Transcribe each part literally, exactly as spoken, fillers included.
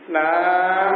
Nam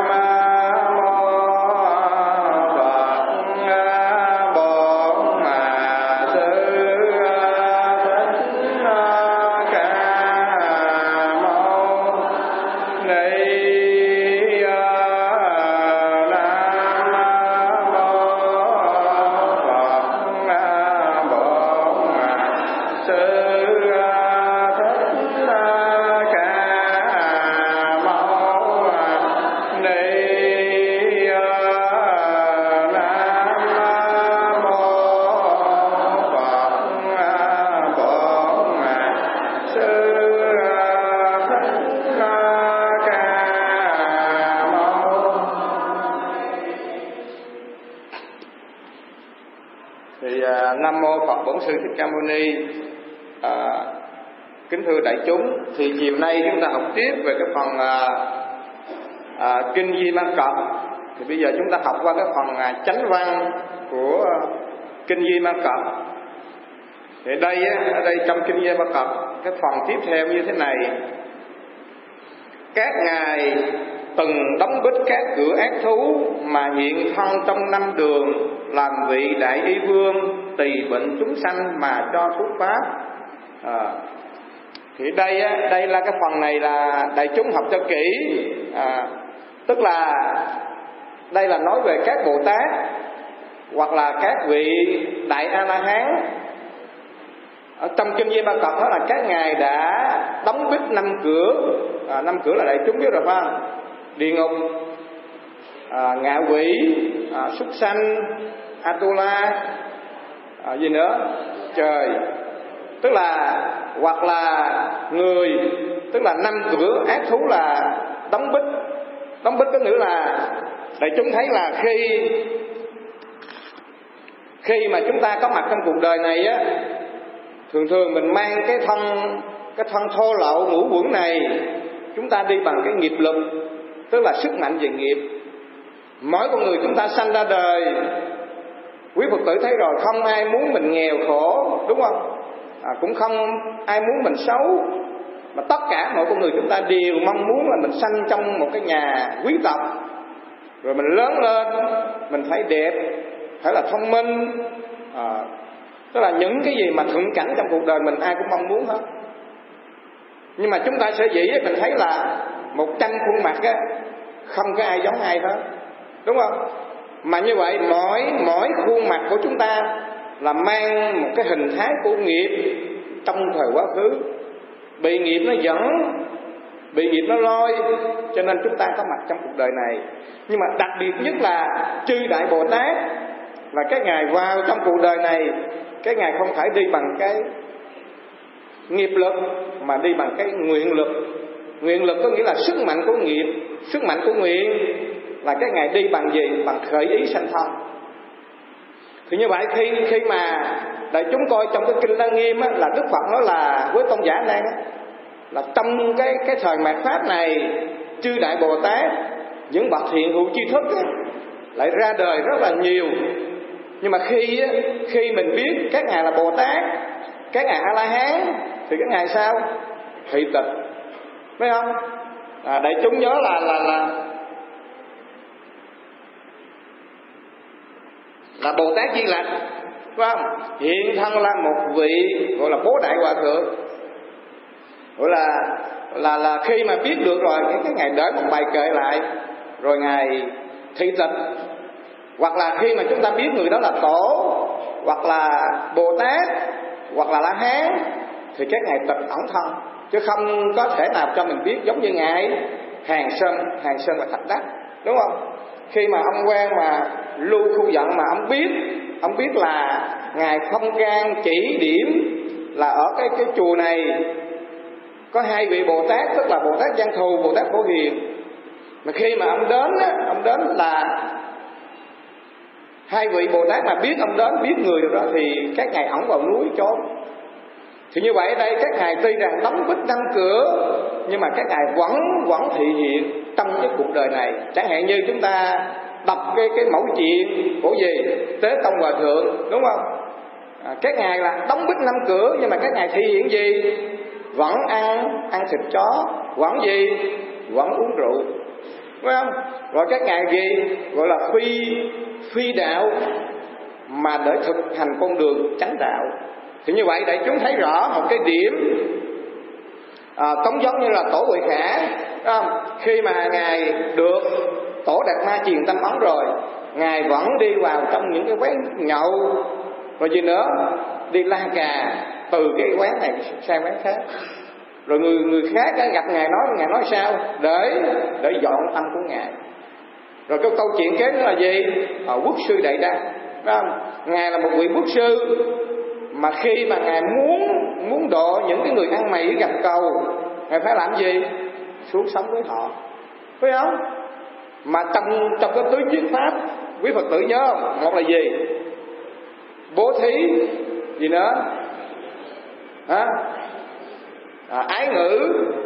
Sư Thích Ca Mâu Ni. À, kính thưa đại chúng, thì chiều nay chúng ta học tiếp về cái phần à, à, kinh Di Ma Cật. Thì bây giờ chúng ta học qua cái phần à, chánh văn của kinh Di Ma Cật. Thì đây á, ở đây trong kinh Di Ma Cật, cái phần tiếp theo như thế này: các ngài từng đóng bít các cửa ác thú mà hiện thân trong năm đường, làm vị đại y vương tỳ bệnh chúng sanh mà cho thuốc pháp. À, thì đây á, đây là cái phần này là đại chúng học cho kỹ. À, tức là đây là nói về các Bồ Tát hoặc là các vị đại A La Hán. Ở trong kinh Di Ma Cật đó là các ngài đã đóng bít năm cửa. À, năm cửa là đại chúng biết rồi phải không? Địa ngục, à, ngạ quỷ, à, súc sanh, Atula, à, gì nữa, trời. Tức là hoặc là người, tức là năm cửa ác thú là đóng bít. Đóng bít có nghĩa là đại chúng thấy là khi khi mà chúng ta có mặt trong cuộc đời này á, thường thường mình mang cái thân cái thân thô lậu ngũ uẩn này, chúng ta đi bằng cái nghiệp lực, tức là sức mạnh về nghiệp. Mỗi con người chúng ta sanh ra đời, quý Phật tử thấy rồi, không ai muốn mình nghèo khổ, đúng không? À, cũng không ai muốn mình xấu, mà tất cả mọi con người chúng ta đều mong muốn là mình sanh trong một cái nhà quý tộc, rồi mình lớn lên mình phải đẹp, phải là thông minh. À, tức là những cái gì mà thuận cảnh trong cuộc đời mình ai cũng mong muốn hết. Nhưng mà chúng ta sẽ dĩ mình thấy là một trăm khuôn mặt á, không có ai giống ai hết, đúng không? Mà như vậy mỗi mỗi khuôn mặt của chúng ta là mang một cái hình thái của nghiệp trong thời quá khứ, bị nghiệp nó dẫn, bị nghiệp nó lôi, cho nên chúng ta có mặt trong cuộc đời này. Nhưng mà đặc biệt nhất là chư đại Bồ Tát là các ngài vào trong cuộc đời này, các ngài không phải đi bằng cái nghiệp lực mà đi bằng cái nguyện lực. Nguyện lực có nghĩa là sức mạnh của nghiệp, sức mạnh của nguyện. Là các ngài đi bằng gì? Bằng khởi ý sanh thân. Thì như vậy khi khi mà đại chúng coi trong cái kinh Lăng Nghiêm á, là Đức Phật nói là với Tôn giả Nan á, là trong cái cái thời mạt pháp này, chư đại Bồ Tát, những bậc thiện hữu tri thức á, lại ra đời rất là nhiều. Nhưng mà khi á, khi mình biết các ngài là Bồ Tát, các ngài A La Hán, thì các ngài sao? Thị tịch, phải không? À, đại chúng nhớ là là là là Bồ Tát Di Lặc, phải không? Hiện thân là một vị gọi là Bố Đại Hòa Thượng, gọi là là là khi mà biết được rồi, cái, cái ngài đợi một bài kệ lại, rồi ngài thị tịch. Hoặc là khi mà chúng ta biết người đó là Tổ, hoặc là Bồ Tát, hoặc là La Hán, thì các ngài tịch ẩn thân, chứ không có thể nào cho mình biết giống như ngài Hàng Sơn, Hàng Sơn và Thạch Đắc, đúng không? Khi mà ông quan mà lưu khu giận mà ông biết, ông biết là ngài Không Can chỉ điểm là ở cái cái chùa này có hai vị Bồ Tát, tức là Bồ Tát Văn Thù, Bồ Tát Phổ Hiền. Mà khi mà ông đến á, ông đến là hai vị Bồ Tát mà biết ông đến, biết người được đó, thì các ngài ẩn vào núi trốn. Thì như vậy ở đây các ngài tuy rằng đóng bít ngăn cửa, nhưng mà các ngài vẫn vẫn thị hiện trong cái cuộc đời này. Chẳng hạn như chúng ta đọc cái cái mẫu chuyện của gì Tế Tông Hòa Thượng, đúng không? À, các ngài là đóng bít năm cửa, nhưng mà các ngài thị hiện gì? Vẫn ăn ăn thịt chó, vẫn gì? Vẫn uống rượu. phải không? Rồi các ngài gì gọi là phi phi đạo mà để thực hành con đường chánh đạo. Thì như vậy đại chúng thấy rõ một cái điểm à, giống giống như là Tổ Huệ Khả, không? Khi mà ngài được Tổ Đạt Ma truyền tâm ấn rồi, ngài vẫn đi vào trong những cái quán nhậu, rồi gì nữa, đi la cà từ cái quán này sang quán khác. Rồi người người khác gặp ngài nói, ngài nói sao? Để để dọn tâm của ngài. Rồi cái câu chuyện kế nữa là gì? À, quốc sư Đại Đăng, phải không? Ngài là một vị quốc sư mà khi mà ngài muốn muốn độ những cái người ăn mày gặp cầu, ngài phải làm gì? Xuống sống với họ, phải không? Mà trong trong cái tứ triết pháp, quý Phật tử nhớ không? Một là gì? Bố thí, gì nữa? Hả? À, ái ngữ,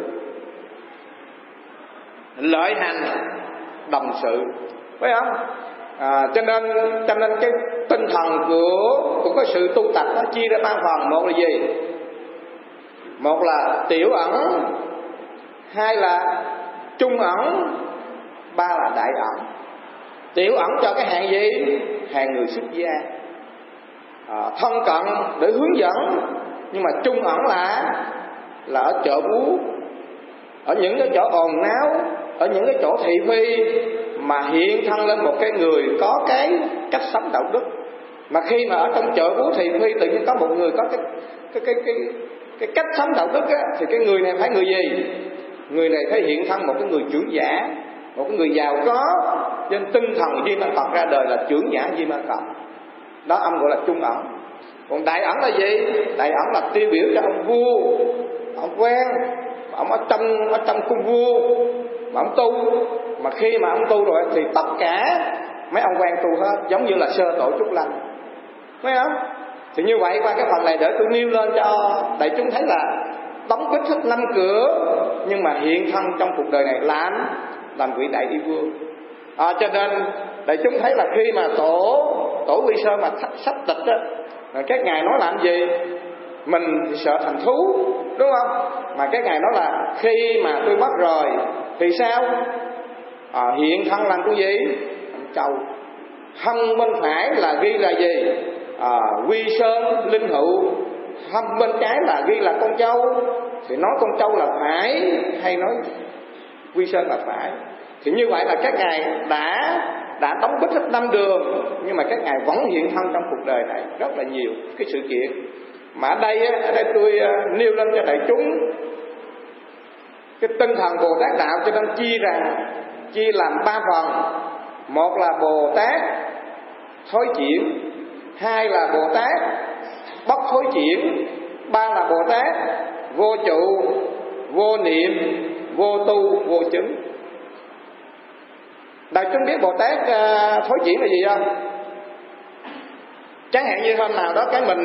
lợi hành, đồng sự, phải không? À, cho nên cho nên cái tinh thần của của cái sự tu tập nó chia ra ba phần. Một là gì? Một là tiểu ẩn, hai là trung ẩn, ba là đại ẩn. Tiểu ẩn cho cái hàng gì? Hàng người xuất gia, à, thân cận để hướng dẫn. Nhưng mà trung ẩn là là ở chợ búa, ở những cái chỗ ồn náo, ở những cái chỗ thị phi, mà hiện thân lên một cái người có cái cách sống đạo đức. Mà khi mà ở trong chợ búa thị phi tự nhiên có một người có cái cái cái cái cái cách sống đạo đức á, thì cái người này phải người gì? Người này phải hiện thân một cái người trưởng giả, một cái người giàu có. Trên tinh thần Di Ma Phật ra đời là trưởng giả Di Ma Phật. Đó ông gọi là trung ẩn. Còn đại ẩn là gì? Đại ẩn là tiêu biểu cho ông vua, ông quen, ông ở trong ở trong cung vua mà ông tu. Mà khi mà ông tu rồi thì tất cả mấy ông quan tu hết, giống như là sơ tổ Trúc Lâm, phải không? Thì như vậy qua cái phần này để tôi nêu lên cho đại chúng thấy là đóng kích thích năm cửa, nhưng mà hiện thân trong cuộc đời này làm làm vị đại đi vương. À, cho nên đại chúng thấy là khi mà tổ tổ Quy Sơn mà sắp tịch á, các ngài nói làm gì? Mình sợ thành thú, đúng không? Mà các ngài nói là khi mà tôi mất rồi thì sao? À, hiện thân làm cái gì? Thành trâu. Hông bên phải là ghi là gì? À, Quy Sơn linh hữu. Hông bên trái là ghi là con trâu. Thì nói con trâu là phải hay nói Quy Sơn là phải? Thì như vậy là các ngài đã đã đóng bích hết năm đường, nhưng mà các ngài vẫn hiện thân trong cuộc đời này rất là nhiều cái sự kiện. Mà ở đây ở đây tôi nêu lên cho đại chúng cái tinh thần Bồ Tát đạo, cho nên chia ra chia làm ba phần. Một là Bồ Tát thối chuyển, hai là Bồ Tát bất thối chuyển, ba là Bồ Tát vô trụ, vô niệm, vô tu, vô chứng. Đại chúng biết Bồ Tát uh, thối chuyển là gì không? Chẳng hạn như hôm nào đó cái mình,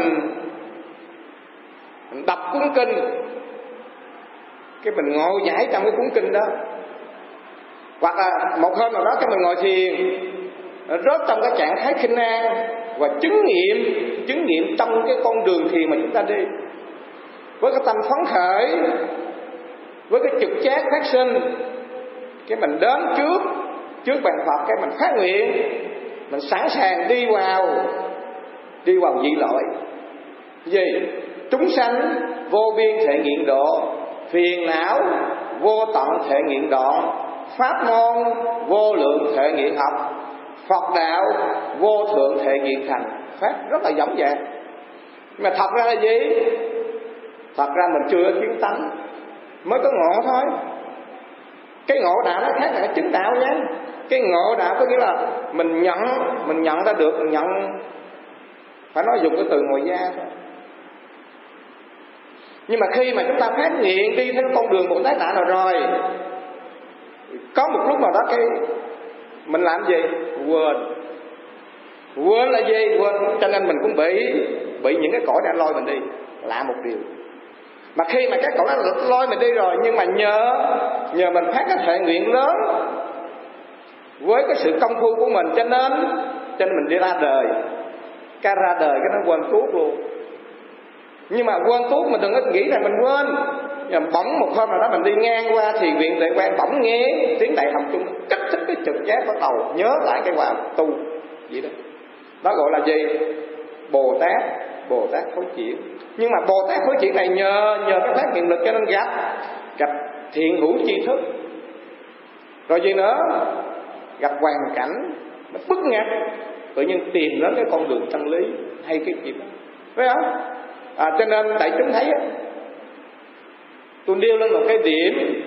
mình đọc cuốn kinh, cái mình ngồi giải trong cái cuốn kinh đó. Hoặc là một hôm nào đó cái mình ngồi thiền, rớt trong cái trạng thái khinh an và chứng nghiệm chứng nghiệm trong cái con đường thiền mà chúng ta đi, với cái tâm phấn khởi, với cái trực giác phát sinh, cái mình đến trước trước bàn Phật, cái mình phát nguyện, mình sẵn sàng đi vào đi vào dị loại gì? Chúng sanh vô biên thể nghiện độ, phiền não vô tận thể nghiện đoạn, pháp môn vô lượng thể nghiện học, Phật đạo vô thượng thể nghiện thành. Pháp rất là giống vậy. Mà thật ra là gì? Thật ra mình chưa kiến tánh, mới có ngộ thôi. Cái ngộ đạo nó khác là cái chứng đạo nhé. Cái ngộ đạo có nghĩa là mình nhận, mình nhận ra được, mình nhận, phải nói dùng cái từ ngồi da thôi. Nhưng mà khi mà chúng ta phát nguyện đi theo con đường Bồ Tát đạo nào rồi, có một lúc nào đó cái mình làm gì? Quên. Quên là gì? Quên. Cho nên mình cũng bị bị những cái cõi đã lôi mình đi. Lạ một điều. Mà khi mà các cõi đã lôi mình đi rồi, nhưng mà nhờ nhờ mình phát cái thể nguyện lớn với cái sự công phu của mình, cho nên cho nên mình đi ra đời. Cái ra đời cái nó quên tuốt luôn. Nhưng mà quên tuốt mình đừng có nghĩ là mình quên. Nhưng mà bỗng một hôm nào đó mình đi ngang qua thì viện Đại Quang bỗng nghe tiếng Đại Hồng Chung cất chép, bắt đầu nhớ lại cái quả tu vậy đó. Đó gọi là gì? Bồ Tát, Bồ Tát thối chuyển. Nhưng mà Bồ Tát thối chuyển này nhờ nhờ cái phát niệm lực cho nên gặp gặp thiện hữu tri thức. Rồi gì nữa? Gặp hoàn cảnh nó bức ngặt, tự nhiên tìm đến cái con đường chân lý hay cái gì đó, phải không? À, cho nên đại chúng thấy á, tôi nêu lên một cái điểm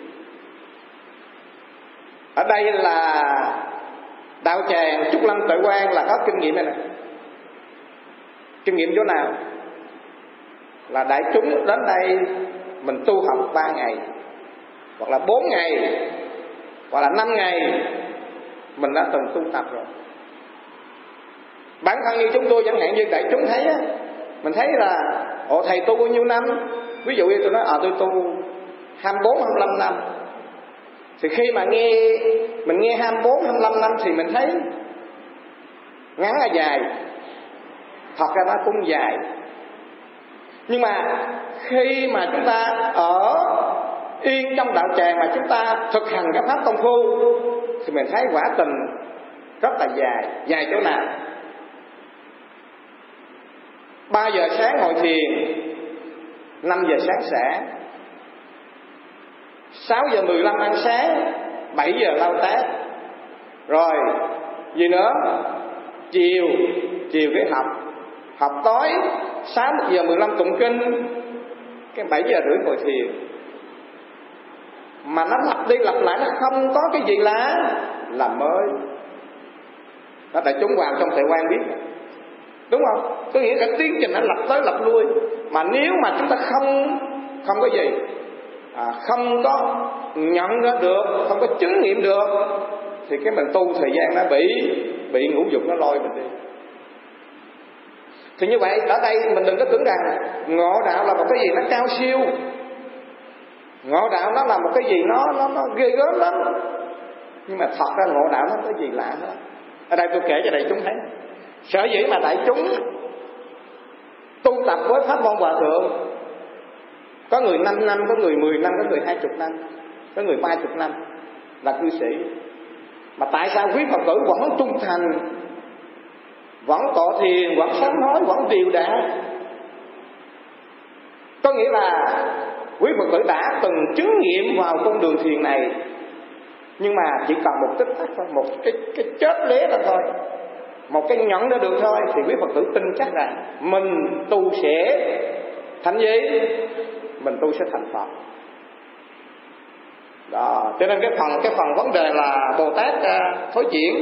ở đây là đạo tràng Trúc Lâm Tuệ Quang là có kinh nghiệm này nè. Kinh nghiệm chỗ nào? Là đại chúng đến đây mình tu học ba ngày, hoặc là bốn ngày, hoặc là năm ngày, mình đã từng tu tập rồi. Bản thân như chúng tôi chẳng hạn, như đại chúng thấy á, mình thấy là ồ thầy tu bao nhiêu năm, ví dụ như tôi nói à tôi tu hai mươi bốn, hai mươi lăm năm, thì khi mà nghe mình nghe hai mươi bốn, hai mươi lăm năm thì mình thấy ngắn là dài, thật ra nó cũng dài. Nhưng mà khi mà chúng ta ở yên trong đạo tràng mà chúng ta thực hành các pháp công phu thì mình thấy quả tình rất là dài. Dài chỗ nào? Ba giờ sáng ngồi thiền, năm giờ sáng xả, sáu giờ mười lăm ăn sáng, bảy giờ lau tác. Rồi gì nữa? Chiều Chiều cái học Học tối, sáu giờ mười lăm tụng kinh, cái bảy giờ rưỡi ngồi thiền. Mà nó lặp đi lặp lại, nó không có cái gì là là mới. Đó đại chúng vào trong Tuệ Quang biết, đúng không? Có nghĩa cái tiến trình nó lặp tới lặp lui. Mà nếu mà chúng ta không không có gì à, không có nhận ra được, không có chứng nghiệm được, thì cái mình tu thời gian nó bị bị ngũ dục nó lôi mình đi. Thì như vậy ở đây mình đừng có tưởng rằng ngộ đạo là một cái gì nó cao siêu, ngộ đạo nó là một cái gì nó nó, nó ghê gớm lắm. Nhưng mà thật ra ngộ đạo nó có gì lạ hết. Ở đây tôi kể cho đại chúng thấy, sở dĩ mà đại chúng tu tập với pháp môn hòa thượng, có người năm năm, có người mười năm, có người hai chục năm, có người ba chục năm là cư sĩ. Mà tại sao quý Phật tử vẫn trung thành, vẫn tọa thiền, vẫn sám hối, vẫn đều đặn? Có nghĩa là quý Phật tử đã từng chứng nghiệm vào con đường thiền này, nhưng mà chỉ cần một tích tắc thôi, một cái cái chớp lé là thôi, một cái nhận ra được thôi, thì quý Phật tử tin chắc rằng mình tu sẽ thành gì? Mình tu sẽ thành Phật. Đó, cho nên cái phần cái phần vấn đề là Bồ Tát uh, thối chuyển.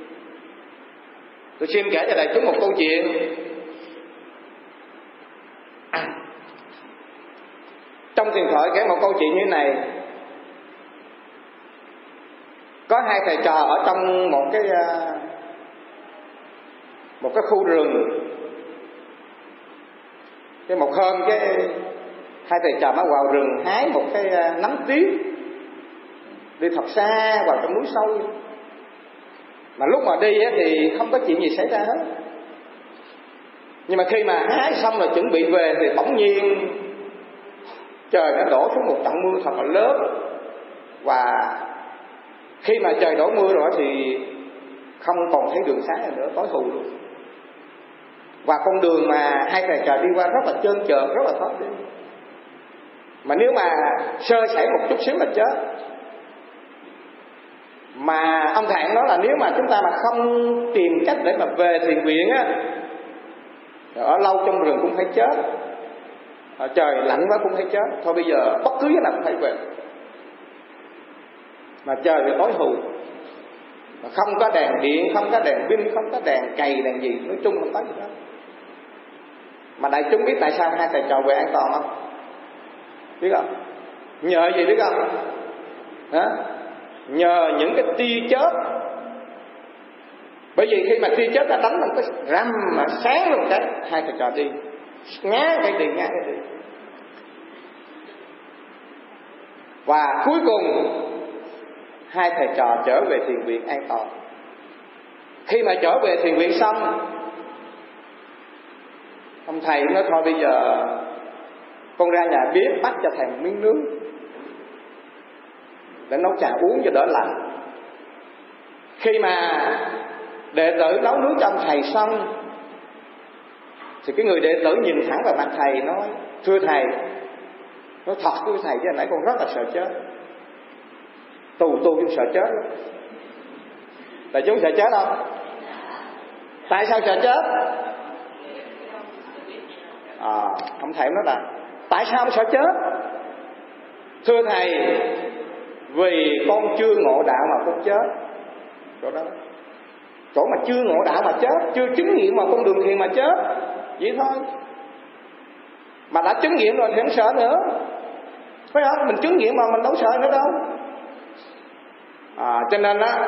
Tôi xin kể cho đại chúng một câu chuyện. Trong thiền thoại kể một câu chuyện như thế này. Có hai thầy trò ở trong một cái uh, một cái khu rừng. Cái một hôm cái hai thầy trò mới vào rừng hái một cái uh, nấm tuyết, đi thật xa vào trong núi sâu. Mà lúc mà đi á, thì không có chuyện gì xảy ra hết. Nhưng mà khi mà hái xong rồi chuẩn bị về thì bỗng nhiên trời nó đổ xuống một trận mưa thật là lớn. Và khi mà trời đổ mưa rồi thì không còn thấy đường sáng nữa, tối hù luôn. Và con đường mà hai thầy trò đi qua rất là trơn trượt, rất là khó đi. Mà nếu mà sơ sẩy một chút xíu là chết. Mà ông Thạng nói là nếu mà chúng ta mà không tìm cách để mà về thiền viện á, ở lâu trong rừng cũng phải chết, ở trời lạnh quá cũng phải chết. Thôi bây giờ bất cứ cái nào cũng phải về. Mà trời thì tối hù, mà không có đèn điện, không có đèn pin, không có đèn cày, đèn gì, nói chung không có gì hết. Mà đại chúng biết tại sao hai thầy trò về an toàn không? Biết không? Nhờ gì biết không? Hả? Nhờ những cái tia chớp. Bởi vì khi mà tia chớp đã đánh một cái răm mà sáng luôn cái, hai thầy trò đi ngá cái đi, ngá cái đi. Và cuối cùng hai thầy trò trở về thiền viện an toàn. Khi mà trở về thiền viện xong, ông thầy nói thôi bây giờ con ra nhà bếp bắt cho thầy một miếng nướng để nấu trà uống cho đỡ lạnh. Khi mà đệ tử nấu nước cho ông thầy xong thì cái người đệ tử nhìn thẳng vào mặt thầy nói: thưa thầy, nói thật với thầy chứ nãy con rất là sợ chết. Tù tu cũng sợ chết lắm. Tại chú sợ chết không? Tại sao sợ chết? À, ông thầy nói là tại sao ông sợ chết? Thưa thầy, vì con chưa ngộ đạo mà con chết. Chỗ đó, chỗ mà chưa ngộ đạo mà chết, chưa chứng nghiệm mà con đường thiền mà chết, vậy thôi. Mà đã chứng nghiệm rồi thì không sợ nữa, phải không? Mình chứng nghiệm mà mình đâu sợ nữa đâu. À, cho nên á,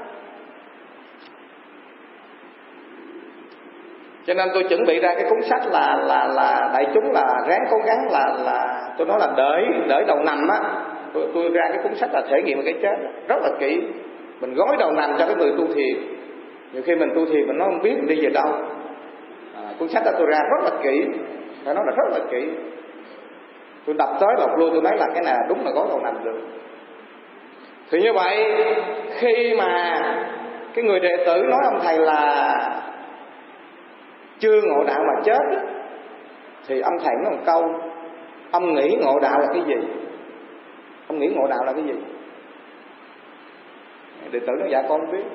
cho nên tôi chuẩn bị ra cái cuốn sách là là là đại chúng là ráng cố gắng là là tôi nói là đợi đợi đầu nằm á. Tôi, tôi ra cái cuốn sách là thể nghiệm cái chết rất là kỹ. Mình gói đầu nằm cho cái người tu thiền. Nhiều khi mình tu thiền mình nói không biết mình đi về đâu. À, cuốn sách đó tôi ra rất là kỹ, phải nói là rất là kỹ. Tôi đọc tới đọc lui tôi nói là cái này đúng là gói đầu nằm được. Thì như vậy khi mà cái người đệ tử nói ông thầy là chưa ngộ đạo mà chết, thì ông thầy nói một câu: ông nghĩ ngộ đạo là cái gì? Ông nghĩ ngộ đạo là cái gì? Đệ tử nói dạ con không biết.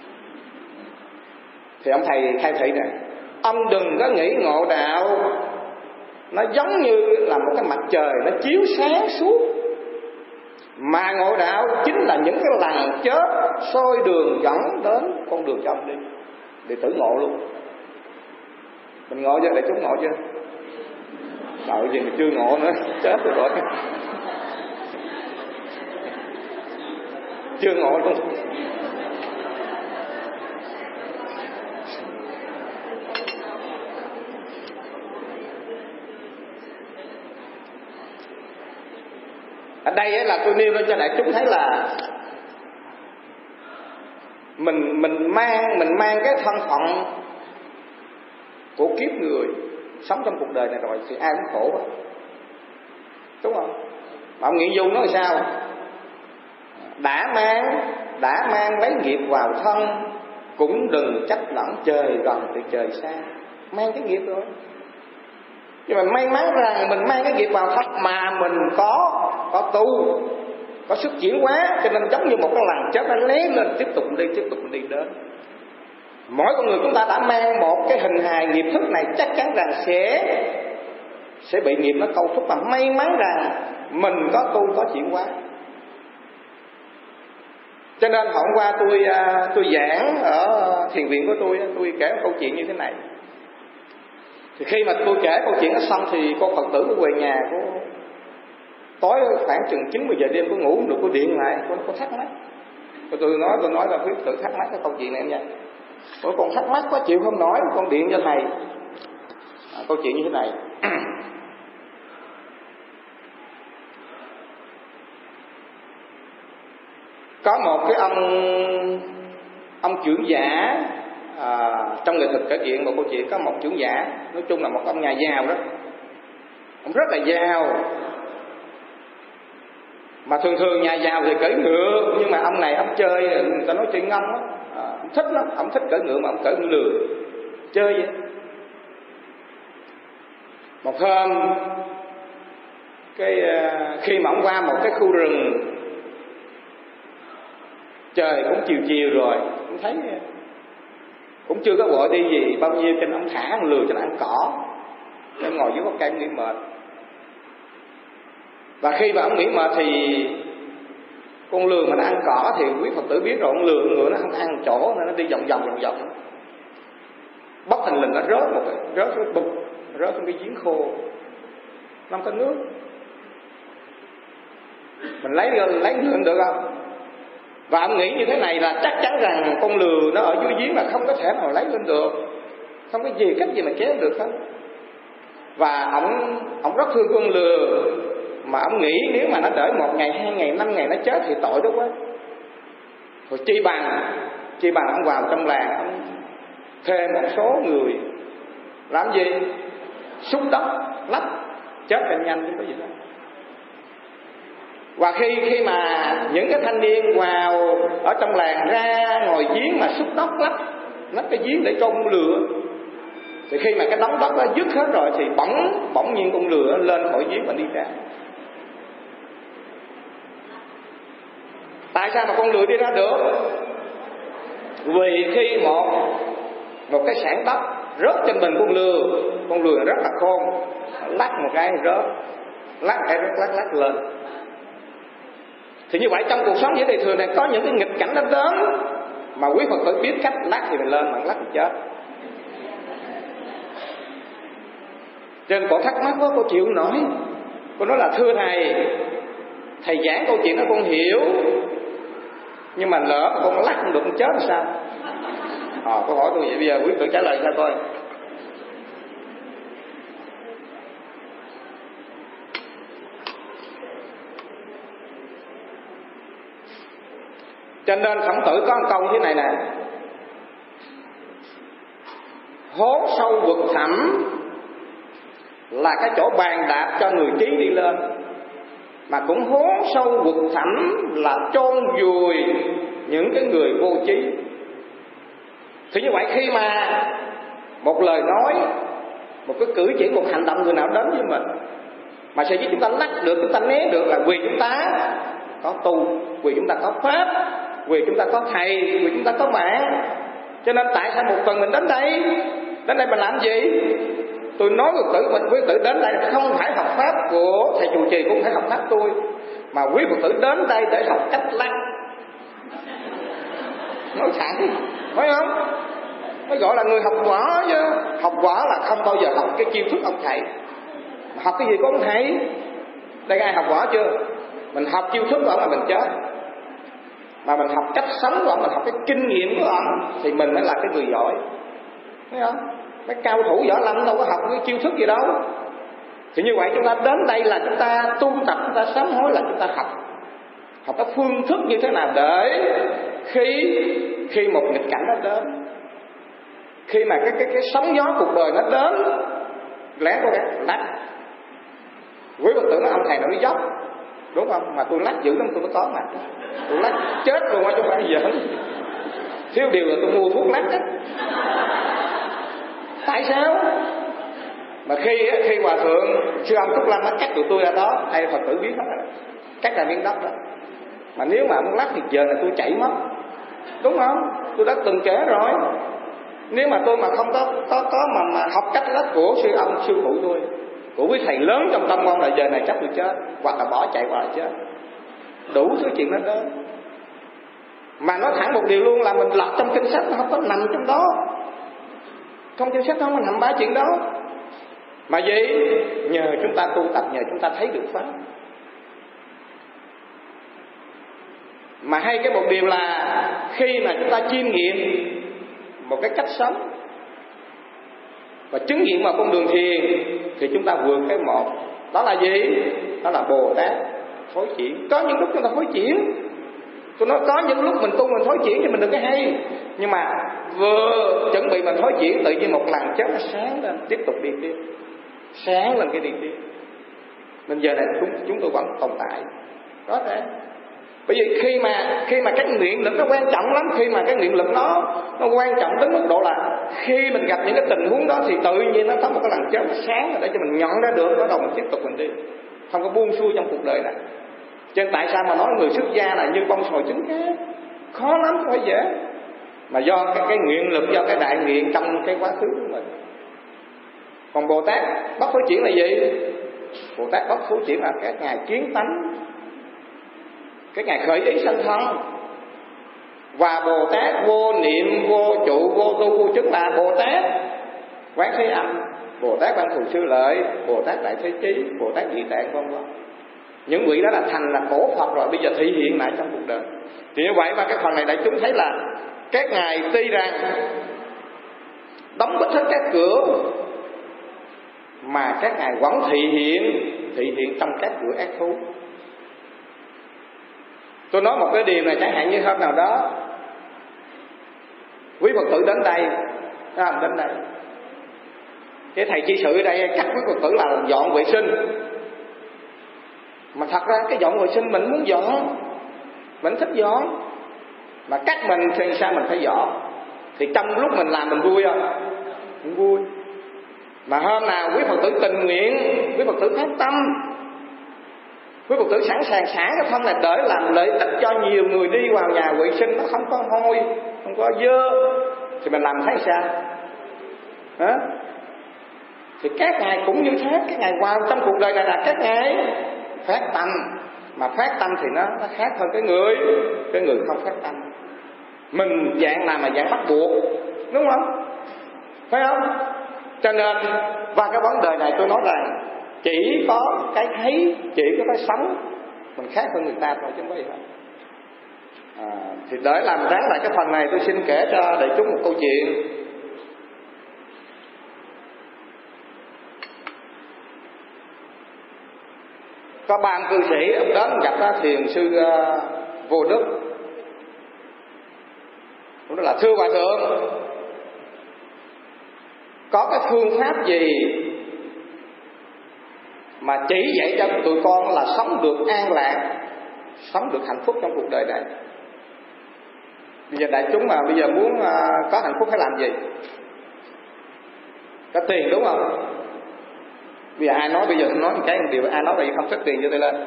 Thì ông thầy khai thị này: ông đừng có nghĩ ngộ đạo nó giống như là một cái mặt trời nó chiếu sáng suốt, mà ngộ đạo chính là những cái làn chớp soi đường dẫn đến con đường cho ông đi. Đệ tử ngộ luôn. Mình ngộ chưa? Để chúng ngộ chưa? Đợi gì mà chưa ngộ nữa, chết rồi rồi. Chưa ngộ luôn. Ở đây là tôi nêu lên cho đại chúng thấy là mình mình mang mình mang cái thân phận của kiếp người sống trong cuộc đời này rồi thì ai cũng khổ đó. Đúng không? Mà ông Nguyễn Du nói sao? Đã mang đã mang lấy nghiệp vào thân, cũng đừng trách lẫn trời gần từ trời xa. Mang cái nghiệp rồi. Nhưng mà may mắn rằng mình mang cái nghiệp vào thân mà mình có có tu, có sức chuyển hóa, cho nên giống như một cái làn chớp nó lé lên, tiếp tục đi, tiếp tục đi đến. Mỗi con người chúng ta đã mang một cái hình hài nghiệp thức này, chắc chắn rằng sẽ sẽ bị nghiệp nó câu thúc. Mà may mắn rằng mình có tu, có chuyển hóa. Cho nên hôm qua tôi tôi giảng ở thiền viện của tôi, tôi kể một câu chuyện như thế này. Thì khi mà tôi kể câu chuyện đó xong thì cô Phật tử cô về nhà, cô tối khoảng chừng chín mươi giờ đêm cô ngủ không được, cô điện lại, cô có thắc mắc. Tôi, tôi nói tôi nói là quý tử thắc mắc cái câu chuyện này em nha. Cô còn thắc mắc quá chịu không nổi, con điện cho thầy. À, câu chuyện như thế này. Có một cái ông ông trưởng giả à, trong nghệ thuật kể chuyện một câu chuyện. Có một trưởng giả, nói chung là một ông nhà giàu đó, ông rất là giàu. Mà thường thường nhà giàu thì cưỡi ngựa, nhưng mà ông này ông chơi, người ta nói chơi ngông á, à, ông thích lắm, ông thích cưỡi ngựa mà ông cưỡi ngựa lừa chơi vậy. Một hôm cái khi mà ông qua một cái khu rừng, trời cũng chiều chiều rồi, ông thấy cũng chưa có gọi đi gì bao nhiêu, cho nên ông thả con lừa cho nó ăn cỏ, nó ngồi dưới gốc cây nghỉ mệt. Và khi mà ông nghỉ mệt thì con lừa mà nó ăn cỏ thì quý Phật tử biết rồi, con lừa con ngựa nó không ăn chỗ nên nó đi vòng vòng vòng vòng, bất thình lình nó rớt một cái, rớt cái bụt, rớt trong cái giếng khô, nó không có nước. Mình lấy lấy lên được không? Và ông nghĩ như thế này là chắc chắn rằng con lừa nó ở dưới giếng là không có thể nào lấy lên được, không có gì cách gì mà kéo được hết. Và ông ông rất thương con lừa, mà ông nghĩ nếu mà nó đợi một ngày, hai ngày, năm ngày nó chết thì tội đó quá. Rồi chi bằng chi bằng ông vào trong làng, ông thuê một số người làm gì? Xúc đất lấp chết cho nhanh chứ có gì đâu. Và khi khi mà những cái thanh niên vào ở trong làng ra ngồi giếng mà xúc đất lắp lắp cái giếng để cho con lừa, thì khi mà cái đống đất đó dứt hết rồi thì bỗng bỗng nhiên con lừa lên khỏi giếng và đi ra. Tại sao mà con lừa đi ra được? Vì khi một một cái sản đất rớt trên mình con lừa, con lừa rất là khôn, lắc một cái rớt, lắc cái rớt lắc lắc lên. Thì như vậy trong cuộc sống giữa đời thường này có những cái nghịch cảnh nó đến, mà quý Phật tử biết cách lắc thì mình lên, mà lắc thì chết. Cho nên cổ thắc mắc quá, cô chịu nổi. Cô nói là thưa thầy, thầy giảng câu chuyện đó con hiểu, nhưng mà lỡ con lắc không được con chết làm sao? Ờ, câu hỏi tôi vậy, bây giờ quý Phật tử trả lời sao coi. Cho nên Khổng Tử có một câu thế này nè: hố sâu vực thẳm là cái chỗ bàn đạp cho người trí đi lên, mà cũng hố sâu vực thẳm là chôn vùi những cái người vô trí. Thì như vậy khi mà một lời nói, một cái cử chỉ, một hành động người nào đến với mình mà sẽ giúp chúng ta lắc được, chúng ta né được, là vì chúng ta có tu, vì chúng ta có pháp, vì chúng ta có thầy, vì chúng ta có bạn. Cho nên tại sao một tuần mình đến đây, đến đây mình làm gì? Tôi nói với tử mình, quý tử đến đây không phải học pháp của thầy trụ trì, cũng phải học pháp tôi, mà quý Phật tử đến đây để học cách lắc. Nói thẳng, phải không? Nó gọi là người học võ chứ. Học võ là không bao giờ học cái chiêu thức ông thầy. Học cái gì của ông thầy? Đây ai học võ chưa? Mình học chiêu thức của ông là mình chết. Mà mình học cách sống của ông, mình học cái kinh nghiệm của ông, thì mình mới là cái người giỏi. Thấy không? Mấy cao thủ võ lâm đâu có học cái chiêu thức gì đâu. Thì như vậy chúng ta đến đây là chúng ta tu tập, chúng ta sám hối, là chúng ta học học cái phương thức như thế nào để khi khi một nghịch cảnh nó đến, khi mà cái cái cái sóng gió cuộc đời nó đến, lẽ có cái lắc. Quý Phật tử nói ông thầy nó đi dốc, đúng không? Mà tôi lắc dữ lắm, tôi mới có mà. Tôi lắc chết luôn á, chứ không phải giỡn. Thiếu điều là tôi mua thuốc lắc á. Tại sao? Mà khi khi hòa thượng sư ông Trúc Lâm nó cắt tụi tôi ra đó, ai Phật tử biết hết rồi, cắt ra miếng đất đó. Mà nếu mà muốn lắc thì giờ là tôi chạy mất, đúng không? Tôi đã từng kể rồi. Nếu mà tôi mà không có có có mà, mà học cách lắc của sư ông sư phụ tôi, của quý thầy lớn trong tâm môn, là giờ này chắc tôi chết, hoặc là bỏ chạy, hoặc là chết. Đủ thứ chuyện nó đến. Mà nói thẳng một điều luôn là mình lật trong kinh sách nó không có nằm trong đó. Trong kinh sách không có nằm ba chuyện đó. Mà gì? Nhờ chúng ta tu tập, nhờ chúng ta thấy được pháp. Mà hay cái một điều là khi mà chúng ta chiêm nghiệm một cái cách sống và chứng nghiệm vào con đường thiền, thì chúng ta vượt cái một. Đó là gì? Đó là Bồ Tát thối chuyển. Có những lúc chúng ta thối chuyển. Tôi nói có những lúc mình tu mình thối chuyển thì mình đừng có hay. Nhưng mà vừa chuẩn bị mình thối chuyển, tự nhiên một lần chớp nó sáng lên, tiếp tục đi tiếp. Sáng lên cái đi tiếp. Nên giờ này chúng, chúng tôi vẫn tồn tại. Có thể. Bởi vì khi mà khi mà cái nguyện lực nó quan trọng lắm, khi mà cái nguyện lực nó nó quan trọng đến mức độ là khi mình gặp những cái tình huống đó thì tự nhiên nó có một cái lần chớp nó sáng để cho mình nhận ra được, bắt đầu mình tiếp tục mình đi, không có buông xuôi trong cuộc đời này. Cho nên tại sao mà nói người xuất gia là như bông sồi trứng cá, khó lắm, không phải dễ. Mà do cái, cái nguyện lực, do cái đại nguyện trong cái quá khứ của mình. Còn Bồ Tát bất thối chuyển là gì? Bồ Tát bất thối chuyển là các ngài kiến tánh, cái ngày khởi ý sanh thân. Và Bồ Tát vô niệm, vô trụ, vô tu, vô chứng là Bồ Tát Quán Thế Âm, Bồ Tát Văn Thù Sư Lợi, Bồ Tát Đại Thế Chí, Bồ Tát Địa Tạng, vân vân. Những vị đó là thành là cổ Phật rồi, bây giờ thị hiện lại trong cuộc đời. Thì như vậy mà cái phần này đại chúng thấy là các ngài tuy rằng đóng bít hết các cửa, mà các ngài vẫn thị hiện, thị hiện trong các cửa ác thú. Tôi nói một cái điều này, chẳng hạn như hôm nào đó quý Phật tử đến đây, à, đến đây, cái thầy chi sự ở đây cắt quý Phật tử là dọn vệ sinh, Mà thật ra cái dọn vệ sinh mình muốn dọn, mình thích dọn, mà các mình thì sao mình phải dọn. Thì trong lúc mình làm mình vui không? Mình vui. Mà hôm nào quý Phật tử tình nguyện, quý Phật tử phát tâm, quý Phật tử sẵn sàng xả cái thân này để làm lợi ích cho nhiều người đi vào nhà vệ sinh, nó không có hôi, không có dơ, thì mình làm thấy sao? Hả? Thì các ngài cũng như thế, các ngài vào trong cuộc đời này là các ngài phát tâm. Mà phát tâm thì nó, nó khác hơn cái người Cái người không phát tâm. Mình dạng nào mà dạng bắt buộc, đúng không? Phải không? Cho nên và cái vấn đề này tôi nói rằng chỉ có cái thấy, chỉ có cái sống mình khác hơn người ta thôi, chứ không có gì hết. À, thì để làm đáng lại cái phần này, tôi xin kể cho đại chúng một câu chuyện. Có ban cư sĩ đến gặp ra thiền sư uh, Vô Đức. Đó là thưa hòa thượng, có cái phương pháp gì mà chỉ dạy cho tụi con là sống được an lạc, sống được hạnh phúc trong cuộc đời này? Bây giờ đại chúng mà bây giờ muốn uh, có hạnh phúc phải làm gì? Có tiền đúng không? Bây giờ ai nói bây giờ tôi nói một cái một điều, ai nói bây giờ không thích tiền cho tôi lên.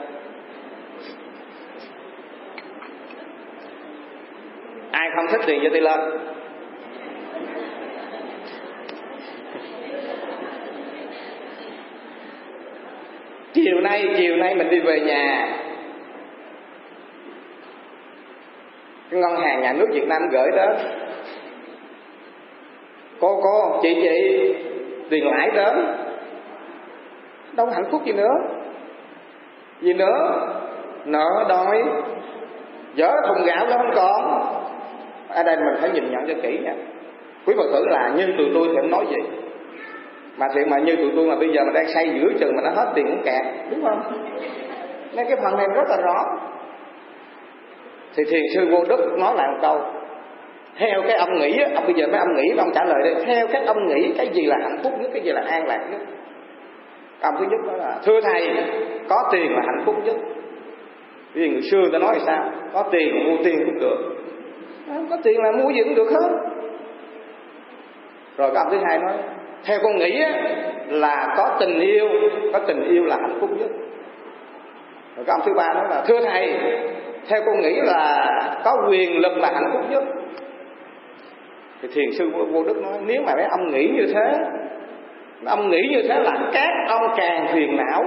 Ai không thích tiền cho tôi lên. Chiều nay, chiều nay mình đi về nhà, cái ngân hàng nhà nước Việt Nam gửi đến: Cô, cô, chị, chị, tiền lãi đến. Đâu hạnh phúc gì nữa. Gì nữa? Nợ đòi, dở thùng gạo đó không còn. Ở đây mình phải nhìn nhận cho kỹ nha. Quý Phật tử là như tụi tôi thì không nói gì, mà thiệt mà như tụi tôi mà bây giờ mà đang say giữa chừng mà nó hết tiền cũng kẹt, đúng không? Nên cái phần này rất là rõ. Thì thiền sư Vô Đức nói lại một câu: theo cái ông nghĩ, ông bây giờ mấy ông nghĩ, ông trả lời đây. Theo các ông nghĩ cái gì là hạnh phúc nhất, cái gì là an lạc nhất? Ông thứ nhất đó là: thưa thầy, có tiền là hạnh phúc nhất. Vì người xưa ta nói là sao? Có tiền mà mua tiền cũng được. Có tiền là mua gì cũng được hết. Rồi cái ông thứ hai nói: theo con nghĩ là có tình yêu, có tình yêu là hạnh phúc nhất. Rồi cái ông thứ ba nói là: thưa thầy, theo con nghĩ là có quyền lực là hạnh phúc nhất. Thì thiền sư Vô Đức nói: nếu mà mấy ông nghĩ như thế, ông nghĩ như thế là các ông càng phiền não.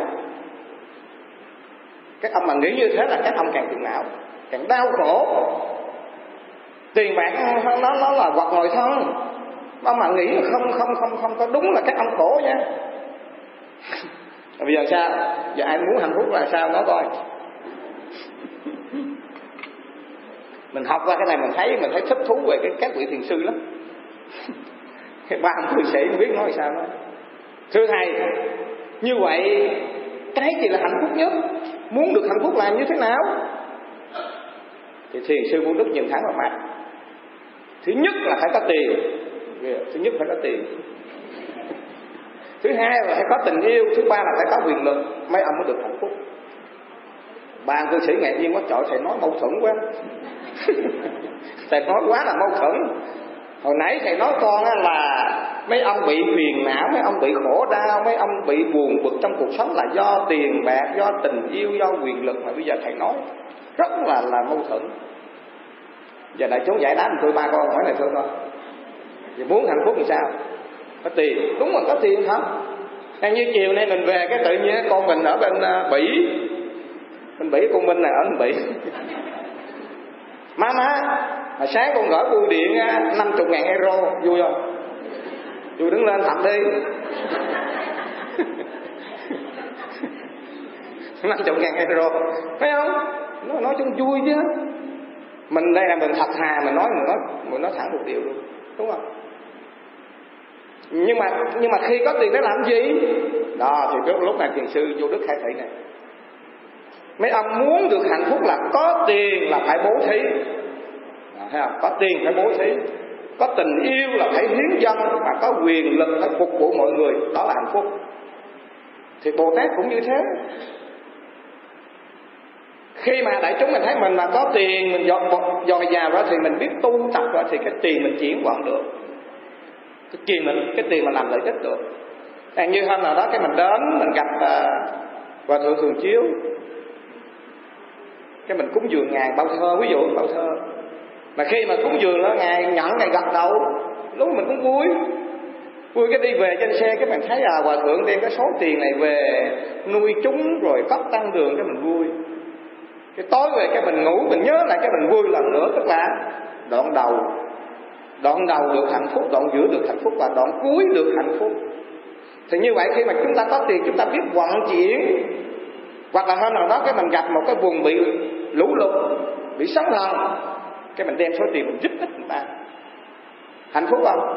Các ông mà nghĩ như thế là các ông càng phiền não, càng đau khổ. Tiền bạc nó nó là vật ngồi thân. Ông mà nghĩ không không không không có đúng là các ông khổ nha. Bây giờ sao? Giờ ai muốn hạnh phúc là sao? Nói coi. Mình học qua cái này mình thấy mình thấy thích thú về cái các vị thiền sư lắm. Cái ba cư sĩ không biết nói sao nói: thưa thầy, như vậy cái gì là hạnh phúc nhất? Muốn được hạnh phúc là như thế nào? Thì thiền sư Vô Đức nhìn thẳng vào mặt. Thứ nhất là phải có tiền. Thứ nhất phải có tiền. Thứ hai là phải có tình yêu. Thứ ba là phải có quyền lực. Mấy ông mới được hạnh phúc. Ba cư sĩ ngạc nhiên quá: trời, thầy nói mâu thuẫn quá. Thầy nói quá là mâu thuẫn. Hồi nãy thầy nói con là mấy ông bị phiền não, mấy ông bị khổ đau, mấy ông bị buồn bực trong cuộc sống là do tiền bạc, do tình yêu, do quyền lực. Mà bây giờ thầy nói rất là là mâu thuẫn. Giờ đại chúng giải đáp tôi ba con hỏi này thôi thôi. Thì muốn hạnh phúc thì sao? Có tiền. Đúng là có tiền hả? Đang như chiều nay mình về cái tự nhiên con mình ở bên uh, Bỉ. Bên Bỉ, con Minh này ở bên Bỉ. Má má, mà sáng con gửi bưu điện năm mươi ngàn euro, vui không? Vui, đứng lên thật đi. năm mươi ngàn euro, phải không? Nó nói chung vui chứ. Mình đây là mình thật thà, mình nói mình nói mình nói thẳng một điều luôn, đúng không? Nhưng mà nhưng mà khi có tiền để làm gì? Đó thì lúc này thiền sư Vô Đức khai thị này: mấy ông muốn được hạnh phúc là có tiền là phải bố thí. Thấy không? Có tiền phải bố thí. Có tình yêu là phải hiến dâng. Và có quyền lực phải phục vụ mọi người. Đó là hạnh phúc. Thì Bồ Tát cũng như thế. Khi mà đại chúng mình thấy mình mà có tiền, mình dò, dò dào ra thì mình biết tu tập ra thì cái tiền mình chuyển qua được, cái tiền mình cái tiền mình làm lợi ích được. Như hôm nào đó cái mình đến mình gặp uh, Hòa thượng Thường Chiếu, cái mình cúng dường ngài bao thơ, ví dụ bao thơ, mà khi mà cúng dường đó ngài nhận ngài gật đầu, lúc mình cũng vui vui cái đi về trên xe cái mình thấy à hòa thượng đem cái số tiền này về nuôi chúng rồi cấp tăng đường, cái mình vui. Cái tối về cái mình ngủ mình nhớ lại cái mình vui lần nữa, tức là đoạn đầu đoạn đầu được hạnh phúc, đoạn giữa được hạnh phúc và đoạn cuối được hạnh phúc. Thì như vậy khi mà chúng ta có tiền chúng ta biết vận chuyển, hoặc là hôm nào đó cái mình gặp một cái vùng bị lũ lụt, bị sóng thần, cái mình đem số tiền mình giúp ích người ta, hạnh phúc không?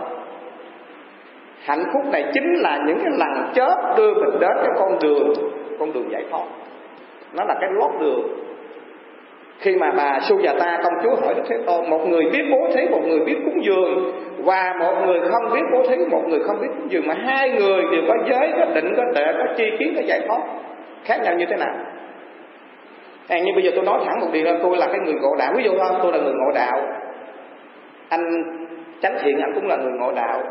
Hạnh phúc này chính là những cái lần chớp đưa mình đến cái con đường con đường giải thoát, nó là cái lót đường. Khi mà bà Sujata công chúa hỏi Đức Thế Tôn, một người biết bố thí, một người biết cúng dường, và một người không biết bố thí, một người không biết cúng dường, mà hai người đều có giới, có định, có tuệ, có tri kiến, có giải thoát, khác nhau như thế nào? À, như bây giờ tôi nói thẳng một điều là tôi là cái người ngộ đạo, ví dụ không, tôi là người ngộ đạo, anh Chánh Thiện anh cũng là người ngộ đạo,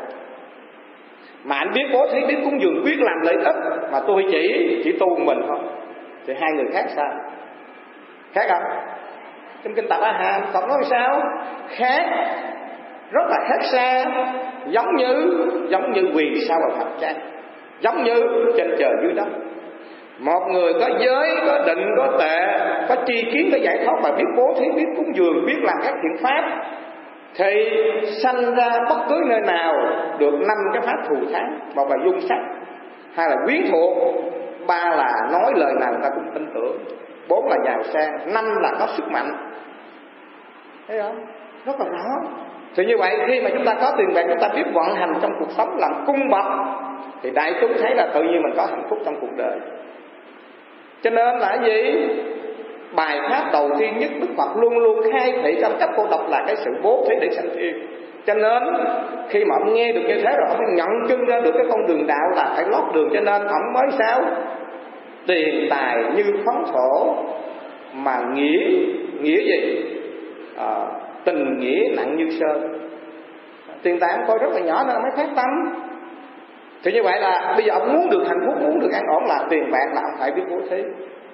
mà anh biết bố thí, biết cúng dường, biết làm lợi ích, mà tôi chỉ chỉ tu mình thôi, thì hai người khác sao? Khác không? Trong kinh Tập A Hàm Phật nói sao? Khác, rất là khác xa, giống như giống như quyền sao và Phật trang, giống như trên trời dưới đất. Một người có giới, có định, có tệ, có tri kiến, có giải thoát, mà biết bố thí, biết cúng dường, biết làm các thiện pháp, thì sanh ra bất cứ nơi nào được năm cái pháp thù thắng. Một là dung sắc, hai là quyến thuộc, ba là nói lời nào người ta cũng tin tưởng, bốn là giàu sang, năm là có sức mạnh. Thấy không? Rất là rõ. Thì như vậy khi mà chúng ta có tiền bạc, chúng ta biết vận hành trong cuộc sống làm cung bậc, thì đại chúng thấy là tự nhiên mình có hạnh phúc trong cuộc đời. Cho nên là gì? Bài pháp đầu tiên nhất Đức Phật luôn luôn khai thị trong cấp cô độc là cái sự bố thí để sanh thiên. Cho nên khi mà ông nghe được như thế rồi, ông mới nhận chân ra được cái con đường đạo là phải lót đường. Cho nên ông mới sao? Tiền tài như phấn thổ, mà nghĩa nghĩa gì? À, tình nghĩa nặng như sơn. Tiền tài ông coi rất là nhỏ nên ông mới phát tâm. Thì như vậy là bây giờ ông muốn được hạnh phúc, muốn được an ổn, là tiền bạc là ông phải biết bố thí.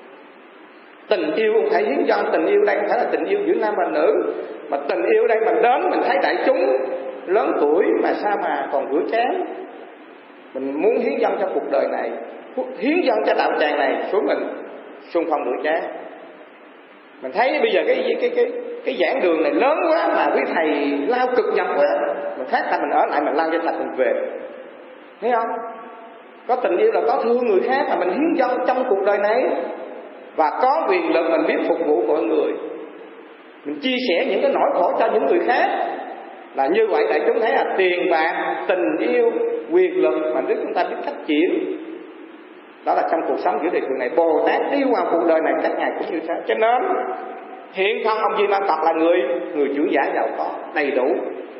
Tình yêu ông phải hiến dâng. Tình yêu đây không phải là tình yêu giữa nam và nữ, mà tình yêu đây mình đến mình thấy đại chúng lớn tuổi mà sao mà còn rửa chén, mình muốn hiến dâng cho cuộc đời này, hiến dâng cho đạo tràng này, xuống mình xung phong rửa chén. Mình thấy bây giờ cái cái cái cái giảng đường này lớn quá mà quý thầy lao cực nhập quá, mình phát tâm mình ở lại mình lao cho sạch mình về. Thấy không? Có tình yêu là có thương người khác, mà mình hiến dâng trong cuộc đời này, và có quyền lực mình biết phục vụ mọi người, mình chia sẻ những cái nỗi khổ cho những người khác. Là như vậy đại chúng thấy là tiền bạc, tình yêu, quyền lực mà nếu chúng ta biết cách chuyển, đó là trong cuộc sống giữa đời thường này. Bồ Tát đi vào cuộc đời này các ngài cũng như thế. Cho nên hiện thân ông Di Ma Phật là người người trưởng giả giàu có đầy đủ,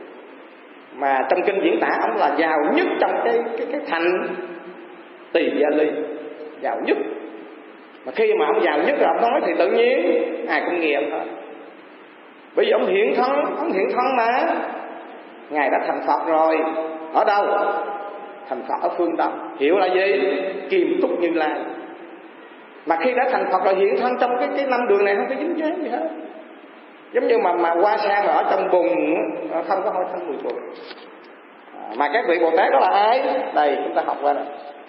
mà trong kinh diễn tả ông là giàu nhất trong cái cái cái thành Tỳ Gia Ly, giàu nhất. Mà khi mà ông giàu nhất rồi ông nói thì tự nhiên ai cũng nghe ông thôi. Bởi vì ông hiện thân, ông hiện thân mà ngài đã thành Phật rồi. Ở đâu? Thành Phật ở phương Đông. Hiểu là gì? Kiềm túc Như Lai. Mà khi đã thành Phật rồi hiện thân trong cái cái năm đường này không có dính dáng gì hết. Giống như mà mà qua sang mà ở trong bùn không có hôi thanh mùi thuốc. Mà các vị Bồ Tát đó là ai? Đây chúng ta học qua này.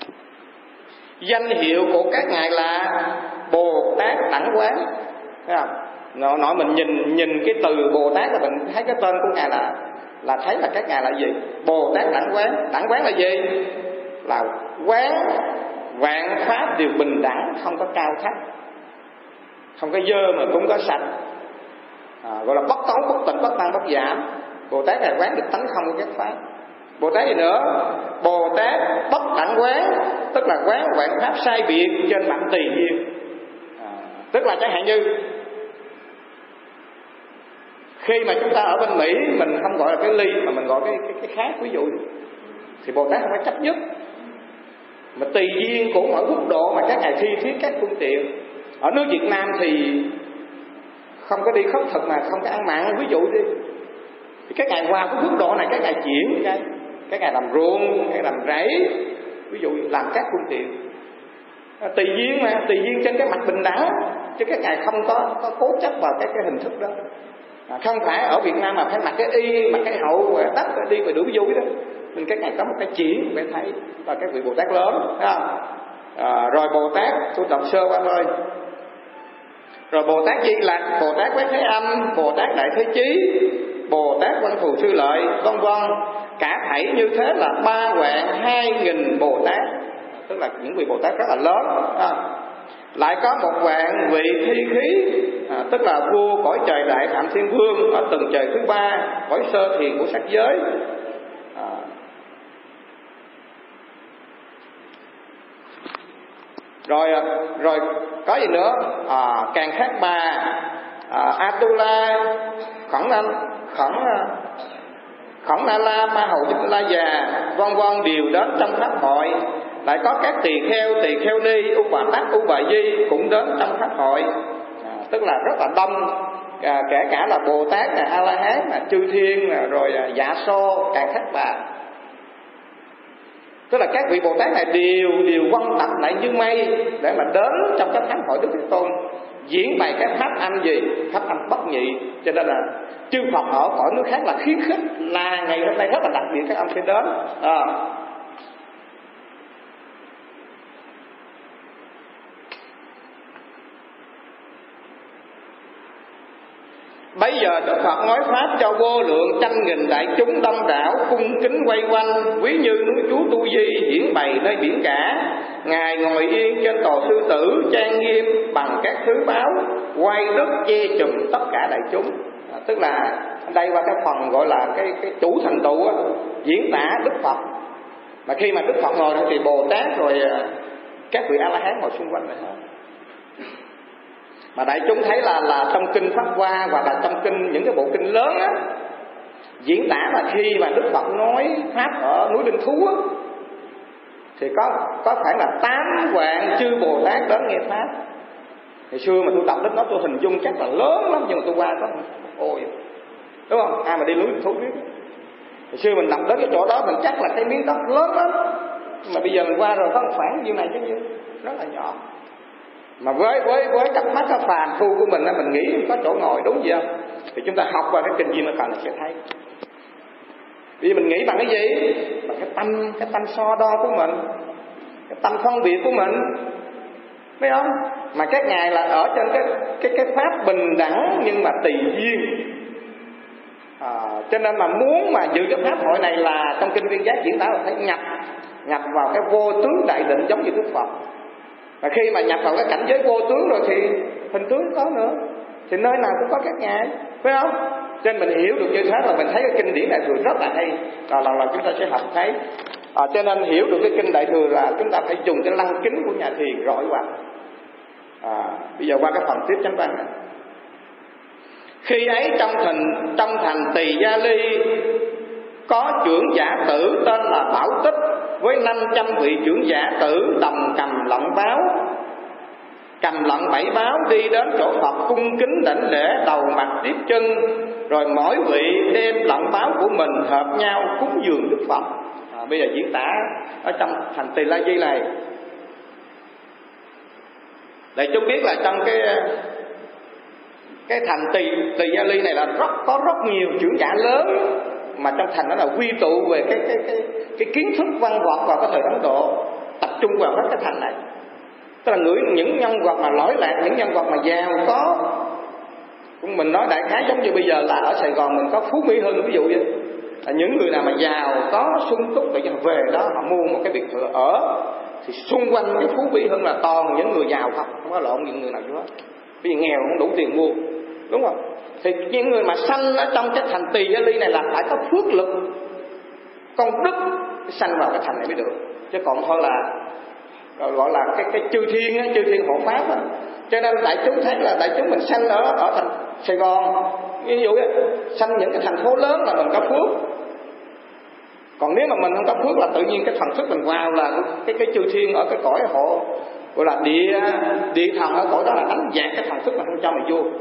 Danh hiệu của các ngài là Bồ Tát Đẳng Quán. Thấy không? Nội mình nhìn nhìn cái từ Bồ Tát là mình thấy cái tên của ngài là là thấy là các ngài là gì? Bồ Tát Đẳng Quán. Đẳng Quán là gì? Là quán vạn pháp đều bình đẳng, không có cao thấp, không có dơ mà cũng có sạch, à, gọi là bất tấu, bất tịnh, bất tăng, bất giảm. Bồ Tát này quán được tánh không của các pháp. Bồ Tát gì nữa? Bồ Tát bất đẳng quán, tức là quán vạn pháp sai biệt trên mặt tùy duyên, à, tức là chẳng hạn như khi mà chúng ta ở bên Mỹ mình không gọi là cái ly mà mình gọi cái cái, cái khác, ví dụ thì Bồ Tát không phải chấp nhất, mà tùy duyên của mỗi quốc độ mà các ngài thi thiết các phương tiện. Ở nước Việt Nam thì không có đi khất thực mà không có ăn mặn, ví dụ đi, thì các ngài qua cái phước độ này các ngài chuyển cái các ngài làm ruộng, các ngài làm rẫy, ví dụ làm các phương tiện à, tùy duyên mà tùy duyên trên cái mặt bình đẳng, chứ các ngài không có, có cố chấp vào cái cái hình thức đó. À, không phải ở Việt Nam mà phải mặc cái y, mặc cái hậu, tắt đi về đuổi vui đó. Nên các ngài có một cái chuyển phải thấy và các vị Bồ Tát lớn, thấy không? À, rồi Bồ Tát tôi đọc sơ qua thôi. Rồi Bồ Tát Di Lặc, Bồ Tát Quán Thế Âm, Bồ Tát Đại Thế Chí, Bồ Tát Văn Thù Sư Lợi, vân vân. Cả thảy như thế là ba vạn hai nghìn Bồ Tát, tức là những vị Bồ Tát rất là lớn. À, lại có một vạn vị thi khí, à, tức là vua cõi trời Đại Phạm Thiên Vương ở tầng trời thứ ba, cõi sơ thiền của sắc giới. À, rồi rồi có gì nữa? À, càng khác bà, à, Atula, Khẩn Anh, Khẩn Khẩn Na La, Ma Hầu La Già, vân vân đều đến trong pháp hội. Lại có các tỳ kheo, tỳ kheo ni, U Bà Tát, U Bà Di cũng đến trong pháp hội, à, tức là rất là đông, à, kể cả là Bồ Tát, là A La Hán, là chư thiên, là rồi à, Dạ Xô, càng khác bà. Tức là các vị Bồ Tát này đều đều quăng tập lại như mây để mà đến trong cái pháp hội Đức Thế Tôn, diễn bày cái pháp âm gì? Pháp âm bất nhị. Cho nên là chư Phật ở cõi nước khác là khuyến khích là ngày hôm nay rất là đặc biệt các ông sẽ đến. À. Bấy giờ Đức Phật nói pháp cho vô lượng trăm nghìn đại chúng đông đảo cung kính quay quanh, quý như núi chú Tu Di diễn bày nơi biển cả. Ngài ngồi yên trên tòa sư tử trang nghiêm bằng các thứ báo, quay đức che chùm tất cả đại chúng. À, tức là đây qua cái phần gọi là cái cái chủ thành tựu á, diễn tả Đức Phật. Mà khi mà Đức Phật ngồi đó thì Bồ Tát rồi các vị A La Hán ngồi xung quanh này hết. Mà đại chúng thấy là là trong kinh Pháp Hoa hoặc là trong kinh những cái bộ kinh lớn á, diễn tả là khi mà Đức Phật nói pháp ở núi Linh Thú á, thì có có phải là tám vạn chư Bồ Tát đến nghe pháp. Ngày xưa mà tôi đọc đến đó tôi hình dung chắc là lớn lắm, nhưng mà tôi qua có ôi, đúng không? Ai mà đi núi Linh Thú biết. Ngày xưa mình đọc đến cái chỗ đó mình chắc là cái miếng đất lớn lắm, mà bây giờ mình qua rồi có một khoảng như này chứ như rất là nhỏ. Mà với với với cặp mắt cái phàm phu của mình á, mình nghĩ có chỗ ngồi đúng gì không? Thì chúng ta học qua cái kinh Di Ma Cật này sẽ thấy. Vì mình nghĩ bằng cái gì? Bằng cái tâm, cái tâm so đo của mình, cái tâm phân biệt của mình, thấy không? Mà các ngài là ở trên cái cái cái pháp bình đẳng nhưng mà tùy duyên. À, cho nên mà muốn mà giữ cái pháp hội này là trong kinh Viên Giác diễn tả là phải nhập nhập vào cái vô tướng đại định giống như Đức Phật. Và khi mà nhập vào cái cảnh giới vô tướng rồi thì hình tướng có nữa, thì nơi nào cũng có các ngài, phải không? Cho nên mình hiểu được như thế là mình thấy cái kinh điển Đại Thừa rất là hay, và lần lần chúng ta sẽ học thấy. À, cho nên hiểu được cái kinh Đại Thừa là chúng ta phải dùng cái lăng kính của nhà thiền rọi qua. À, bây giờ qua cái phần tiếp chánh văn này. Khi ấy trong thành trong thành Tỳ Gia Ly có trưởng giả tử tên là Bảo Tích với năm trăm vị trưởng giả tử đồng cầm lọng báo, cầm lọng bảy báo đi đến chỗ Phật cung kính đảnh lễ đầu mặt tiếp chân, rồi mỗi vị đem lọng báo của mình hợp nhau cúng dường Đức Phật. À, bây giờ diễn tả ở trong thành Tỳ La Di này để chúng biết là trong cái cái thành Tỳ Tỳ Gia Ly này là rất có rất nhiều trưởng giả lớn, mà trong thành đó là quy tụ về cái cái cái cái kiến thức văn vật vào cái thời Ấn Độ, tập trung vào các cái thành này. Tức là người những nhân vật mà lỗi lạc, những nhân vật mà giàu có, cũng mình nói đại khái giống như bây giờ là ở Sài Gòn mình có Phú Mỹ Hưng ví dụ vậy. Là những người nào mà giàu có sung túc tự nhiên về đó họ mua một cái biệt thự ở, thì xung quanh cái Phú Mỹ Hưng là toàn những người giàu không, không có lộn những người nào nữa. Vì nghèo không đủ tiền mua, đúng không? Thì những người mà sanh ở trong cái thành Tỳ Gia Ly này là phải có phước lực, công đức sanh vào cái thành này mới được. Chứ còn thôi là gọi là cái cái chư thiên á, chư thiên hộ pháp á. Cho nên đại chúng thấy là đại chúng mình sanh ở ở thành Sài Gòn, ví dụ ấy, sanh những cái thành phố lớn là mình có phước. Còn nếu mà mình không có phước là tự nhiên cái thần thức mình vào là cái cái chư thiên ở cái cõi hộ gọi là địa địa thần ở cõi đó là đánh dạt cái thần thức mà không cho mày vô.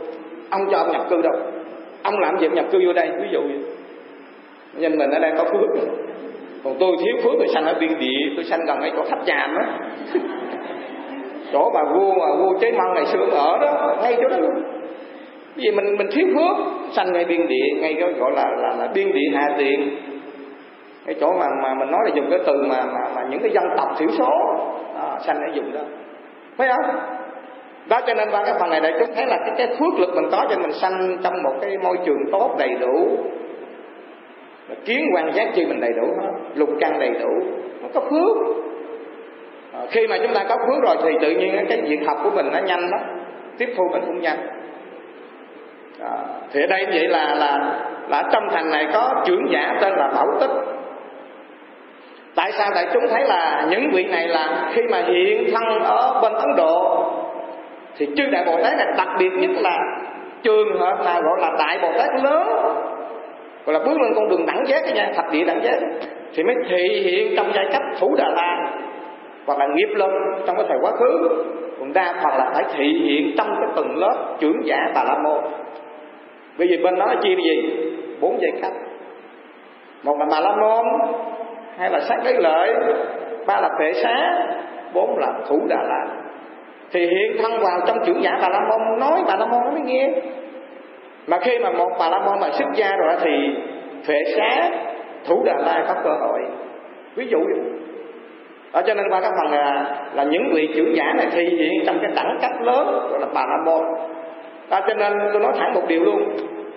ông cho ông nhập cư đâu, ông làm việc nhập cư vô đây, ví dụ vậy. Nhân mình ở đây có phước, còn tôi thiếu phước, tôi sanh ở biên địa, tôi sanh gần mấy chỗ Tháp Chàm á, chỗ mà vua mà vua Chế Măng ngày xưa ở đó, ngay chỗ đó luôn. Vì mình mình thiếu phước, sanh ngay biên địa, ngay cái gọi là là, là biên địa Hà Tiện, cái chỗ mà mà mình nói là dùng cái từ mà mà, mà những cái dân tộc thiểu số à, sanh ở vùng đó, phải không? Đó cho nên qua cái phần này để chúng thấy là cái cái phước lực mình có cho mình sanh trong một cái môi trường tốt đầy đủ, kiến quan giác chi mình đầy đủ hết, lục căn đầy đủ, nó có phước. À, khi mà chúng ta có phước rồi thì tự nhiên cái việc học của mình nó nhanh lắm, tiếp thu mình cũng nhanh. À, thì ở đây vậy là là là trong thành này có trưởng giả tên là Bảo Tích. Tại sao đại chúng thấy là những vị này là khi mà hiện thân ở bên Ấn Độ thì chư Đại Bồ Tát này đặc biệt nhất là trường hợp mà gọi là Đại Bồ Tát lớn, gọi là bước lên con đường đẳng giác nha, thập địa đẳng giác, thì mới thị hiện trong giai cấp Thủ Đà La hoặc là nghiệp lực trong cái thời quá khứ, còn đa phần là phải thị hiện trong cái tầng lớp trưởng giả Bà La Môn. Bởi vì bên đó là chia gì? Bốn giai cấp. Một là Bà La Môn, hai là Sát Đế Lợi, ba là Tuệ Xá, bốn là Thủ Đà La. Thì hiện thân vào trong trưởng giả Bà La Môn, nói Bà La Môn nó mới nghe. Mà khi mà một Bà La Môn mà xuất gia rồi thì Tuệ Xá, Thủ Đà La có cơ hội. Ví dụ đó, cho nên qua các phần là, là những vị trưởng giả này thi hiện trong cái đẳng cấp lớn gọi là Bà La Môn. Đó, cho nên tôi nói thẳng một điều luôn,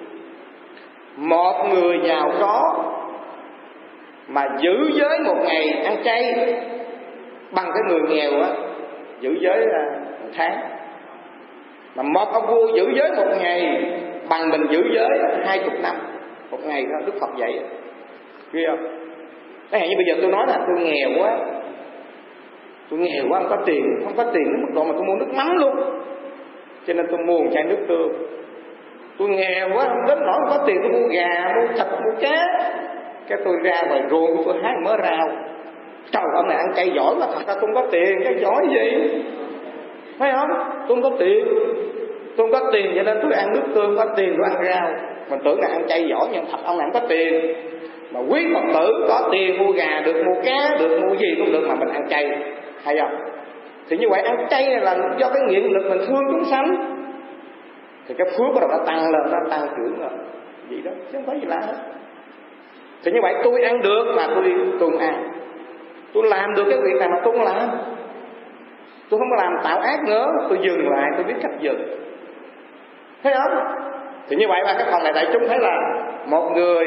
một người giàu có mà giữ giới một ngày ăn chay bằng cái người nghèo á giữ giới một tháng, mà một ông vua giữ giới một ngày bằng mình giữ giới hai chục năm một ngày đó. Đức Phật dạy, biết không? Thế như bây giờ tôi nói là tôi nghèo quá, tôi nghèo quá, không có tiền, không có tiền đến mức độ mà tôi mua nước mắm luôn, cho nên tôi mua một chai nước tương. Tôi nghèo quá, không đến nỗi không có tiền, tôi mua gà, mua thịt, mua cá. Cái tôi ra ngoài ruộng tôi hái mớ rau. Trời, ông này ăn chay giỏi mà, thật ra tôi không có tiền, cái giỏi gì, phải không? Tôi không có tiền, tôi không có tiền cho nên tôi ăn nước tương, có tiền tôi ăn rau. Mình tưởng là ăn chay giỏi nhưng thật ông này không có tiền. Mà quý Phật tử có tiền mua gà được, mua cá được, mua gì cũng được mà mình ăn chay, hay không? Thì như vậy ăn chay là do cái nghiệp lực mình thương chúng sanh, thì cái phước bắt đầu nó tăng lên, nó tăng trưởng rồi, vậy đó, chứ không có gì lạ hết. Thì như vậy tôi ăn được mà tôi tôi không ăn, tôi làm được cái việc này mà tôi không làm, tôi không có làm tạo ác nữa, tôi dừng lại, tôi biết cách dừng, thấy không? Thì như vậy mà cái phần này đại chúng thấy là một người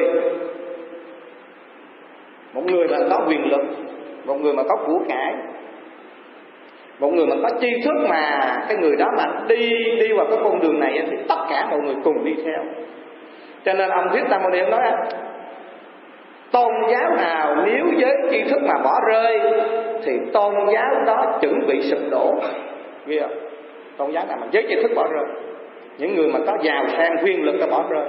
một người mà có quyền lực, một người mà có của cải, một người mà có tri thức, mà cái người đó mà đi đi vào cái con đường này thì tất cả mọi người cùng đi theo. Cho nên ông Thuyết Tam Mâu Ni nói tôn giáo nào nếu với tri thức mà bỏ rơi thì tôn giáo đó chuẩn bị sụp đổ. Biết không? Tôn giáo nào mà với tri thức bỏ rơi, những người mà có giàu sang quyền lực đã bỏ rơi.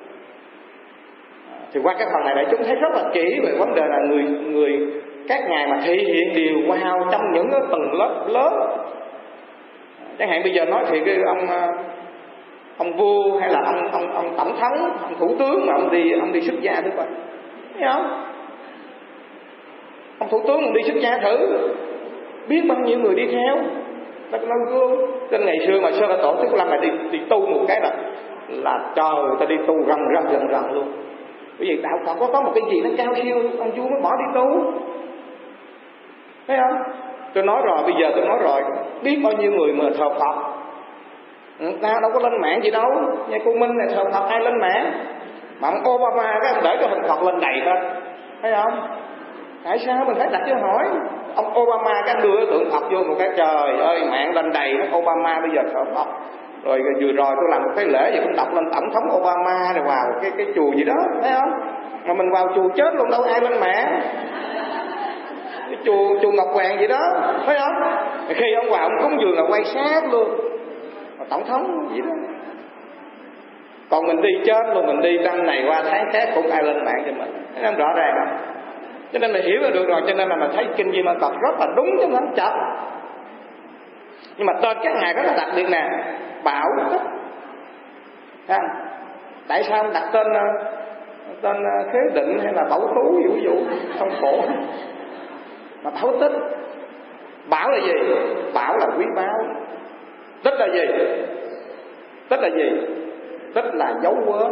Thì qua cái phần này đại chúng thấy rất là kỹ về vấn đề là người người các ngài mà thể hiện điều wow trong những cái tầng lớp lớn. Chẳng hạn bây giờ nói thì cái ông ông vua hay là ông ông ông tổng thống, ông thủ tướng mà ông đi ông đi xuất gia, đúng không? Thấy không? Ông thủ tướng ông đi xuất gia thử, biết bao nhiêu người đi theo, ta nói gương. Trên ngày xưa mà Sơ Ca Tổ Thích Lâm mà đi đi tu một cái là là trời, người ta đi tu rầm rầm rầm rầm luôn. Bởi vì đạo Phật có có một cái gì nó cao siêu, ông vua mới bỏ đi tu, thấy không? Tôi nói rồi, bây giờ tôi nói rồi, biết bao nhiêu người mà thờ Phật, người ta đâu có lên mạng gì đâu. Nhà cô Minh này thờ Phật ai lên mạng, mà ông Obama cái để cái hình Phật lên đầy hết, thấy không? Tại sao mình phải đặt câu hỏi? Ông Obama cái đưa cái tượng Phật vô một cái, trời ơi mạng lên đầy, nó Obama bây giờ thờ Phật. Rồi vừa rồi tôi làm một cái lễ gì cũng đọc lên tổng thống Obama rồi vào cái cái chùa gì đó, thấy không? Mà mình vào chùa chết luôn, đâu ai lên mạng. Cái chùa chùa Ngọc Hoàng gì đó, thấy không? Khi ông vào ông cúng dường là quay sát luôn, mà tổng thống gì đó. Còn mình đi chết luôn, mình đi năm này qua tháng khác cũng ai lên mạng cho mình, thấy không? Rõ ràng không? Cho nên mình hiểu được rồi, cho nên là mình thấy kinh Di Ma Cật rất là đúng chứ không chậm. Nhưng mà tên các ngài rất là đặc biệt nè, Bảo Tích. ha. Tại sao không đặt tên tên Khế Định hay là Bảo Tú vũ vũ không khổ, mà Bảo Tích? Bảo là gì? Bảo là quý báu. Tích là gì? Tích là gì? Tích là dấu vết.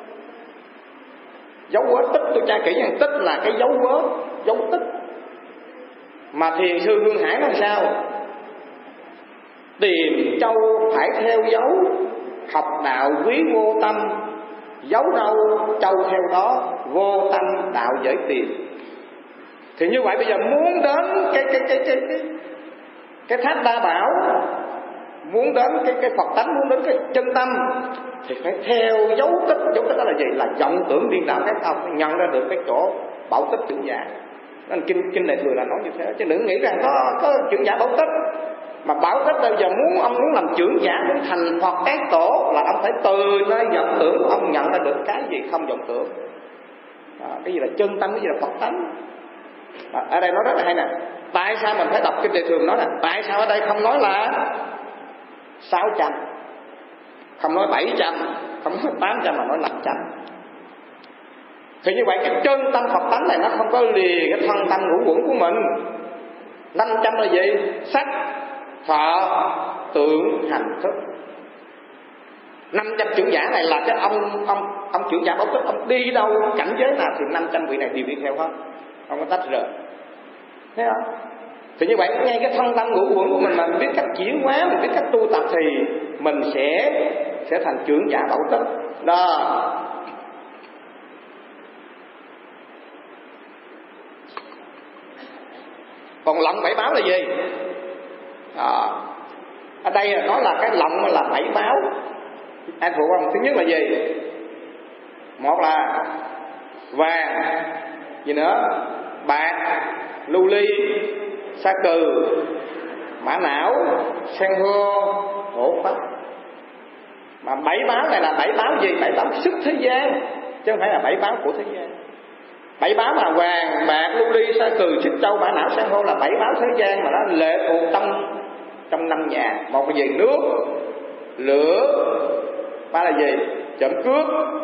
Dấu vết tích, tôi tra kỹ rằng tích là cái dấu vết, dấu tích. Mà thiền sư Hương Hải làm sao? Tìm châu phải theo dấu, học đạo quý vô tâm, dấu đâu châu theo đó, vô tâm đạo dễ tìm. Thì như vậy bây giờ muốn đến cái cái cái cái cái, cái tháp Đa Bảo, muốn đến cái cái Phật tánh, muốn đến cái chân tâm, thì phải theo dấu tích. Dấu tích đó là gì? Là vọng tưởng điên đảo các ông, nhận ra được cái chỗ Bảo Tích trưởng giả. Nên kinh kinh này thường là nói như thế, chứ đừng nghĩ rằng có có trưởng giả Bảo Tích. Mà Bảo Tích bây giờ muốn ông muốn làm trưởng giả, muốn thành Phật Ác Tổ, là ông phải từ nơi vọng tưởng của ông nhận ra được cái gì không vọng tưởng. À, cái gì là chân tâm, cái gì là Phật tánh. À, ở đây nói rất là hay nè. Tại sao mình phải đọc kinh Địa Thường nói nè? Tại sao ở đây không nói là sáu trăm, không nói bảy trăm, không nói tám trăm, mà nói năm trăm? Thì như vậy cái chân tâm Phật tánh này nó không có lìa cái thân tâm ngũ quẩn của mình. Năm trăm là gì? Sắc, thọ, tưởng, hành, thức. Năm trăm trưởng giả này là cái ông ông ông trưởng giả Bảo Tích, ông đi đâu cảnh giới nào thì năm trăm vị này đều đi theo hết, không có tách rời. Thấy không? Thì như vậy ngay cái thân tâm ngũ quẩn của mình mà mình biết cách chuyển hóa, mình biết cách tu tập thì mình sẽ sẽ thành trưởng giả Bảo Tích đó. Còn lộng bảy báo là gì? À, ở đây nói là cái lộng là bảy báo. Anh phụ không? Thứ nhất là gì? Một là vàng, gì nữa? Bạc, lưu ly, sa cừ, mã não, san hô, thổ pháp. Mà bảy báo này là bảy báo gì? Bảy báo sức thế gian, chứ không phải là bảy báo của thế gian. Bảy báo là vàng, bạc, lưu ly, sa cừ, xích châu, mã não, san hô là bảy báo thế gian mà nó lệ thuộc trong trong năm nhà. Một là gì? Nước, lửa. Ba là gì? Trộm cướp,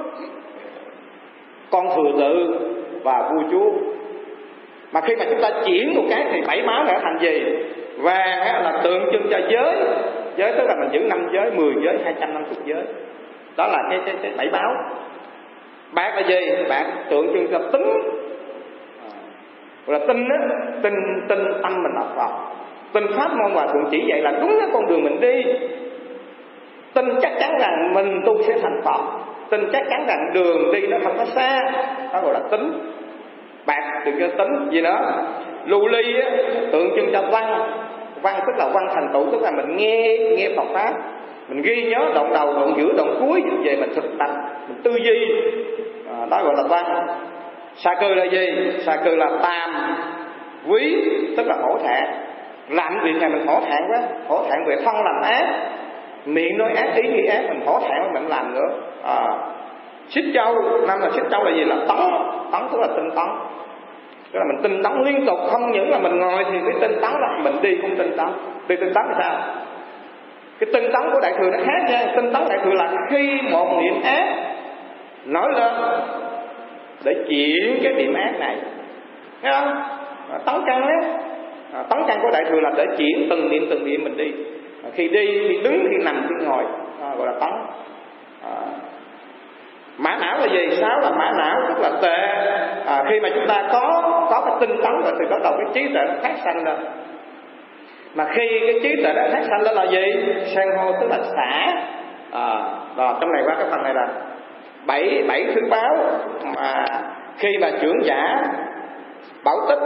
con thừa tự và vua chúa. Mà khi mà chúng ta chuyển một cái thì bảy báo đã thành gì? Vàng là tượng trưng cho giới. Giới tức là mình giữ năm giới, mười giới, hai trăm năm mươi giới. Đó là cái, cái, cái bảy báo. Bạc là gì? Bạc tượng trưng cho tính. Gọi là tin á, tin tin tâm mình là Phật. Tin pháp môn Hòa Thượng chỉ dạy là đúng cái con đường mình đi. Tin chắc chắn rằng mình tu sẽ thành Phật. Tin chắc chắn rằng đường đi nó không có xa. Đó gọi là tính. Bạc tượng trưng cho tính. Gì nữa? Lưu ly á, tượng trưng cho văn. Văn tức là văn thành tựu, tức là mình nghe nghe Phật pháp, mình ghi nhớ đoạn đầu, đoạn giữa, đoạn cuối về mình thực tập, mình tư duy. À, đó gọi là văn. Sa cừ là gì? Sa cừ là tam quý, tức là hổ thẹn. Làm việc này mình hổ thẹn quá, hổ thẹn về thân làm ác, miệng nói ác, ý nghĩ ác, mình hổ thẹn mình làm nữa. À, xích châu, năm là xích châu là gì? Là tấn, tấn tức là tinh tấn. Tức là mình tinh tấn liên tục, không những là mình ngồi thì mới tinh tấn đó, mình đi cũng tinh tấn. Đi tinh tấn là sao? Cái tinh tấn của Đại Thừa nó khác nha. Tinh tấn Đại Thừa là khi một niệm ác nổi lên để chuyển cái niệm ác này, thấy không? À, tấn căn á, à, tấn căn của Đại Thừa là để chuyển từng niệm từng niệm mình đi. À, khi đi, khi đứng, khi nằm, khi ngồi, à, gọi là tấn. À, mã não là gì? Sáu là mã não, tức là tuệ. À, khi mà chúng ta có có cái tinh tấn rồi thì bắt đầu cái trí tuệ nó phát sanh lên. Mà khi cái trí tuệ đã phát sanh lên là gì? San hô tức là xả. À, rồi trong này qua cái phần này là bảy bảy thứ báo mà khi mà trưởng giả Bảo Tích.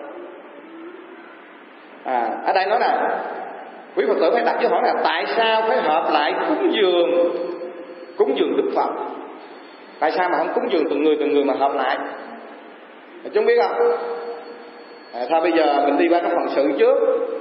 À, ở đây nói là quý Phật tử phải đặt câu hỏi là tại sao phải hợp lại cúng dường cúng dường Đức Phật? Tại sao mà không cúng dường từng người từng người mà hợp lại? Chúng biết không? À, thôi bây giờ mình đi qua cái phần sự trước.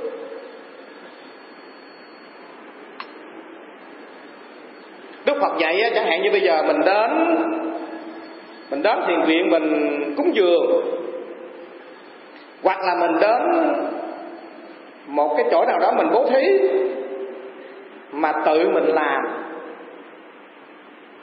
Đức Phật dạy chẳng hạn như bây giờ mình đến mình đến thiền viện mình cúng dường, hoặc là mình đến một cái chỗ nào đó mình bố thí mà tự mình làm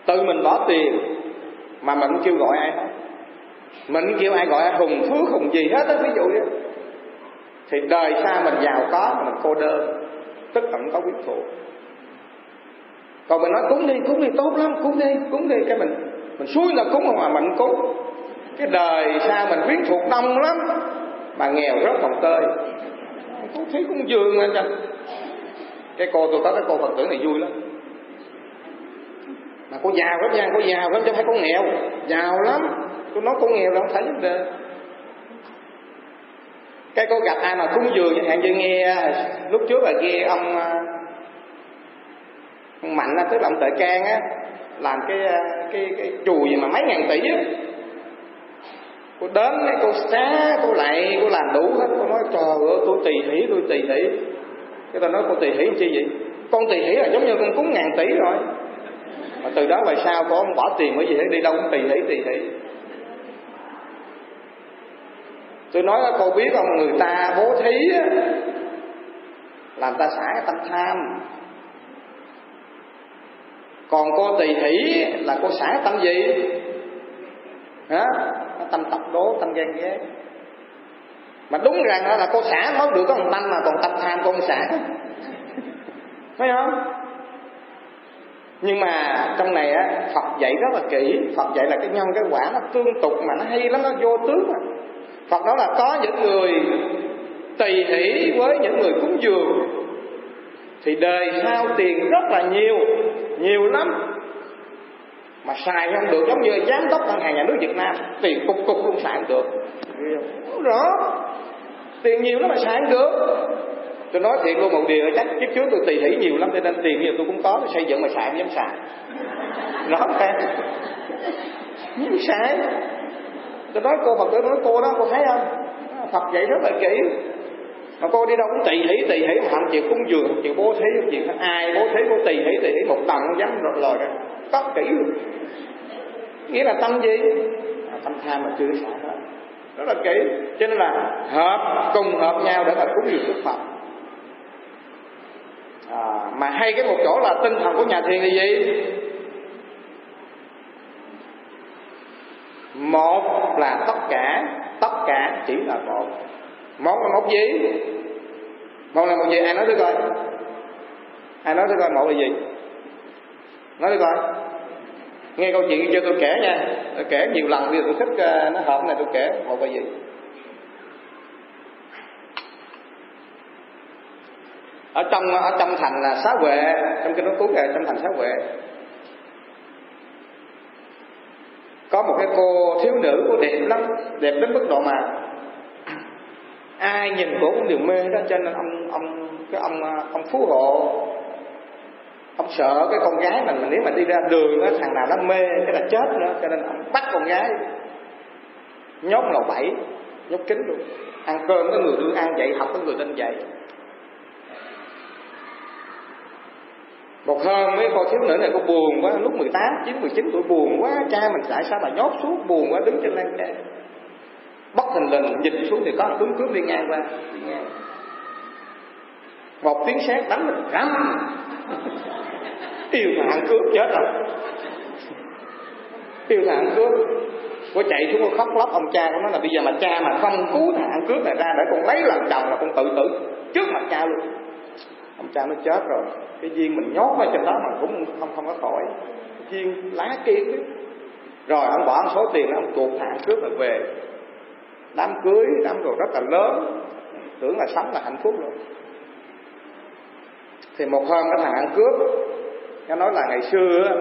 tự mình bỏ tiền mà mình kêu gọi ai hết, mình kêu ai gọi ai hùng phước hùng gì hết á, ví dụ vậy. Thì đời sau mình giàu có mình cô đơn, tức là mình có quyến thuộc. Còn mình nói cúng đi, cúng đi tốt lắm, cúng đi, cúng đi, cái mình mình xui là cúng không mà mình cúng. Cái đời sau mình quyến thuộc đông lắm, mà nghèo rất còn tơi. Cũng thấy cũng dường mà chẳng. Cái cô tôi có cái cô Phật tử này vui lắm. Mà cô giàu lắm nha, cô giàu lắm chứ không phải cô nghèo, giàu lắm. Tôi nói cô nghèo là không phải vấn đề. Cái cô gặp ai mà cúng dường chẳng hạn như nghe lúc trước là nghe ông, ông Mạnh á, tức là ông Tệ Can á, làm cái cái cái chùa gì mà mấy ngàn tỷ á. Cô đến mấy cô xá, cô lại, cô làm đủ hết. Cô nói trời ơi tôi tỳ hỷ, tôi tỳ hỷ. Cái ta nói cô tỳ hỷ chi vậy? Con tỳ hỷ là giống như con cúng ngàn tỷ rồi. Mà từ đó về sau con không bỏ tiền cái gì hết, đi đâu cũng tỳ hỷ tỳ hỷ. Tôi nói cô biết không, người ta bố thí á, làm ta xả cái tâm tham. Còn cô tỳ hỷ là cô xả tâm gì? Hả? Tâm tập đố, tâm ghen ghét. Mà đúng rằng là cô xả mới được có một tâm, mà còn tâm tham cô không xả. Phải không? Nhưng mà trong này á, Phật dạy rất là kỹ. Phật dạy là cái nhân cái quả nó tương tục mà nó hay lắm, nó vô tướng mà. Phật nói là có những người tỳ hỷ với những người cúng dường thì đời sau tiền rất là nhiều, nhiều lắm. Mà xài không được, giống như giám đốc ngân hàng nhà nước Việt Nam, tiền cục cục luôn xài không được. Đúng rõ, tiền nhiều lắm mà xài không được. Tôi nói thiệt luôn một điều, chắc kiếp trước tôi tỳ hỷ nhiều lắm, cho nên tiền nhiều tôi cũng có, tôi xây dựng mà xài không dám xài. Rõ không? Nhưng xài. Tôi nói cô Phật tử nói cô đó, cô thấy không? Phật dạy rất là kỹ. Mà cô đi đâu cũng tỳ hỷ, tỳ hỷ mà không chịu cúng dường, không chịu bố thí, không chịu ai bố thí, cô tỳ hỷ, tỳ hỷ một đồng không dám lời ra. Cất kỹ luôn. Nghĩa là tâm gì? À, tâm tham mà chưa xả hết. Rất là kỹ. Cho nên là hợp, cùng hợp nhau để mà cúng dường Đức Phật. À, mà hay cái một chỗ là tinh thần của nhà thiền là gì? Một là tất cả, tất cả chỉ là một. Một là một gì? Một là một gì? Ai nói thử coi. Ai nói thử coi một là gì? Nói thử coi. Nghe câu chuyện cho tôi kể nha. Tôi kể nhiều lần vì tôi thích uh, nó hợp này tôi kể. Một là gì? Ở trong ở trong thành là Xá Huệ, trong kinh nói cuốn là trong thành Xá Huệ. Có một cái cô thiếu nữ, cô đẹp lắm, đẹp đến mức độ mà ai nhìn cô cũng đều mê đó. Cho nên ông ông cái ông ông phú hộ, ông sợ cái con gái mình, mình nếu mà đi ra đường đó, thằng nào nó mê cái là chết nữa, cho nên ông bắt con gái nhốt lầu bảy, nhốt kín luôn. Ăn cơm cái người đưa ăn, dạy học cái người lên dạy. Một hôm mấy cô thiếu nữ này cô buồn quá, lúc mười tám, chín, mười chín tuổi buồn quá, cha mình tại sao bà nhốt suốt, buồn quá, đứng trên lan can. Bất thình lình nhìn xuống thì có một tướng cướp đi ngang qua, đi ngang. Một tiếng sét đánh mình rắm. Yêu thằng cướp chết rồi. Yêu thằng cướp. Cô chạy xuống cô khóc lóc, ông cha của nó là bây giờ mà cha mà không cứu thằng cướp này ra để con lấy làm chồng là con tự tử trước mặt cha luôn. Ông cha nó chết rồi, cái duyên mình nhốt ở trên đó mà cũng không không có khỏi, duyên lá kiên đấy. Rồi ông bỏ một số tiền đó, ông tuột thằng cướp rồi về, đám cưới, đám đồ rất là lớn, tưởng là sống là hạnh phúc rồi. Thì một hôm cái thằng ăn cướp, nó nói là ngày xưa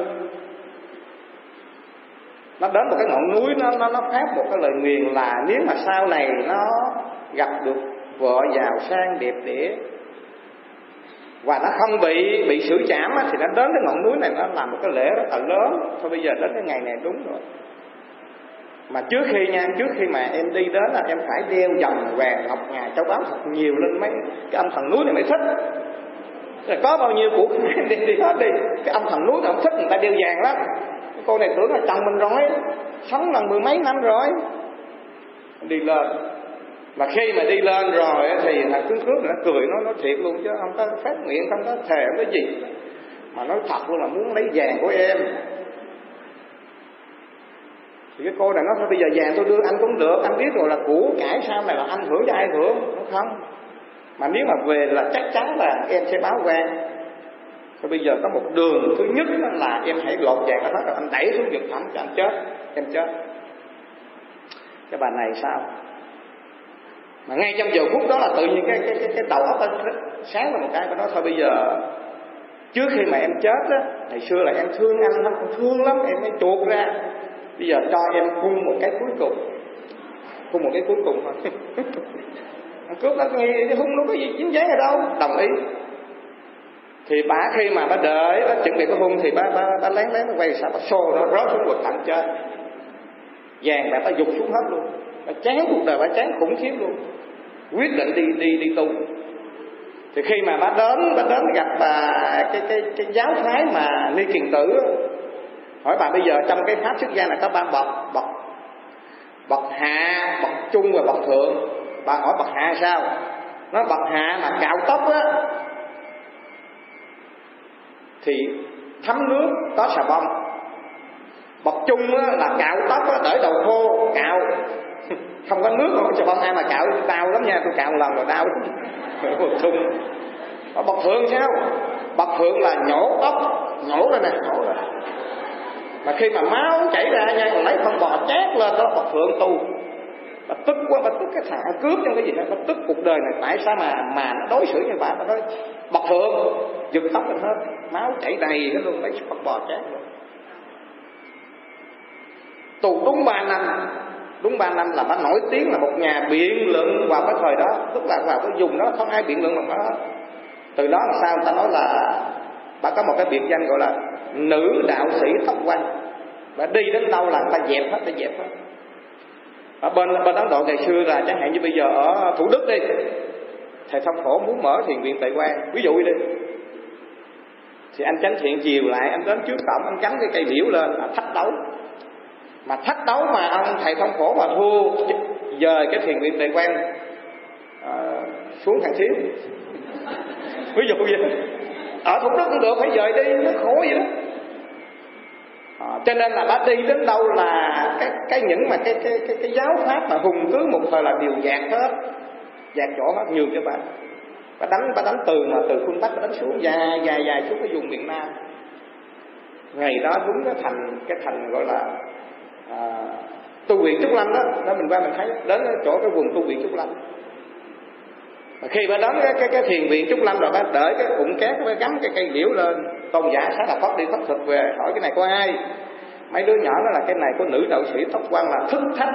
nó đến một cái ngọn núi, nó nó nó phát một cái lời nguyền là nếu mà sau này nó gặp được vợ giàu sang đẹp đẽ và nó không bị bị xử trảm á, thì nó đến cái ngọn núi này nó làm một cái lễ rất là lớn. Thôi bây giờ đến cái ngày này đúng rồi. Mà trước khi nha, trước khi mà em đi đến là em phải đeo vòng vàng ngọc ngà châu báu thật nhiều lên mấy cái ông thần núi này mới thích. Rồi có bao nhiêu cuộc em đi đi hết đi, cái ông thần núi này ông thích người ta đeo vàng lắm. Cái cô này tưởng là chồng mình rồi, sống lần mười mấy năm rồi, đi lên. Mà khi mà đi lên rồi thì thằng tướng cướp nó cười, nó nói thiệt luôn chứ không có phát nguyện, không có thề, không có gì, mà nói thật luôn là muốn lấy vàng của em. Thì cái cô này nói thôi bây giờ vàng tôi đưa anh cũng được, anh biết rồi là của cải sau này là anh hưởng cho ai hưởng. Nó không. Mà nếu mà về là chắc chắn là em sẽ báo quan. Thôi bây giờ có một đường, thứ nhất là em hãy lột vàng ra hết rồi anh đẩy xuống vực thẳm cho anh chết, em chết. Cái bà này sao? Mà ngay trong giờ phút đó là tự nhiên cái cái cái, cái đầu óc nó sáng lên một cái, và nói thôi bây giờ trước khi mà em chết á, ngày xưa là em thương anh lắm, em thương lắm, em mới chuột ra. Bây giờ cho em phun một cái cuối cùng, phun một cái cuối cùng thôi. Cướp nó nghe cái hung nó có gì dính dáng ở đâu, đồng ý. Thì bà khi mà bà đợi, bà chuẩn bị cái hung thì bà bà, bà lén lén nó quay sao bà xô nó rớt xuống vực thẳm chết. Vàng bà ta dục xuống hết luôn, bà chán cuộc đời, bà chán khủng khiếp luôn, quyết định đi đi đi tu. Thì khi mà bà đến bà đến gặp bà cái cái cái giáo phái mà Ni Kiền Tử, hỏi bà bây giờ trong cái pháp xuất gia này có ba bậc, bậc bậc hạ, bậc trung và bậc thượng. Bà hỏi bậc hạ sao? Nói bậc hạ mà cạo tóc á thì thấm nước có xà bông. Bậc trung á là cạo tóc á, để đầu khô cạo không có nước không có xà bông, ai mà cạo đau lắm nha, tôi cạo một lần rồi đau lắm. Bậc trung. Bậc thượng sao? Bậc thượng là nhổ tóc, nhổ ra nè, nhổ ra. Mà khi mà máu chảy ra nha, còn lấy phân bò chát lên đó, bậc thượng tu. Bà tức quá, bà tức cái thằng cướp trong cái gì đó, bà tức cuộc đời này tại sao mà mà nó đối xử như bà. Bà nói bậc thượng giật tóc lên hết, máu chảy đầy hết luôn, lấy phân bò chát luôn. Tù đúng ba năm, đúng ba năm là bà nổi tiếng là một nhà biện luận vào cái thời đó, tức là vào cái vùng đó không ai biện luận bằng đó. Từ đó là sao người ta nói là bà có một cái biệt danh gọi là nữ đạo sĩ tóc quanh. Bà đi đến đâu là người ta dẹp hết, ta dẹp hết. Ở bên bên Ấn Độ ngày xưa là chẳng hạn như bây giờ ở Thủ Đức đi, thầy Thông Phổ muốn mở thiền viện Tại Quan, ví dụ đi, thì anh chánh thiện chiều lại, anh đến trước cổng, anh cắm cái cây liễu lên là thách đấu. Mà thách đấu mà ông thầy Thông Phổ mà thua, dời cái thiền viện Tại Quan uh, xuống Thằng Thiếu. Ví dụ vậy. Ở Thủ Đức cũng được, phải dời đi, nó khổ vậy đó. À, cho nên là bà đi đến đâu là cái cái những mà cái cái cái, cái giáo pháp mà hùng cứ một thời là đều dạt hết, dạt chỗ hết, nhường cho bà. Bà đánh bà đánh từ mà từ phương Bắc bà đánh xuống dài dài dài xuống cái vùng miền Nam. Ngày đó đúng cái thành cái thành gọi là à, tu viện Trúc Lâm đó, đó mình qua mình thấy đến chỗ cái vùng tu viện Trúc Lâm. Mà khi bà đến cái cái, cái thiền viện Trúc Lâm rồi bà đợi cái bụng cát, bà gắm cái cây liễu lên. Tôn giả Xá Đà Phất đi khất thực về hỏi cái này có ai? Mấy đứa nhỏ nó là cái này của nữ đạo sĩ tóc quăn là Thức Thách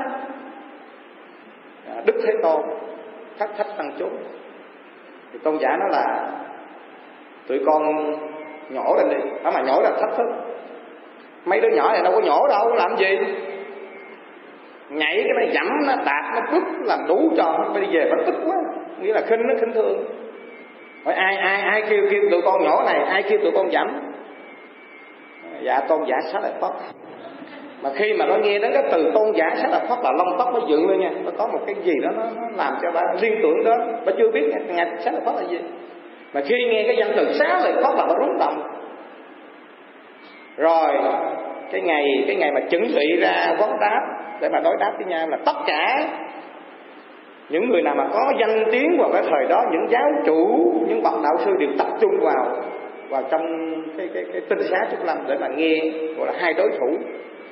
Đức Thế Tôn, Thách Thách Tăng Chúng. Thì tôn giả nó là tụi con nhổ lên đi, đó mà nhổ là thách thức. Mấy đứa nhỏ này đâu có nhổ đâu, làm gì? Nhảy cái nó dẫm, nó đạp, nó cướp làm đủ cho, bây giờ nó tức quá, nghĩa là khinh nó khinh thường. Hỏi ai ai ai kêu kêu tụi con nhổ này, ai kêu tụi con dẫm? Dạ tôn giả Xá Lợi Phất. Mà khi mà nó nghe đến cái từ tôn giả Xá Lợi Phất là lông tóc nó dựng lên nha, nó có một cái gì đó nó, nó làm cho bà liên tưởng đến, bà chưa biết ngài Xá Lợi Phất là gì. Mà khi nghe cái danh từ Xá Lợi Phất là nó rung động. Rồi cái ngày cái ngày mà chuẩn bị ra vấn đáp để mà đối đáp với nhau là tất cả những người nào mà có danh tiếng vào cái thời đó, những giáo chủ, những bậc đạo sư đều tập trung vào vào trong cái cái cái tinh xá Trúc Lâm để mà nghe, gọi là hai đối thủ.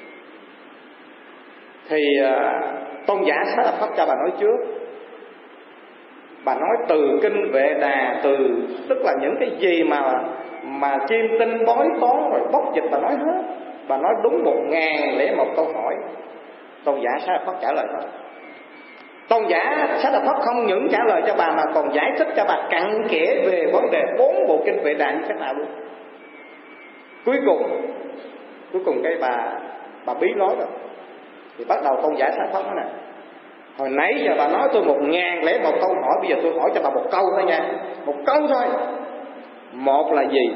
Thì uh, tôn giả Xá Lợi Phất cho bà nói trước. Bà nói từ kinh Vệ Đà, từ tức là những cái gì mà mà chiêm tinh bói toán rồi bóc dịch bà nói hết. Bà nói đúng một ngàn lẻ một câu hỏi. Tôn giả Xá Lợi Phất trả lời thôi. Tôn giả Xá Lợi Phất không những trả lời cho bà mà còn giải thích cho bà cặn kẽ về vấn đề bốn bộ kinh Vệ Đà như thế nào luôn. Cuối cùng, cuối cùng cái bà bà bí nói rồi. Thì bắt đầu tôn giả Xá Lợi Phất nói nè, hồi nãy giờ bà nói tôi một ngàn lẻ một câu hỏi, bây giờ tôi hỏi cho bà một câu thôi nha, một câu thôi. Một là gì?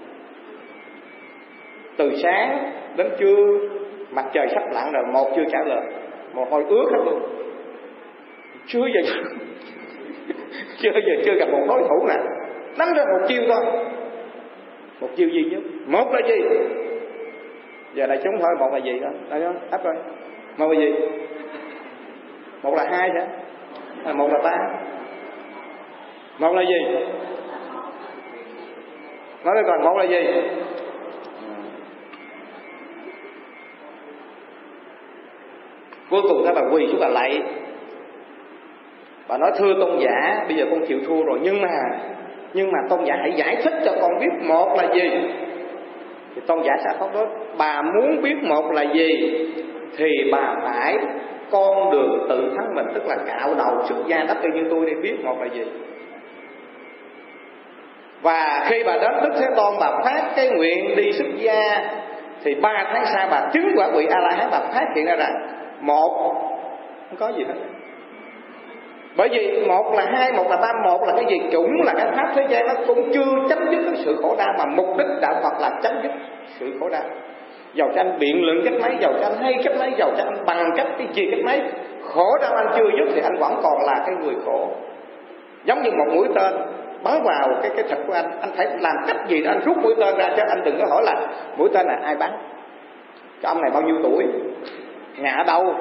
Từ sáng đến trưa mặt trời sắp lặn rồi, một chưa trả lời, mồ hôi ướt hết luôn. Chưa giờ chưa giờ chưa gặp một đối thủ nào đánh ra một chiêu thôi, một chiêu duy nhất. Một là gì? Giờ này chúng hỏi một là gì đó, đây đó, đáp coi. Một là gì? Một là hai hả? À, một là ba. Một là gì? Nói coi một là gì? Cuối cùng các bà quỳ xuống bà lạy. Bà nói thưa tôn giả, bây giờ con chịu thua rồi, nhưng mà nhưng mà tôn giả hãy giải thích cho con biết một là gì. Thì tôn giả sẽ không nói bà muốn biết một là gì thì bà phải con đường tự thắng mình, tức là cạo đầu xuất gia đắp y như tôi để biết một là gì. Và khi bà đến Đức Thế Tôn bà phát cái nguyện đi xuất gia thì ba tháng sau bà chứng quả vị A La Hán, bà phát hiện ra rằng một không có gì hết. Bởi vì một là hai, một là ba, một là cái gì? Cũng là cái pháp thế gian, nó cũng chưa chấm dứt cái sự khổ đau, mà mục đích đạo Phật là chấm dứt sự khổ đau. Dầu cho anh biện luận cách mấy, dầu cho anh hay cách mấy, dầu cho anh bằng cách cái gì cách mấy, khổ đau anh chưa dứt thì anh vẫn còn là cái người khổ. Giống như một mũi tên bắn vào cái cái thịt của anh, anh phải làm cách gì để anh rút mũi tên ra, chứ anh đừng có hỏi là mũi tên là ai bắn, cái ông này bao nhiêu tuổi, nhà ở đâu,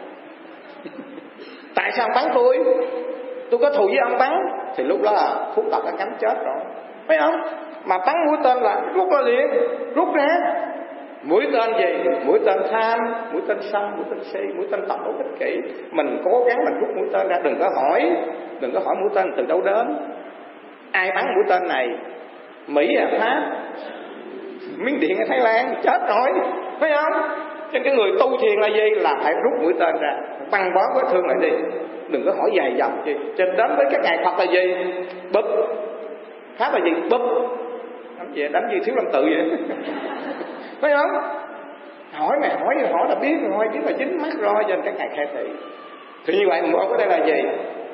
tại sao ông bắn tôi, tôi có thù với ông bắn, thì lúc đó là khúc độc cái cánh chết rồi, phải không? Mà bắn mũi tên là rút ra liền, rút ra. Mũi tên gì? Mũi tên tham, mũi tên sân, mũi tên si, mũi tên tập đấu ích kỷ. Mình cố gắng mình rút mũi tên ra, đừng có hỏi, đừng có hỏi mũi tên từ đâu đến, ai bắn mũi tên này, Mỹ à, Pháp, Miến Điện hay Thái Lan, chết rồi, phải không? Cho cái người tu thiền là gì? Là phải rút mũi tên ra, băng bó vết thương lại đi, đừng có hỏi dài dòng chi. Cho đến với các ngài Phật là gì? Bụp. Pháp là gì? Bụp. Đánh gì? Đánh gì Thiếu Lâm Tự vậy? Phải không? Hỏi mày hỏi hỏi là biết rồi, biết là dính mắt rồi, cho nên các ngài khai thị. Thì như vậy một ở đây là gì?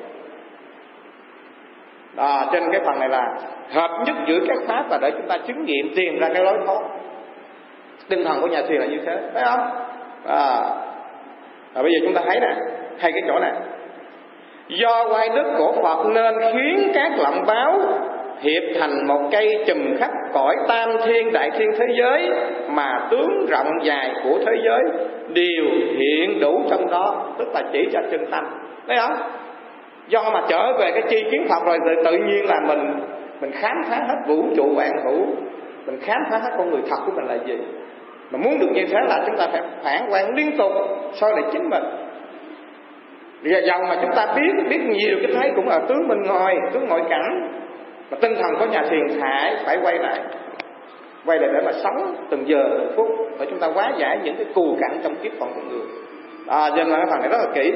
Đó, trên cái phần này là hợp nhất giữa các pháp và để chúng ta chứng nghiệm tìm ra cái lối thoát. Tinh thần của nhà thiền là như thế, phải không? À, à, bây giờ chúng ta thấy nè, hai cái chỗ này. Do oai đức của Phật nên khiến các lọng báo hiệp thành một cây chùm khắp cõi tam thiên đại thiên thế giới, mà tướng rộng dài của thế giới đều hiện đủ trong đó, tức là chỉ cho chân tâm, thấy không? Do mà trở về cái tri kiến Phật rồi thì tự nhiên là mình mình khám phá hết vũ trụ vạn hữu, mình khám phá hết con người thật của mình là gì. Mà muốn được như thế là chúng ta phải phản quan liên tục soi lại chính mình. Bây giờ dầu mà chúng ta biết biết nhiều cái thấy cũng ở tướng bên ngoài, tướng ngoại cảnh, mà tinh thần của nhà thiền phải phải quay lại, quay lại để mà sống từng giờ từng phút, để chúng ta hóa giải những cái cù cặn trong kiếp phận của người. À, cho nên là cái phần này rất là kỹ.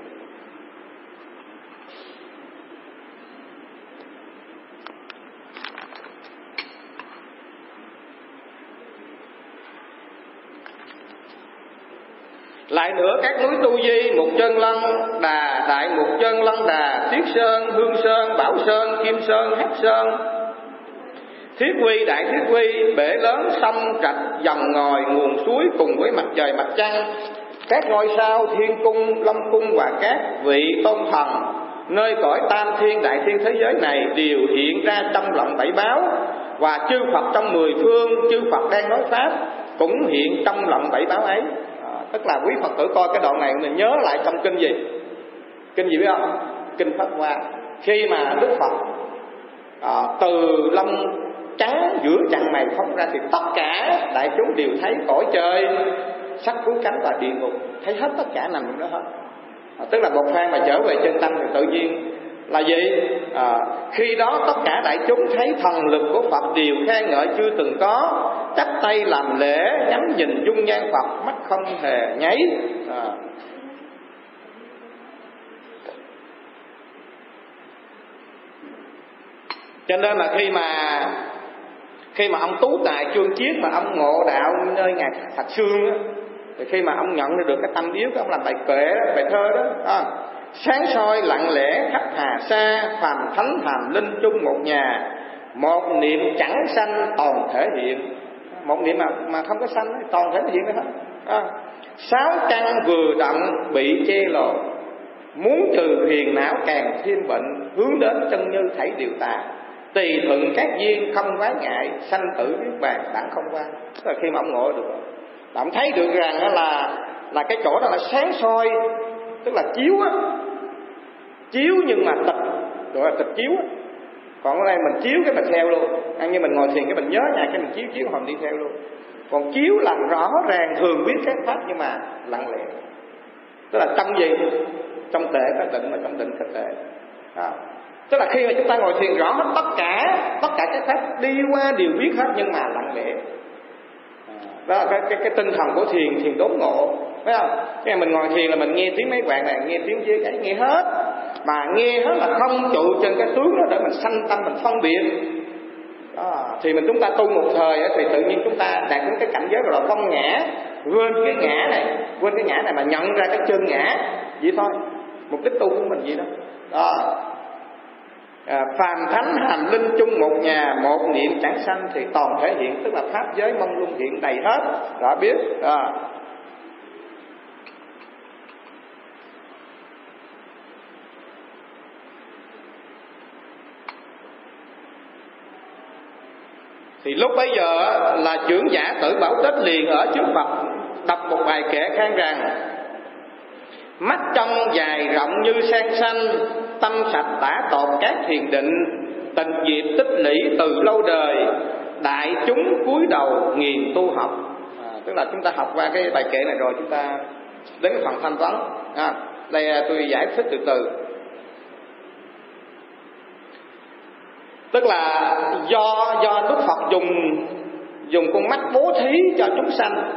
Lại nữa, các núi Tu Di, Mục Chân Lân Đà, Đại Mục Chân Lân Đà, Tiết Sơn, Hương Sơn, Bảo Sơn, Kim Sơn, Hắc Sơn, Thiết Quy, Đại Thiết Quy, bể lớn, sông trạch, dòng ngòi, nguồn suối cùng với mặt trời mặt trăng, các ngôi sao, thiên cung, lâm cung và các vị tôn thần nơi cõi tam thiên đại thiên thế giới này đều hiện ra trong lòng bảy báo, và chư Phật trong mười phương, chư Phật đang nói pháp cũng hiện trong lòng bảy báo ấy. Tức là quý Phật tử coi cái đoạn này mình nhớ lại trong kinh gì? Kinh gì biết không? Kinh Pháp Hoa. Khi mà Đức Phật à, từ lông trắng giữa chặng mày phóng ra thì tất cả đại chúng đều thấy cõi trời, sắc cứu cánh và địa ngục, thấy hết tất cả nằm trong đó hết. À, tức là một phen mà trở về chân tâm thì tự nhiên là gì? À, khi đó tất cả đại chúng thấy thần lực của Phật đều khen ngợi chưa từng có, chắp tay làm lễ, ngắm nhìn dung nhan Phật, mắt không hề nháy. À. Cho nên là khi mà khi mà ông Tú Tài Chương Chiết mà ông ngộ đạo nơi ngài Thạch Sương á, thì khi mà ông nhận được cái tâm yếu, ông làm bài kệ, bài thơ đó, à, sáng soi lặng lẽ khắp hà sa, phàm thánh phàm linh chung một nhà, một niệm chẳng sanh toàn thể hiện. Một niệm mà mà không có sanh toàn thể hiện nữa hết. À, sáu căn vừa động bị che lồ, muốn trừ phiền não càng thêm bệnh, hướng đến chân như thảy điều tà, tùy thuận các duyên không quái ngại, sanh tử biết bàn đặng không qua. Tức là khi mà ông ngộ được rồi, ông thấy được rằng là là cái chỗ đó là sáng soi, tức là chiếu á, chiếu nhưng mà tịch, gọi là tịch chiếu á. Còn ở đây mình chiếu cái mình theo luôn, ăn như mình ngồi thiền cái mình nhớ nha, cái mình chiếu chiếu hồn đi theo luôn. Còn chiếu là rõ ràng thường biết các pháp nhưng mà lặng lẽ, tức là trong gì, trong tệ có định mà trong định có tệ. À, tức là khi mà chúng ta ngồi thiền rõ hết tất cả tất cả các pháp đi qua đều biết hết nhưng mà lặng lẽ. Đó là cái, cái, cái tinh thần của thiền, thiền đốn ngộ, phải không? Khi mình ngồi thiền là mình nghe tiếng mấy quạt này, nghe tiếng dế gáy, nghe hết, mà nghe hết là không trụ trên cái tướng đó để mình sanh tâm mình phân biệt. Đó, thì mình chúng ta tu một thời thì tự nhiên chúng ta đạt đến cái cảnh giới gọi là phong ngã, quên cái ngã này, quên cái ngã này mà nhận ra cái chân ngã, vậy thôi. Mục đích tu của mình vậy đó. Đó. À, phàm thánh hành linh chung một nhà, một niệm chẳng sanh thì toàn thể hiện, tức là pháp giới mông lung hiện đầy hết, đã biết. À. Thì lúc bấy giờ là trưởng giả Tử Bảo Tích liền ở trước Phật đọc một bài kệ khen rằng: mắt trong dài rộng như sen xanh, tâm sạch đã tột các thiền định, tình nghiệp tích lũy từ lâu đời, đại chúng cúi đầu nghiền tu học. À, tức là chúng ta học qua cái bài kệ này rồi, chúng ta đến cái phần thanh toán. À, đây tôi giải thích từ từ. Tức là do do Đức Phật dùng dùng con mắt bố thí cho chúng sanh.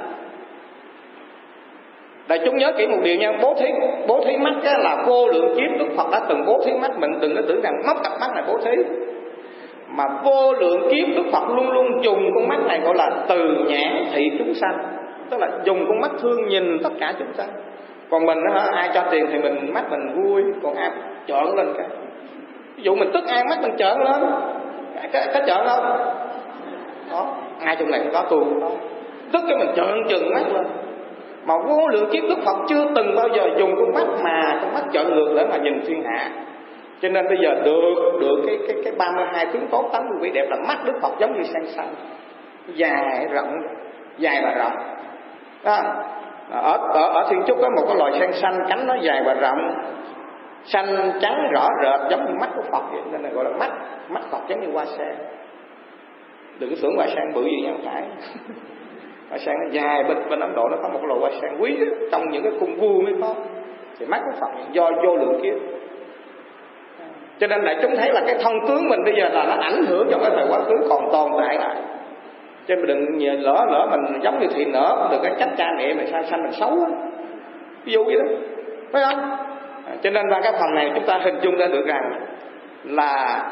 Đại chúng nhớ kỹ một điều nha, bố thí bố thí mắt á, là vô lượng kiếp Đức Phật đã từng bố thí mắt. Mình đừng có tưởng rằng móc cặp mắt này bố thí, mà vô lượng kiếp Đức Phật luôn luôn dùng con mắt này gọi là từ nhãn thị chúng sanh, tức là dùng con mắt thương nhìn tất cả chúng sanh. Còn mình á, ai cho tiền thì mình mắt mình vui, còn ai trợn lên cái. Ví dụ mình tức ai mắt mình trợn lên, cái có trợn không? Đó, ai trong này cũng có tu đó. Tức cái mình trợn trừng mắt lên. Mà vô lượng kiếp Đức Phật chưa từng bao giờ dùng con mắt mà con mắt trợn ngược để mà nhìn thiên hạ. Cho nên bây giờ được được cái cái cái ba mươi hai tướng tốt tánh quý đẹp là mắt Đức Phật giống như sen xanh, dài rộng, dài và rộng. Đó. Ở ở ở Thiên Trúc có một cái loài sen xanh, cánh nó dài và rộng, xanh trắng rõ rệt giống như mắt của Phật vậy, nên là gọi là mắt mắt Phật giống như hoa sen. Đừng có tưởng hoa sen bự gì nhau phải. Hoa sen nó dài, bên bên Ấn Độ nó có một loại hoa sen quý đó, trong những cái khung vuông mới có. Thì mắt của Phật do vô lượng kiếp. Cho nên đại chúng thấy là cái thân tướng mình bây giờ là nó ảnh hưởng trong cái thời quá khứ còn tồn tại lại. Cho nên mình đừng lỡ lỡ mình giống như thị nở, đừng có trách cha mẹ mình sai sanh mình xấu á. Ví dụ vậy đó, phải không? À, cho nên qua cái phần này chúng ta hình dung ra được rằng là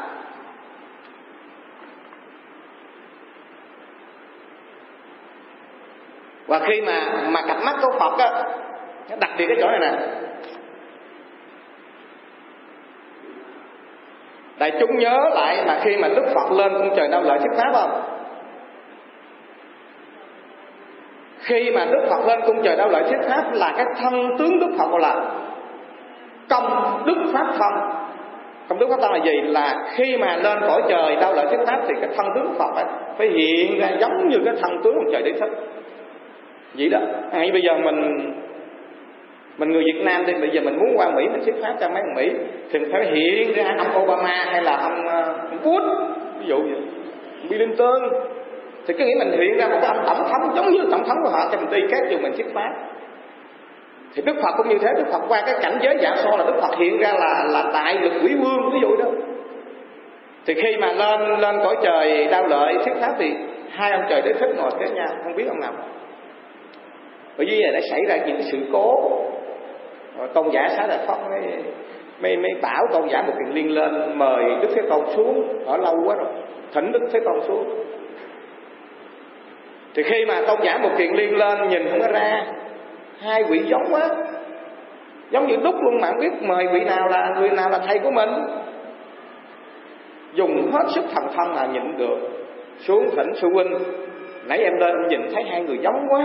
và khi mà mà cặp mắt của Phật á, đặc biệt cái chỗ này nè, đại chúng nhớ lại mà khi mà Đức Phật lên cung trời Đau Lợi thuyết pháp không? Khi mà Đức Phật lên cung trời Đau Lợi thuyết pháp là cái thân tướng Đức Phật gọi là công đức pháp thân. Công đức pháp thân là gì? Là khi mà lên cõi trời Đau Lợi thuyết pháp thì cái thân tướng Đức Phật phải hiện ra giống như cái thân tướng của trời Đế Thích. Vậy đó. Hay bây giờ mình mình người Việt Nam thì bây giờ mình muốn qua Mỹ mình thuyết pháp cho mấy ông Mỹ thì mình phải hiện ra ông Obama hay là ông, ông Bush, ví dụ vậy, Clinton, thì cứ nghĩ mình hiện ra một cái ông tổng thống giống như tổng thống của họ cho mình đi các dù mình thuyết pháp. Thì Đức Phật cũng như thế. Đức Phật qua cái cảnh giới giả so là Đức Phật hiện ra là là tại lực quỷ vương, ví dụ đó. Thì khi mà lên lên cõi trời Đau Lợi thuyết pháp thì hai ông trời Đế Thích ngồi kế nhau, không biết ông nào. Ở dưới này đã xảy ra những sự cố. Rồi tôn giả Xá Lợi Phất mới, mới, mới bảo tôn giả Một Kiền Liên lên mời Đức Thế Tôn xuống, ở lâu quá rồi, thỉnh Đức Thế Tôn xuống. Thì khi mà tôn giả Một Kiền Liên lên nhìn không có ra, hai vị giống quá, giống như đúc luôn mà không biết mời vị nào là người nào là thầy của mình. Dùng hết sức thần thông là nhịn được, xuống thỉnh sư huynh, nãy em lên nhìn thấy hai người giống quá.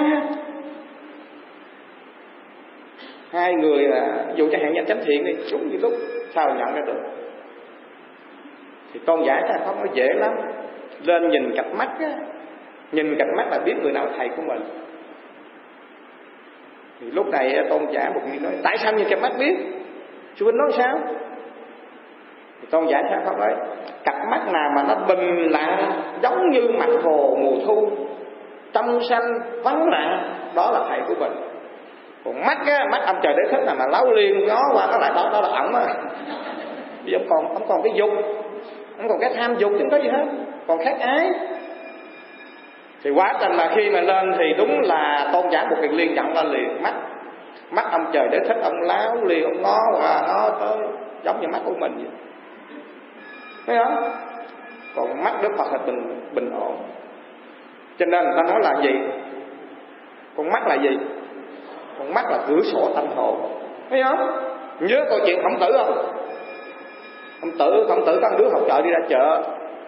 Hai người là dù cho hạn nhân chánh thiện đi, đúng như lúc sao nhận ra được. Thì tôn giả ta không có dễ lắm, lên nhìn cặp mắt á, nhìn cặp mắt là biết người nào là thầy của mình. Thì lúc này tôn giả một vị nói: tại sao nhìn cặp mắt biết? Sư huynh nói sao? Thì tôn giả sao không nói: cặp mắt nào mà nó bình lặng giống như mặt hồ mùa thu, trong xanh vắng lặng, đó là thầy của mình. Còn mắt á, mắt ông trời đế thích là mà láo liên nó qua nó lại đó, đó là ổng á. Vì ông còn ông còn cái dục, ông còn cái tham dục chứ không có gì hết, còn khác ái. Thì quá trình mà khi mà lên thì đúng là tôn giả một Kiền Liên nhận lên liền. Mắt mắt ông trời đế thích, ông láo liền, ông ngó qua nó tới giống như mắt của mình vậy, thấy không? Còn mắt Đức Phật là bình bình ổn. Cho nên người ta nói là gì? Con mắt là gì? Con mắt là cửa sổ tâm hồn, thấy không? Nhớ câu chuyện Khổng Tử không? Khổng Tử Khổng Tử có một đứa học trò đi ra chợ,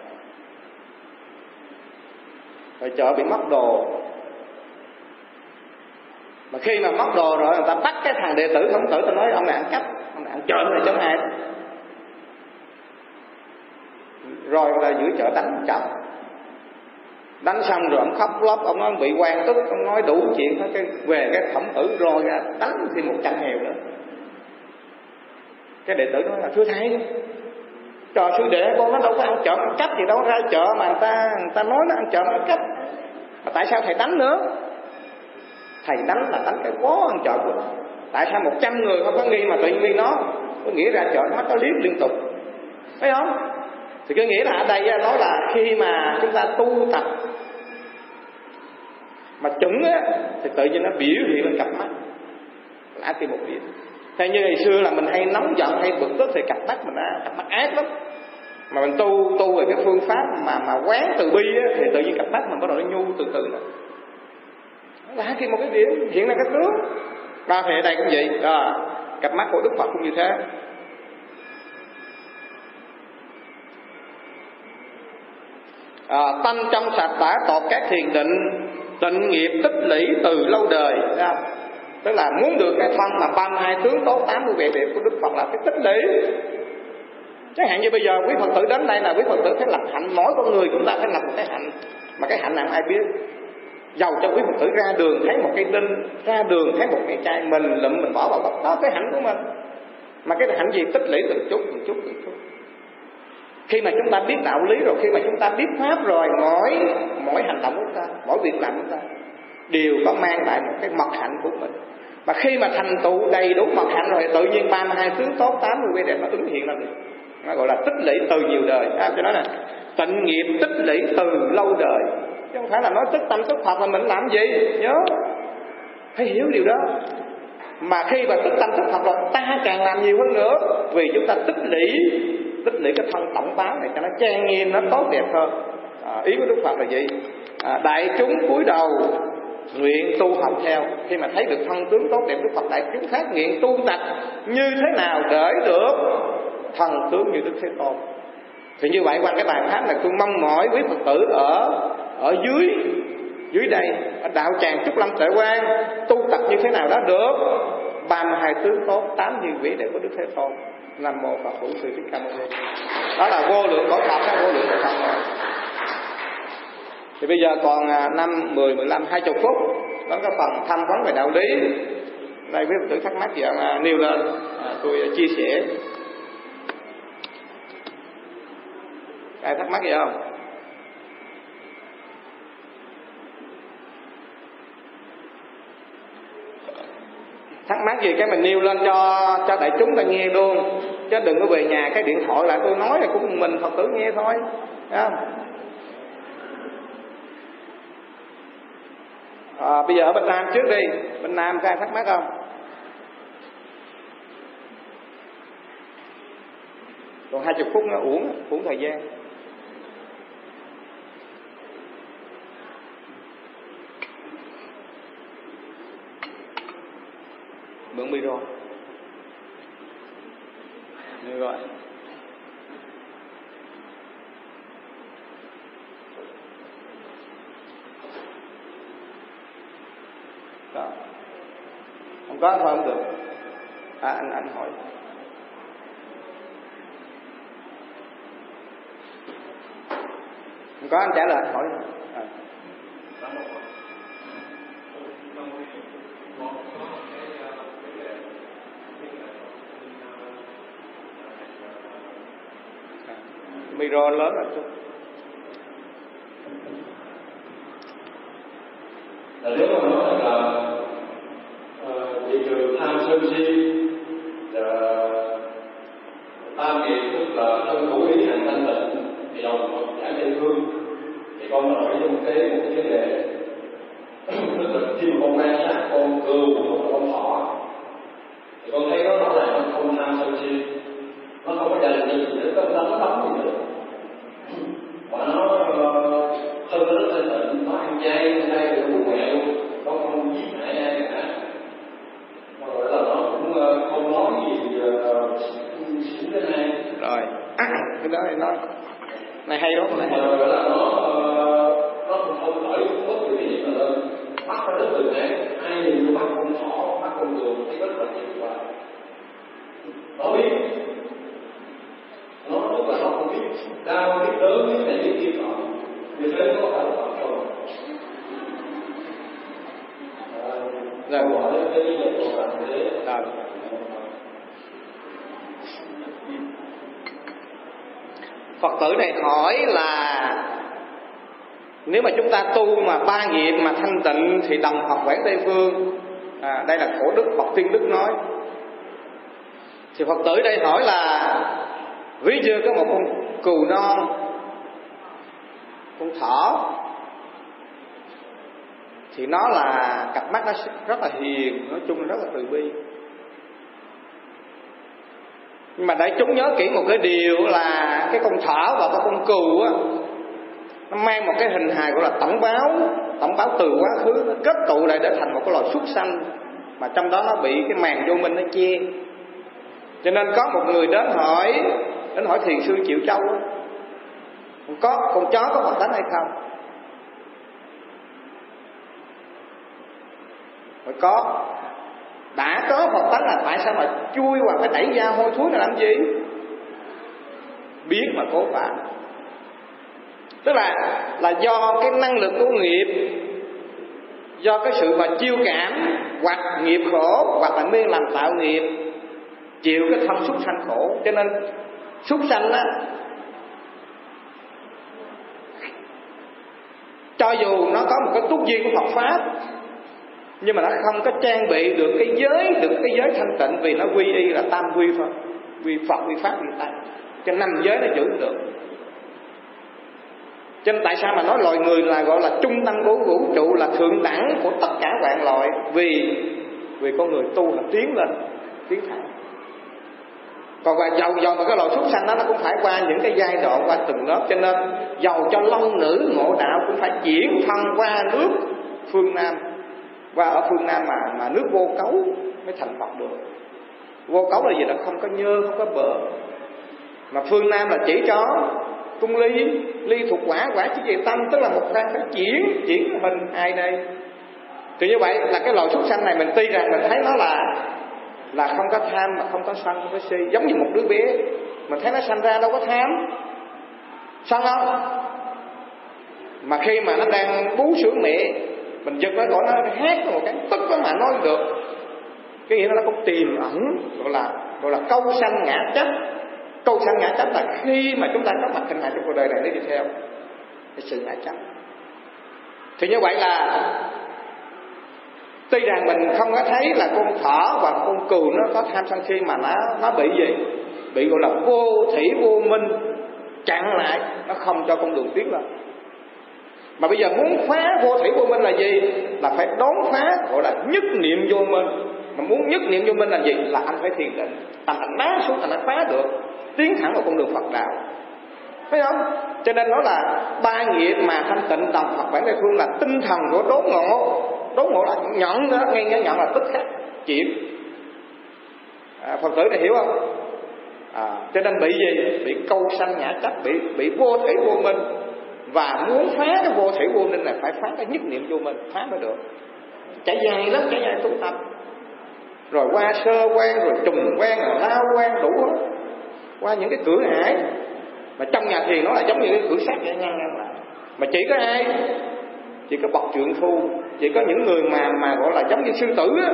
rồi chợ bị mất đồ. Mà khi mà mất đồ rồi người ta bắt cái thằng đệ tử Khổng Tử, ta nói ông này ăn cắp, ông này ăn trộm này chống ai. Rồi là giữa chợ đánh chồng, đánh xong rồi ông khóc lóc, ông nói bị quan tức, ông nói đủ chuyện hết. Cái về cái Khổng Tử rồi ra đánh thêm một trận hèo nữa. Cái đệ tử nói là: thưa thầy, trò sư đệ con nó đâu có ăn trộm ăn cắp gì đâu, ra chợ mà người ta người ta nói nó ăn trộm ăn cắp, mà tại sao thầy đánh nữa? Thầy đánh là đánh cái bó ăn trộm của nó. Tại sao một trăm người không có nghi mà tự nghi nó? Có nghĩa ra chợ nó có liếc liên tục, thấy không? Thì cái nghĩa là ở đây nói là khi mà chúng ta tu tập mà chuẩn á, thì tự nhiên nó biểu hiện lên cặp mắt, là tìm một điểm. Theo như ngày xưa là mình hay nóng giận hay bực tức thì cặp mắt mình á, cặp mắt ác lắm. Mà mình tu tu về cái phương pháp mà mà quán từ bi á, thì tự nhiên cặp mắt mình bắt đầu nó nhu từ từ nữa. Là tìm một cái điểm hiện ra cái tướng. Đó thì ở đây cũng vậy. À, cặp mắt của Đức Phật cũng như thế. À, tâm trong sạch đã tột các thiền định, tịnh nghiệp tích lũy từ lâu đời. Thấy không? Tức là muốn được cái thân mà ba mươi hai tướng tốt tám mươi vẻ đẹp của Đức Phật là phải tích lũy. Chẳng hạn như bây giờ quý Phật tử đến đây là quý Phật tử phải lập hạnh, mỗi con người chúng ta phải lập một cái hạnh. Mà cái hạnh nào ai biết? Dầu cho quý Phật tử ra đường thấy một cây đinh, ra đường thấy một cái chai mình lụm mình bỏ vào góc, đó cái hạnh của mình. Mà cái hạnh gì tích lũy từng chút từng chút từng chút. Khi mà chúng ta biết đạo lý rồi, khi mà chúng ta biết pháp rồi, mỗi mỗi hành động của chúng ta, mỗi việc làm của chúng ta đều có mang lại một cái mật hạnh của mình. Mà khi mà thành tựu đầy đủ mật hạnh rồi, tự nhiên ba mươi hai tướng tốt tám mươi vẻ đẹp nó ứng hiện ra được. Nó gọi là tích lũy từ nhiều đời. À, cho nó là tịnh nghiệp tích lũy từ lâu đời, chứ không phải là nói tức tâm tức Phật là mình làm gì. Nhớ phải hiểu điều đó. Mà khi mà tức tâm tức Phật là ta càng làm nhiều hơn nữa, vì chúng ta tích lũy tích lũy cái thân tổng báo này cho nó trang nghiêm, nó tốt đẹp hơn. À, ý của Đức Phật là gì? À, đại chúng cúi đầu nguyện tu học theo. Khi mà thấy được thân tướng tốt đẹp Đức Phật, đại chúng phát nguyện tu tập như thế nào để được thần tướng như Đức Thế Tôn. Thì như vậy qua cái bài pháp này tôi mong mỏi quý Phật tử ở ở dưới dưới đây ở đạo tràng Trúc Lâm Tuệ Quang tu tập như thế nào đó được ba mươi hai tướng tốt tám như vị đẹp của Đức Thế Tôn. Nam mô Phật Bổn Sư Thích Ca Mâu Ni. Đó là vô lượng cõi Phật, đó vô lượng cõi Phật. Thì bây giờ còn năm, mười, mười lăm, hai mươi phút đó có phần tham vấn về đạo lý. Đây quý Phật tử thắc mắc gì mà nêu lên, à, tôi chia sẻ. Ai thắc mắc gì không? Thắc mắc gì cái mình nêu lên cho cho đại chúng ta nghe luôn, chứ đừng có về nhà cái điện thoại lại tôi nói là cũng mình Phật tử nghe thôi, thấy không? À, bây giờ ở bên Nam trước đi, bên Nam có ai thắc mắc không? Còn hai mươi phút nó uổng, uổng thời gian. Mượn micro. Như rồi. Đó. Không có thôi không được. À, anh anh hỏi. Không có anh trả lời anh hỏi. À. micro lớn rồi chút. Là nếu mà nói là thị trường tham sân si tam nghiệp, tức là thân khẩu ý hành thanh tịnh, thì lòng Phật giải Tây Phương, thì con nói trong cái một cái vấn đề tức là khi mà con quan sát con cừu hoặc là con thỏ thì con thấy nó rõ ràng nó không tham sân si, nó không có dành gì để có đánh đấm gì nữa, và nó thân nó rất thanh tịnh, nó ăn chay ăn chay được bụng mẹ luôn, nó không giết hại ai cả, mà gọi là nó cũng không nói gì xỉn cái này. Rồi cái đó thì nói này hay đó, này hay. Gọi là nó nó không khởi bất kỳ cái gì mà lên bắt nó rất từ nãy ai nhìn vô bắt con thỏ bắt con cừu thấy rất là hiệu quả, nó biết nó tức là nó không biết đau biết đớn biết này biết kia nọ, vì thế nó phải là không. Rồi hỏi cái gì vậy của bạn thế? Rồi. Phật tử này hỏi là nếu mà chúng ta tu mà ba nghiệp mà thanh tịnh thì đồng Phật quảng Tây Phương. À, đây là Khổ Đức Phật Tiên Đức nói. Thì Phật tử đây hỏi là ví như có một con cừu non, con thỏ, thì nó là cặp mắt nó rất là hiền, nói chung là rất là từ bi. Nhưng mà đại chúng nhớ kỹ một cái điều là cái con thỏ và cái con cừu á, nó mang một cái hình hài gọi là tổng báo, tổng báo từ quá khứ, nó kết tụ lại để thành một cái loài súc sanh, mà trong đó nó bị cái màn vô minh nó che. Cho nên có một người đến hỏi, đến hỏi thiền sư Triệu Châu á, có con chó có Phật tánh hay không? Phải có. Đã có Phật tánh là tại sao mà chui hoặc phải đẩy ra hôi thối là làm gì? Biết mà cố phạm. Tức là là do cái năng lực của nghiệp, do cái sự mà chiêu cảm hoặc nghiệp khổ hoặc là mê làm tạo nghiệp, chịu cái thân súc sanh khổ. Cho nên súc sanh á, cho dù nó có một cái túc duyên của Phật pháp, nhưng mà nó không có trang bị được cái giới, được cái giới thanh tịnh, vì nó quy y là tam quy Phật, quy Phật, quy Pháp, quy Tăng, cho năm giới nó giữ được. Cho nên tại sao mà nói loài người là gọi là trung tâm của vũ trụ, là thượng đẳng của tất cả vạn loài, vì vì con người tu là tiến lên, tiến thẳng. Còn và giàu giàu mà cái loài súc sanh đó nó cũng phải qua những cái giai đoạn, qua từng lớp. Cho nên giàu cho long nữ ngộ đạo cũng phải chuyển thân qua nước phương Nam, qua ở phương Nam mà mà nước vô cấu mới thành Phật được. Vô cấu là gì? Là không có nhơ, không có bờ. Mà phương Nam là chỉ cho cung ly, ly thuộc quả, quả chỉ về tâm, tức là một phen phải chuyển, chuyển mình ai đây. Thì như vậy là cái loài súc sanh này mình tuy rằng mình thấy nó là là không có tham mà không có sân, không có si, giống như một đứa bé, mình thấy nó sanh ra đâu có tham, sân không? Mà khi mà nó đang bú sữa mẹ, mình giật nó gọi nó hát một cái tức nó mà nói được, cái nghĩa là nó cũng tiềm ẩn gọi là gọi là câu sanh ngã chấp. Câu sanh ngã chấp là khi mà chúng ta có mặt hình hài trong cuộc đời này để đi theo cái sự ngã chấp. Thì như vậy là tuy rằng mình không có thấy là con thỏ và con cừu nó có tham sân si, mà nó nó bị gì? Bị gọi là vô thủy vô minh chặn lại, nó không cho con đường tiến lên. Mà bây giờ muốn phá vô thủy vô minh là gì? Là phải đón phá gọi là nhất niệm vô minh. Mà muốn nhất niệm vô minh là gì? Là anh phải thiền định, thành anh đá xuống thành anh phá được, tiến thẳng vào con đường Phật đạo, phải không? Cho nên nó là ba nghiệp mà thanh tịnh đồng Phật bản Tây Phương là tinh thần của đốn ngộ. Đốn ngộ là nhận đó, ngay ngay nhận là tức khắc chuyển. À, Phật tử này hiểu không? À, cho nên bị gì? Bị câu sanh ngã chấp, bị bị vô thủy vô minh. Và muốn phá cái vô thủy vô minh này phải phá cái nhất niệm vô minh, phá mới được. Chạy dài lắm, chạy dài tu tập. Rồi qua sơ quan, rồi trùng quan, rồi lao quan, đủ hết. Qua những cái cửa ải mà trong nhà thiền nó là giống như cái cửa sắt ngang ngang lại. Mà chỉ có ai? Chỉ có bậc trượng phu, chỉ có những người mà mà gọi là giống như sư tử á,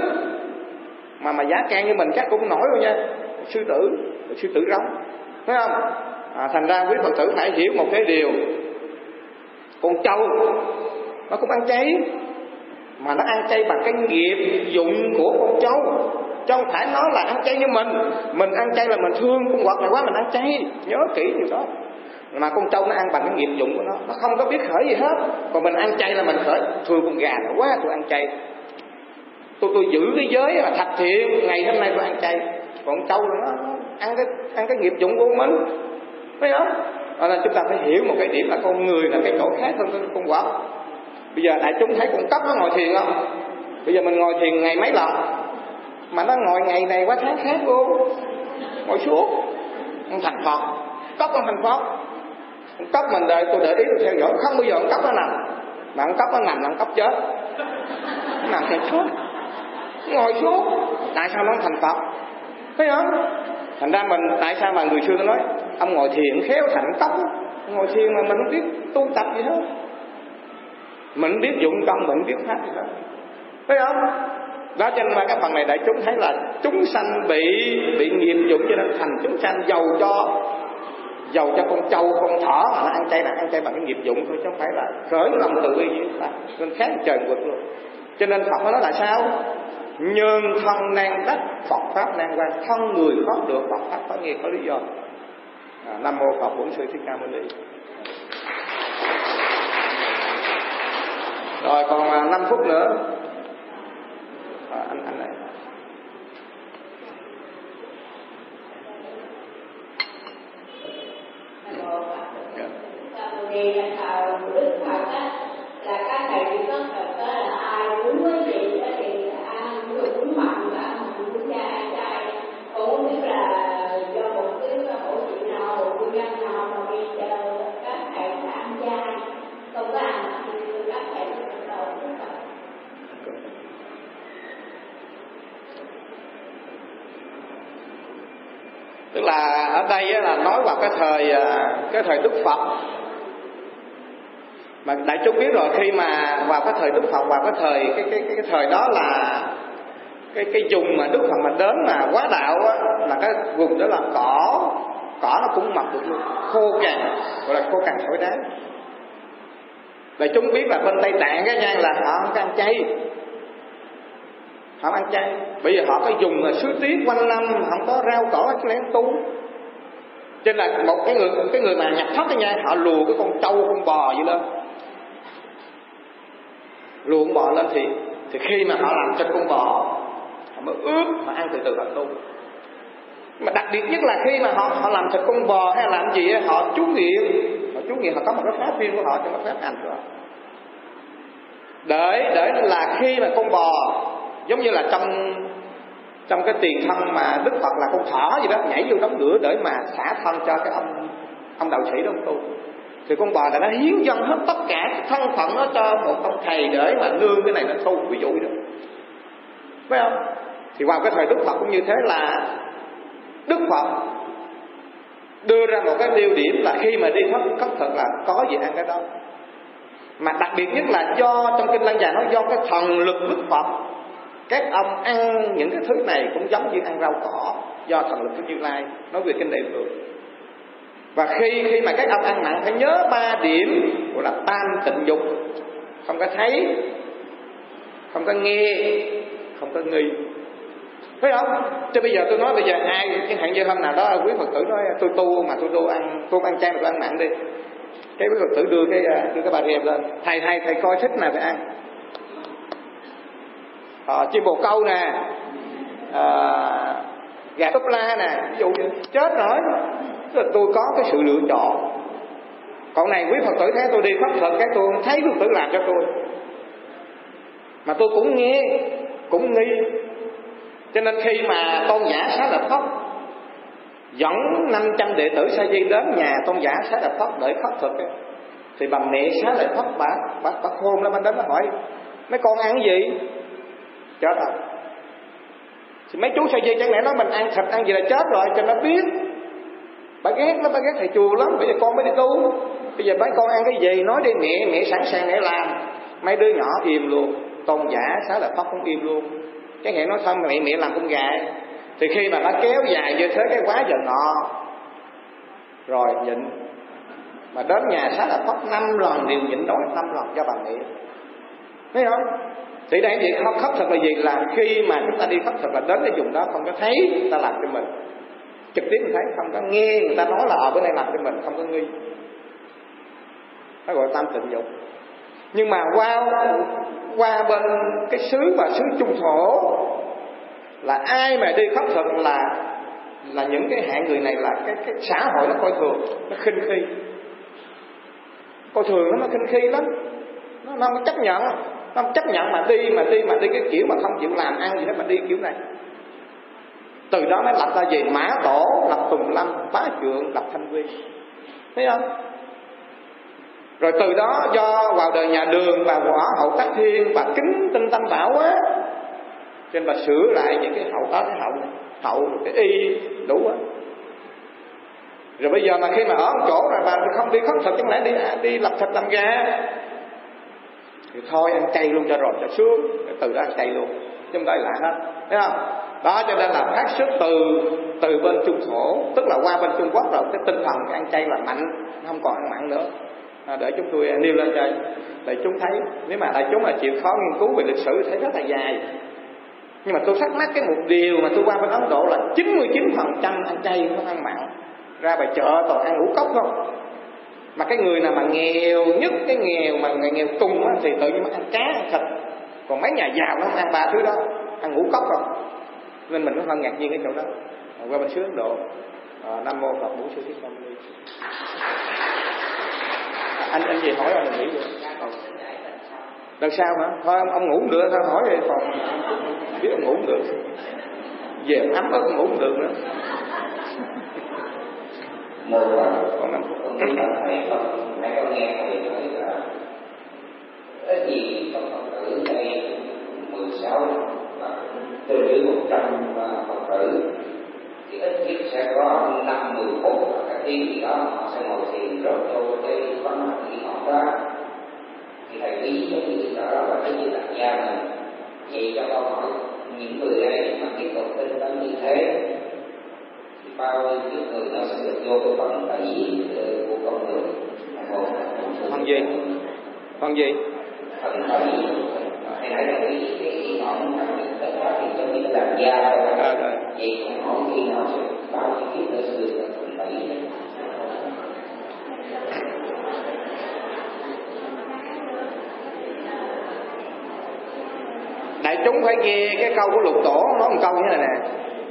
mà mà giá can như mình chắc cũng nổi đâu nha. Sư tử, sư tử rống, thấy không? à, thành ra quý Phật tử phải hiểu một cái điều, con trâu nó cũng ăn chay, mà nó ăn chay bằng cái nghiệp dụng của con trâu, chứ không phải nó là ăn chay như mình. Mình ăn chay là mình thương con vật này quá mình ăn chay, nhớ kỹ điều đó. Mà con trâu nó ăn bằng cái nghiệp dụng của nó, nó không có biết khởi gì hết. Còn mình ăn chay là mình khởi, thương con gà nó quá tôi ăn chay, tôi tôi giữ cái giới là thạch thiện, ngày hôm nay tôi ăn chay. Còn trâu là nó, nó ăn cái ăn cái nghiệp dụng của mình, thấy không? Cho nên chúng ta phải hiểu một cái điểm là con người là cái chỗ khác hơn con vật. Bây giờ đại chúng thấy con cóc nó ngồi thiền không? Bây giờ mình ngồi thiền ngày mấy lần, mà nó ngồi ngày này qua tháng khác luôn, ngồi suốt, con thành Phật. Cóc con thành Phật. Con cóc mình đợi tôi để ý tôi theo dõi, không bao giờ con cóc nó nằm, mà con cóc nó nằm là con cóc chết, nó nằm thiệt suốt, ngồi suốt. Tại sao nó thành Phật? Thấy không? Thành ra mình, tại sao mà người xưa nó nói ông ngồi thiền khéo thành cóc, ngồi thiền mà mình không biết tu tập gì hết, mình không biết dụng công, mình không biết pháp gì hết, thấy không? Đó cho nên mà cái phần này đại chúng thấy là chúng sanh bị bị nghiệp dụng, cho nên thành chúng sanh giàu cho giàu cho con trâu con thỏ mà nó ăn chay là ăn chay bằng cái nghiệp dụng thôi, chứ không phải là khởi lòng tự bi gì hết, nên khác trời vực luôn. Cho nên Phật nói là sao? Nhơn thân nan đắc Phật pháp nan quan, thân người khó được Phật pháp có nghe có lý do. À, Nam mô Phật Bổn Sư Thích Ca Mâu Ni. Rồi còn năm phút nữa. À, anh anh này. Thì thờ Đức Phật á, là các thầy Đức Phật đó là ai muốn cái gì đó thì ăn người cũng mặn và ăn mặn cũng cha ăn chay, cũng không biết là do một cái khổ sự nào, một nguyên nhân nào mà bây giờ các thầy đã ăn chay, không có ăn thì các thầy bắt đầu Đức Phật. Tức là ở đây là nói vào cái thời cái thời Đức Phật. Mà đại chúng biết rồi, khi mà vào cái thời Đức Phật, vào cái thời cái cái cái, cái thời đó là cái cái vùng mà Đức Phật mà đến mà quá đạo á, là cái vùng đó là cỏ cỏ nó cũng mọc được luôn, khô cằn, gọi là khô cằn thổi đá. Đại chúng biết là bên Tây Tạng cái nha là họ không có ăn chay, họ ăn chay. Bây giờ họ có dùng là suối tiết quanh năm, không có rau cỏ lén tu. Cho nên là một cái người cái người mà nhập thất cái nha, họ lùa cái con trâu con bò vậy lên, luộc bò lên thì thì khi mà họ làm thịt con bò họ mới ướp, họ ăn từ từ họ tu. Mà đặc biệt nhất là khi mà họ họ làm thịt con bò hay làm gì ấy, họ chú nghiệm, họ chú nghiệm, họ có một cái pháp riêng của họ trong cái pháp hành của họ. Để để là khi mà con bò giống như là trong trong cái tiền thân mà Đức Phật là con thỏ gì đó nhảy vô đống lửa để mà xả thân cho cái ông ông đạo sĩ đó ông tu, thì con bò là nó hiến dâng hết tất cả thân phận nó cho một ông thầy để mà nương cái này nó tu, ví dụ đó, phải không? Thì vào cái thời Đức Phật cũng như thế, là Đức Phật đưa ra một cái tiêu điểm là khi mà đi khất khất thực là có gì ăn cái đó. Mà đặc biệt nhất là do trong kinh Lăng Già nói do cái thần lực Đức Phật, các ông ăn những cái thứ này cũng giống như ăn rau cỏ, do thần lực của Như Lai nói về kinh Đại Thừa. Và khi khi mà các ông ăn mặn phải nhớ ba điểm gọi là tam tịnh dục: không có thấy, không có nghe, không có nghi, phải không? Chứ bây giờ tôi nói bây giờ ai chẳng hạn như hôm nào đó quý Phật tử nói tôi tu mà tôi tu ăn tôi ăn chay mà tôi ăn mặn đi, cái quý Phật tử đưa cái đưa cái bà rèm lên, thầy thầy thầy coi thích nào phải ăn. Ờ, chim bồ câu nè, à, gà túp la nè, ví dụ như chết rồi, tức là tôi có cái sự lựa chọn. Còn này quý Phật tử thấy tôi đi khất thực, cái tôi không thấy Phật tử làm cho tôi, mà tôi cũng nghe, cũng nghi. Cho nên khi mà Tôn giả Xá Lợi Phất dẫn năm trăm đệ tử Sa Di đến nhà Tôn giả Xá Lợi Phất để khất thực ấy, thì bà mẹ Xá Lợi Phất bà bà, bà khôn lắm, bà đến bà hỏi mấy con ăn gì? Chết rồi. Thì mấy chú Sa Di chẳng lẽ nói mình ăn thịt ăn gì là chết rồi, cho nó biết. Bà ghét lắm, bà ghét thầy chùa lắm. Bây giờ con mới đi tu, bây giờ mấy con ăn cái gì nói đi mẹ, mẹ sẵn sàng để làm. Mấy đứa nhỏ im luôn. Tôn giả Xá Lợi Phất cũng im luôn. Cái nghe nói xong mẹ mẹ làm con gà. Thì khi mà bà kéo dài như thế cái quá giờ nọ, rồi nhịn. Mà đến nhà Xá Lợi Phất năm lần đều nhịn đói năm lần cho bà nghĩ. Thấy không? Thì đây việc khóc khóc thật là gì? Là khi mà chúng ta đi khóc thật là đến cái vùng đó không có thấy người ta làm cho mình, trực tiếp mình thấy, không có nghe người ta nói là ở bên đây làm cho mình, không có nghi. Nó gọi tam tịnh dục. Nhưng mà qua qua bên cái xứ và xứ Trung Thổ là ai mà đi khóc thật là là những cái hạng người này là cái cái xã hội nó coi thường, nó khinh khi, coi thường nó, nó khinh khi lắm, nó, nó không chấp nhận, nó không chấp nhận mà đi mà đi mà đi cái kiểu mà không chịu làm ăn gì đó mà đi kiểu này. Từ đó mới lập ra gì? Mã Tổ, lập Tùng Lâm, Bá Trượng, lập Thanh Quy. Thấy không? Rồi từ đó do vào đời nhà Đường, bà Võ Hậu Tác Thiên, bà kính tinh tâm bảo quá, cho nên bà sửa lại những cái hậu đó, cái hậu này, hậu cái y đủ á. Rồi bây giờ mà khi mà ở một chỗ rồi bà không đi khất thực, chẳng lẽ đi đi lập thịt làm gà, thì thôi ăn chay luôn cho rồi cho sướng. Từ đó ăn chay luôn, chứ không đợi lại hết. Thấy không? Đó cho nên là phát xuất từ từ bên Trung Thổ, tức là qua bên Trung Quốc rồi cái tinh thần cái ăn chay là mạnh, không còn ăn mặn nữa. À, để chúng tôi nêu lên cho để chúng thấy. Nếu mà đại chúng là chịu khó nghiên cứu về lịch sử thấy rất là dài. Nhưng mà tôi thắc mắc cái một điều mà tôi qua bên Ấn Độ là chín mươi chín phần trăm ăn chay không ăn mặn, ra bài chợ toàn ăn ngũ cốc không. Mà cái người nào mà nghèo nhất, cái nghèo mà người nghèo cùng á, thì tự nhiên ăn cá, ăn thịt. Còn mấy nhà giàu nó không ăn ba thứ đó, ăn ngũ cốc không. Nên mình cũng hơi ngạc nhiên cái chỗ đó. À, qua bên xứ Ấn Độ. À, Nam Mô Phật Bổn Sư Thích Ca Mâu Ni. Anh anh gì hỏi anh nghĩ được. Đằng sau hả? Thôi ông, ông ngủ không được, tao hỏi về phòng. Biết ông ngủ không được. Về ông ấm ớt ngủ không được nữa. Một là còn năm phút. ông thầy Phật, mấy con nghe thầy nói là cái gì trong Phật tử đây mười sáu và từ dưới một trăm Phật tử thì ít nhất sẽ có năm mười phút và cái tiếng gì đó họ sẽ ngồi thiền rất vô cái văn hóa gì họ đó. Thì thầy ý giống như đó là cái gì đặt gia mình. Vậy cho con hỏi những người đây mà tiếp tục tinh tấn như thế thì bao nhiêu người nó sẽ được vô cái phần tẩy của con người. Phần gì? Phần gì? Phần tẩy. Thầy nói là cái cái ngọn tất cả thì giống như làm da thôi. Vậy cũng hỏi khi nào sẽ bao nhiêu kiếp nữa sẽ được phần tẩy. Đại chúng phải nghe cái câu của Lục Tổ nói một câu như thế này nè: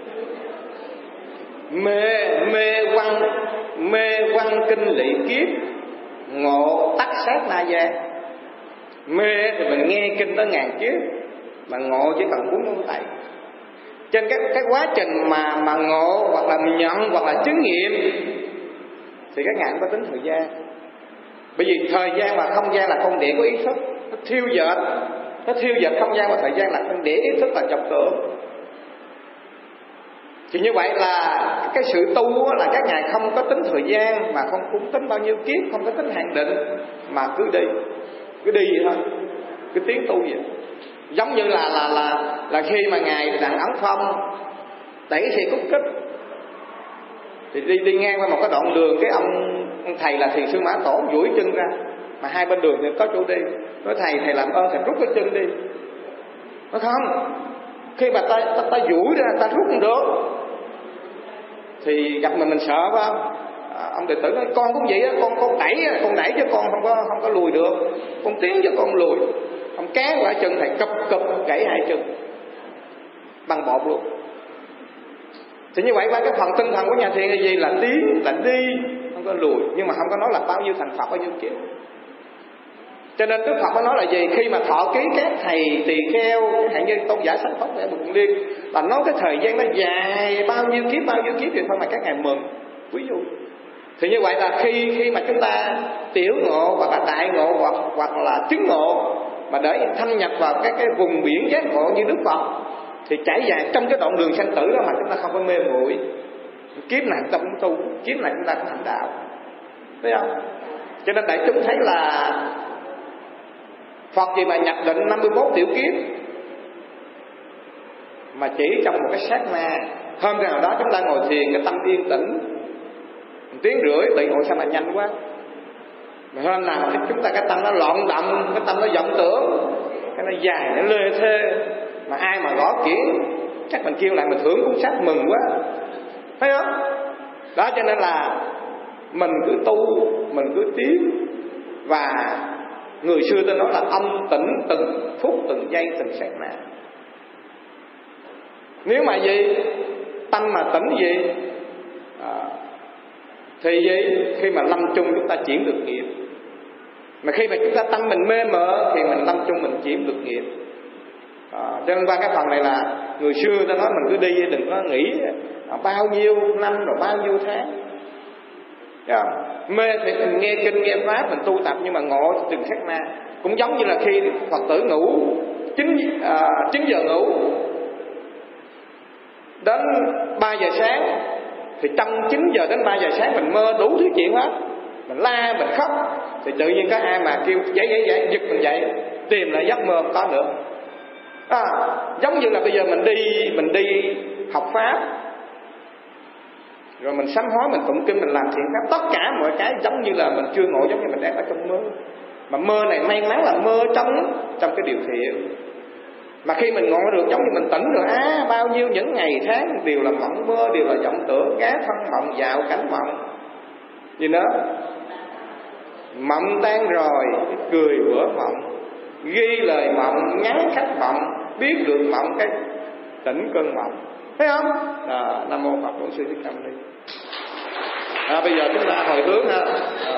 mê mê văn mê văn kinh lị kiếp, ngộ tắc sát na gia. Mê thì mình nghe kinh tới ngàn kiếp, mà ngộ chỉ cần bốn ngón tay. Trên cái cái quá trình mà mà ngộ hoặc là nhận hoặc là chứng nghiệm thì các ngài không có tính thời gian. Bởi vì thời gian và không gian là con địa có ý thức, nó thiêu dệt, nó thiêu dệt không gian và thời gian là con địa ý thức là trật tượng. Thì như vậy là cái sự tu là các ngài không có tính thời gian, mà không cũng tính bao nhiêu kiếp, không có tính hạn định, mà cứ đi, cứ đi vậy thôi, cứ tiến tu vậy. Giống như là là là là khi mà ngài Đặng Ấn Phong đẩy xe cút kích thì đi đi ngang qua một cái đoạn đường, cái ông, ông thầy là Thiền sư Mã Tổ duỗi chân ra, mà hai bên đường thì có chỗ đi. Nói thầy thầy làm ơn thầy rút cái chân đi. Nói không, khi mà ta ta, ta duỗi ra ta rút không được thì gặp mình mình sợ phải không? À, ông đệ tử nói con cũng vậy á, con con đẩy con đẩy chứ con không có không có lùi được, con tiến chứ con lùi. Ông kéo quả chân thầy cụp cụp gãy hai chân bằng bột luôn. Thì như vậy qua cái phần tinh thần của nhà thiền là gì? Là tiến, là đi, không có lùi, nhưng mà không có nói là bao nhiêu thành Phật bao nhiêu kiếp. Cho nên Đức Phật mới nói là gì? Khi mà thọ ký các thầy tỳ kheo, hạn như tôn giả Sanh Pháp Đại Bồ Liên, là nói cái thời gian nó dài bao nhiêu kiếp bao nhiêu kiếp thì thôi mà các ngài mừng, ví dụ. Thì như vậy là khi khi mà chúng ta tiểu ngộ hoặc là đại ngộ hoặc hoặc là chứng ngộ mà để thâm nhập vào các cái vùng biển giác ngộ như Đức Phật thì trải dài trong cái đoạn đường sanh tử đó mà chúng ta không có mê muội. Kiếp này chúng ta cũng tu, kiếp này chúng ta cũng hành đạo, thấy không? Cho nên đại chúng thấy là Phật gì mà nhập định năm mươi mốt tiểu kiếp mà chỉ trong một cái sát na. Hôm nào đó chúng ta ngồi thiền cái tâm yên tĩnh, tiếng rưỡi bị ôi sao mà nhanh quá. Mà hôm nào chúng ta cái tâm nó loạn động, cái tâm nó vọng tưởng, cái nó dài, nó lê thê, mà ai mà gõ kiển chắc mình kêu lại mình thưởng cuốn sách mừng quá, thấy không? Đó, cho nên là mình cứ tu, mình cứ tiến. Và người xưa ta nói là âm tĩnh từng phút từng giây từng sát na. Nếu mà gì tâm mà tĩnh gì à, thì gì khi mà lâm chung chúng ta chuyển được nghiệp. Mà khi mà chúng ta tâm mình mê mờ thì mình lâm chung mình chuyển được nghiệp. À, cho nên qua cái phần này là người xưa ta nói mình cứ đi đừng có nghĩ à, bao nhiêu năm rồi bao nhiêu tháng. Yeah. Mê thì mình nghe kinh nghe pháp mình tu tập, nhưng mà ngộ từng sát na. Cũng giống như là khi Phật tử ngủ chín à, chín giờ ngủ đến ba giờ sáng, thì trong chín giờ đến ba giờ sáng mình mơ đủ thứ chuyện hết, mình la mình khóc, thì tự nhiên có ai mà kêu dậy dậy dậy giật mình dậy tìm lại giấc mơ không có nữa. À, giống như là bây giờ mình đi mình đi học pháp, rồi mình sám hối, mình tụng kinh, mình làm thiện pháp, tất cả mọi cái giống như là mình chưa ngộ, giống như mình đang ở trong mơ. Mà mơ này may mắn là mơ trong trong cái điều thiện. Mà khi mình ngộ được giống như mình tỉnh rồi, á bao nhiêu những ngày tháng đều là mộng mơ, đều là vọng tưởng, gá thân mộng, dạo cảnh mộng. Gì nữa? Mộng tan rồi cười bữa mộng, ghi lời mộng nhắn khách mộng, biết được mộng cái tỉnh cơn mộng. Thấy không? À, Nam mô Phật Bổn Sư Thích Ca Mâu Ni. À, bây giờ chúng ta hồi hướng ha. À.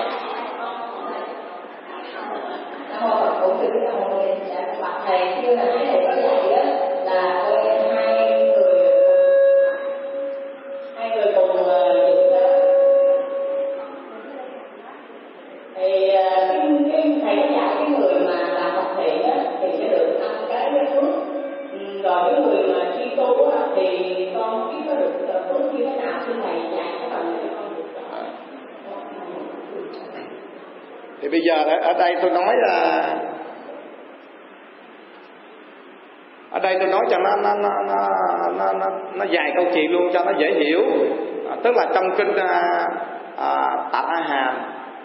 Nam mô Phật Bổn Sư Thích Ca Mâu Ni. Bạch thầy, như là thầy thầy có dạy á, là hai người hai người cùng những thì cái cái thầy có dạy cái người mà làm học thiện á thì sẽ được năm cái phước, rồi cái người mà truy tu á thì con biết có được phước như thế nào, khi thầy dạy cái phần này con được. Thì bây giờ ở đây tôi nói là ở đây tôi nói cho nó nó nó nó nó, nó, nó dài câu chuyện luôn cho nó dễ hiểu. À, tức là trong kinh à, à, Tạp A Hàm,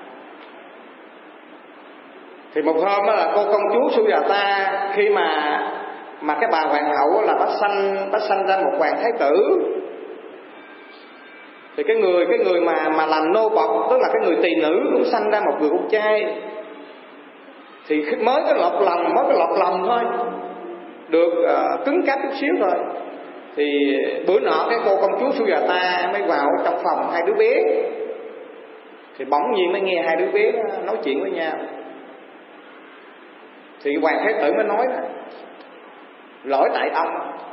thì một hôm đó là cô công chúa Sujata, khi mà mà cái bà hoàng hậu là bắt sanh bắt sanh ra một hoàng thái tử, thì cái người cái người mà mà làm nô bộc, tức là cái người tỳ nữ cũng sanh ra một người con trai. Thì mới cái lọt lòng mới cái lọt lòng thôi, được uh, cứng cáp chút xíu thôi. Thì bữa nọ cái cô công chúa Sujata mới vào trong phòng hai đứa bé, thì bỗng nhiên mới nghe hai đứa bé nói chuyện với nhau. Thì hoàng thái tử mới nói là lỗi tại ông,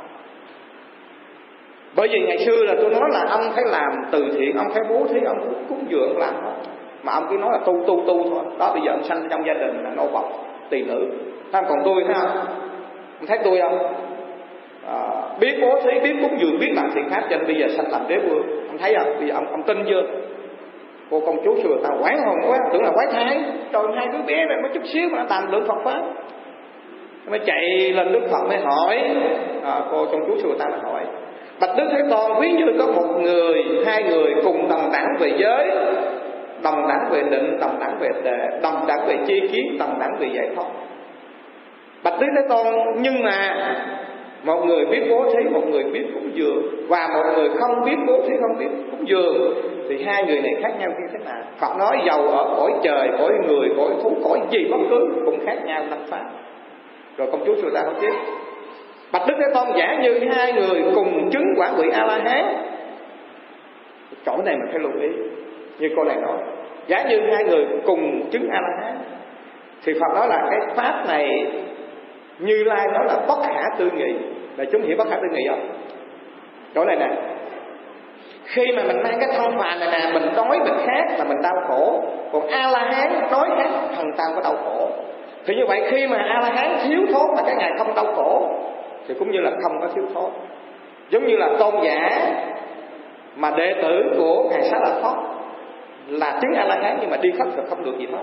bởi vì ngày xưa là tôi nói là ông phải làm từ thiện, ông phải bố thí, ông cúng dường làm hết, mà ông cứ nói là tu tu tu thôi. Đó, bây giờ ông sanh trong gia đình là nô bộc tỳ nữ. Thấy còn tôi thấy không? Ông thấy tôi không? À, biết bố thí, biết cúng dường, biết làm thiện pháp, cho nên bây giờ sanh làm đế vương. Ông thấy không? Bây giờ ông, ông tin chưa? Cô công chúa xưa ta quán hồn quá, tưởng là quái thai. Trời, hai đứa bé này mới chút xíu mà tạm lượng Phật pháp. Mới chạy lên Đức Phật mới hỏi. À, cô công chúa xưa ta mới hỏi: Bạch Đức Thế Tôn, ví như có một người, hai người cùng đồng đẳng về giới, đồng đẳng về định, đồng đẳng về tề, đồng đẳng về chi kiến, đồng đẳng về giải thoát. Bạch Đức Thế Tôn, nhưng mà một người biết bố thí, một người biết cúng dường, và một người không biết bố thí, không biết cúng dường, thì hai người này khác nhau như thế nào? Phật nói dầu ở cõi trời, cõi người, cõi thú, cõi gì bất cứ cũng khác nhau năm pháp. Rồi công chúa Sư Ta không tiếp: Bạch Đức Thế Tôn, giả như hai người cùng chứng quả vị A La Hán. Chỗ này mình phải lưu ý, như cô này nói, giả như hai người cùng chứng A La Hán, thì Phật nói là cái pháp này Như Lai nói là bất khả tư nghị. Là chúng hiểu bất khả tư nghị không? Chỗ này nè, khi mà mình mang cái thân phàm này nè, mình nói mình khác là mình đau khổ, còn A La Hán nói khác thần ta có đau khổ. Thì như vậy khi mà A La Hán thiếu thốn mà cái ngài không đau khổ, thì cũng như là không có thiếu thốn. Giống như là tôn giả mà đệ tử của ngài Xá Lợi Phất là chứng A La Hán, nhưng mà đi khất thực không được gì hết,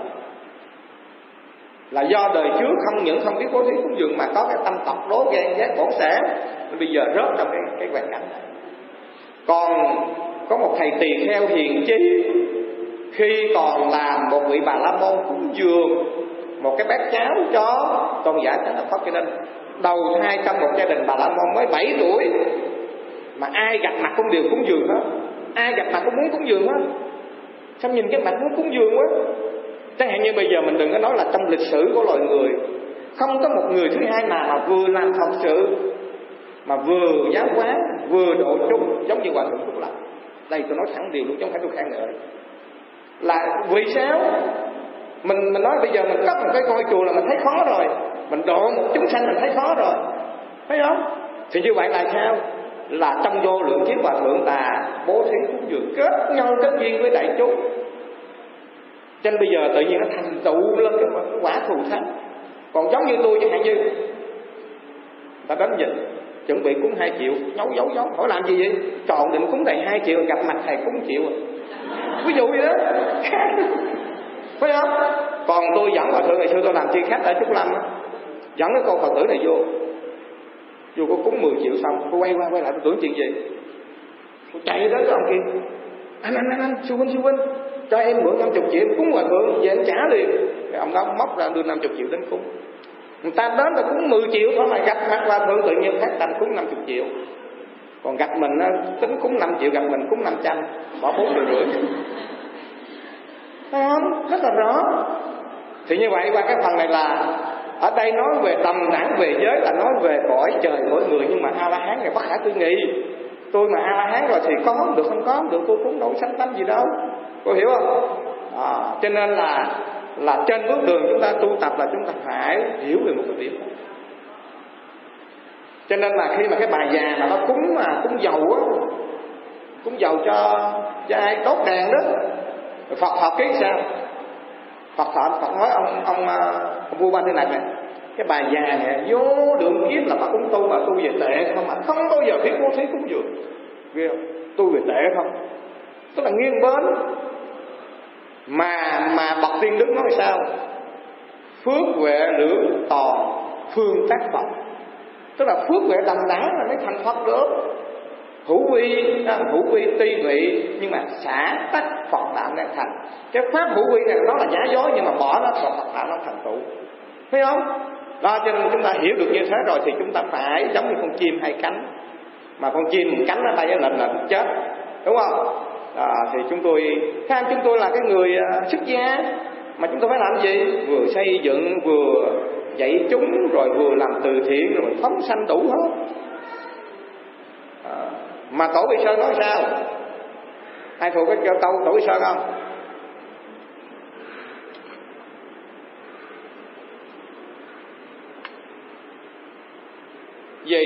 là do đời trước không những không biết bố thí cúng dường, mà có cái tâm tộc đố ghen ghét bổn sản, bây giờ rớt trong cái cái hoàn cảnh này. Còn có một thầy tỳ kheo hiền trí, khi còn làm một vị Bà La Môn cúng dường một cái bát cháo cho tôn giả Chánh Đẳng Pháp Cho nên đầu thai trong một gia đình Bà La Môn mới bảy tuổi mà ai gặp mặt cũng đều cúng dường hết, ai gặp mặt cũng muốn cúng dường hết. Sao nhìn cái mặt muốn cúng dường quá. Chẳng hạn như bây giờ mình đừng có nói là trong lịch sử của loài người không có một người thứ hai nào mà vừa làm thật sự mà vừa giáo hóa vừa độ chung giống như Hòa Thượng Phúc Lâm. Đây tôi nói thẳng điều luôn, chứ không phải tôi khen nữa. Là vì sao mình mình nói bây giờ mình cất một cái ngôi chùa là mình thấy khó rồi, mình độ một chúng sanh mình thấy khó rồi, thấy không? Thì như vậy là sao? Là trong vô lượng kiếp Hòa Thượng là bố thí cúng dường kết nhân kết duyên với đại chúng, cho nên bây giờ tự nhiên nó thành tựu lên cái quả thù thắng. Còn giống như tôi chẳng hạn như ta đến dịch chuẩn bị cúng hai triệu, giấu giấu giấu, hỏi làm gì vậy? Chọn định cúng thầy hai triệu, gặp mặt thầy cúng triệu à. Ví dụ vậy đó. Phải không? Còn tôi dẫn Hòa Thượng ngày xưa tôi làm chi khách ở Trúc Lâm á, dẫn cái cô Phật tử này vô, vô có cúng mười triệu xong, tôi quay qua quay lại tôi tưởng chuyện gì, tôi chạy đến cái ông kia, anh anh anh anh, sư huynh sư huynh, cho em mượn năm mươi triệu cúng Hòa Thượng, về anh trả liền. Cái ông đó móc ra đưa năm mươi triệu đến cúng. Người ta đến là cúng mười triệu thôi mà gặp mặt Hòa Thượng tự nhiên phát tâm cúng năm mươi triệu. Còn gặp mình á, tính cúng năm triệu, gặp mình cúng năm trăm, bỏ bốn triệu rưỡi. Thấy không? Rất là rõ. Thì như vậy qua cái phần này là ở đây nói về tầm đẳng về giới là nói về cõi trời cõi người, nhưng mà A La Hán này bất khả tư nghị. Tôi mà A La Hán rồi thì có không được không có không được, tôi cũng đâu sanh tâm gì đâu. Cô hiểu không? À, cho nên là là trên bước đường chúng ta tu tập là chúng ta phải hiểu về một cái điểm. Cho nên là khi mà cái bà già mà nó cúng mà cúng dầu á, cúng dầu cho cho ai đốt đèn đó, Phật Phật cái sao? Phật Phật Phật nói ông ông, ông vua Ba Tư Nặc này, cái bà già này vô lượng kiếp là bà cũng tu mà tu về tệ không, mà không bao giờ biết bố thí cúng dường, ghê không? Tu về tệ không? Tức là nghiêng bến. Mà mà bậc tiên đức nói sao? Phước huệ lưỡng toàn phương tác Phật. Tức là phước huệ đằng đẵng là mới thành Phật được. Hữu vi, hữu vi ti vị, nhưng mà xả tắc Phật đạo đang thành. Cái pháp hữu vi này nó là giả dối, nhưng mà bỏ nó Phật đạo nó thành tựu. Thấy không? Đó, cho nên chúng ta hiểu được như thế rồi thì chúng ta phải giống như con chim hai cánh. Mà con chim một cánh nó bay ở lệnh là chết, đúng không? À, thì chúng tôi, các chúng tôi là cái người uh, xuất gia, mà chúng tôi phải làm gì? Vừa xây dựng, vừa dạy chúng, rồi vừa làm từ thiện, rồi phóng sanh đủ hết. À, mà Tổ Bi Sơn nói sao? Ai thuộc cái câu Tổ Bi Sơn không? Gì?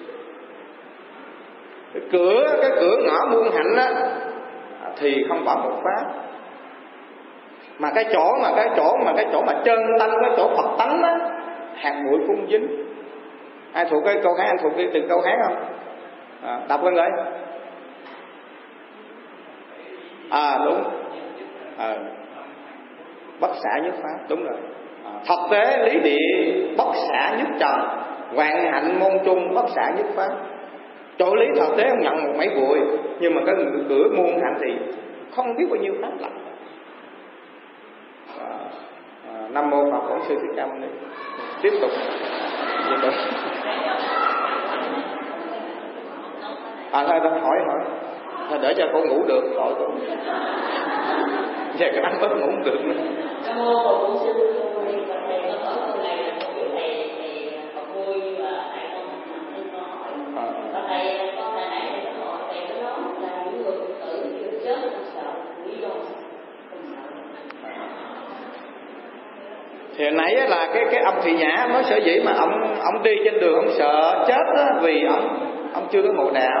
Cái cửa, cái cửa ngõ muôn hạnh á thì không bỏ một pháp. Mà cái chỗ mà cái chỗ mà cái chỗ mà chân tâm, cái chỗ Phật tánh á, hạt bụi cũng dính. Ai thuộc cái câu hát, anh thuộc cái từ câu hát không? À, đọc lên rồi. À đúng. À, bất xả nhất pháp, đúng rồi. À, thật tế lý địa bất xả nhất trần, vạn hạnh môn trung bất xả nhất pháp. Chỗ lý thật tế ông nhận một mấy bụi, nhưng mà cái cửa muôn hạnh thì không biết bao nhiêu pháp lắm. À, à, Nam mô Phật Bổn Sư Thích Ca Mâu Ni. Tiếp tục. À thôi, thôi hỏi hỏi. Thôi để cho cô ngủ được, tội cô. Giờ cái anh bất ngủ không được nữa. Nam mô Phật Bổn Sư Thích Ca Mâu Ni. Và thầy có hỏi câu này là con biết thầy thầy Phật vui và thầy con thầy con hỏi. Và thầy con thầy nãy thầy có hỏi thầy có nói là những người Phật tử chưa chết không sợ, lý do không sợ. Thì hồi nãy là cái cái ông Thị Nhã nói sở dĩ mà ông ông đi trên đường ông sợ chết đó, vì ông ông chưa có ngộ đạo.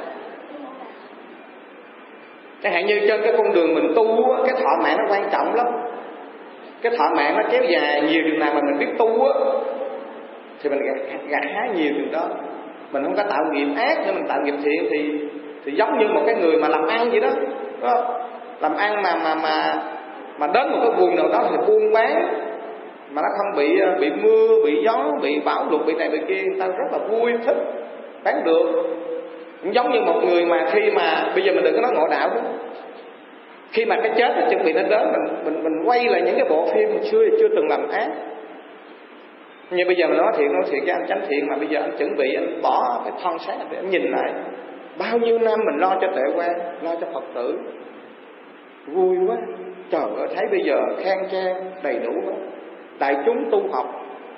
Chẳng hạn như trên cái con đường mình tu, cái thọ mạng nó quan trọng lắm. Cái thọ mạng nó kéo dài nhiều chừng nào mà mình biết tu á, thì mình gặt hái nhiều chừng đó. Mình không có tạo nghiệp ác nhưng mình tạo nghiệp thiện thì thì giống như một cái người mà làm ăn vậy đó, đó. Làm ăn mà mà mà mà đến một cái vùng nào đó thì buôn bán mà nó không bị bị mưa, bị gió, bị bão lụt, bị này bị kia, người ta rất là vui thích bán được. Cũng giống như một người mà khi mà bây giờ mình đừng có nói ngộ đạo đó. Khi mà cái chết nó chuẩn bị nó đến, mình mình mình quay lại những cái bộ phim xưa chưa từng làm ác. Nhưng bây giờ mình nói thiệt, nói thiệt với anh Chánh Thiện, mà bây giờ anh chuẩn bị anh bỏ cái thân xác để anh nhìn lại bao nhiêu năm mình lo cho tệ quan, lo cho Phật tử, vui quá. Trời ơi, thấy bây giờ khang trang đầy đủ hết, đại chúng tu học,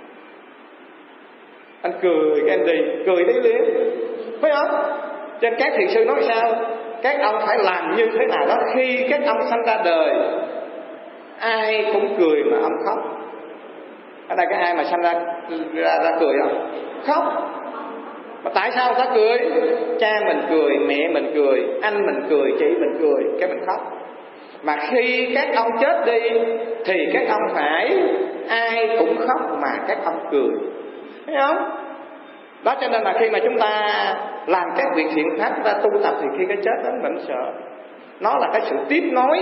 anh cười cái anh đi, cười đấy liền, phải không? Trên các thiền sư nói sao? Các ông phải làm như thế nào đó khi các ông sanh ra đời, ai cũng cười mà ông khóc. Ở đây có ai mà sanh ra ra, ra cười không? Khóc. Mà tại sao người ta cười? Cha mình cười, mẹ mình cười, anh mình cười, chị mình cười, cái mình khóc. Mà khi các ông chết đi thì các ông phải ai cũng khóc mà các ông cười, thấy không? Đó, cho nên là khi mà chúng ta làm các việc thiện pháp, chúng ta tu tập, thì khi cái chết đến mình sợ. Nó là cái sự tiếp nối.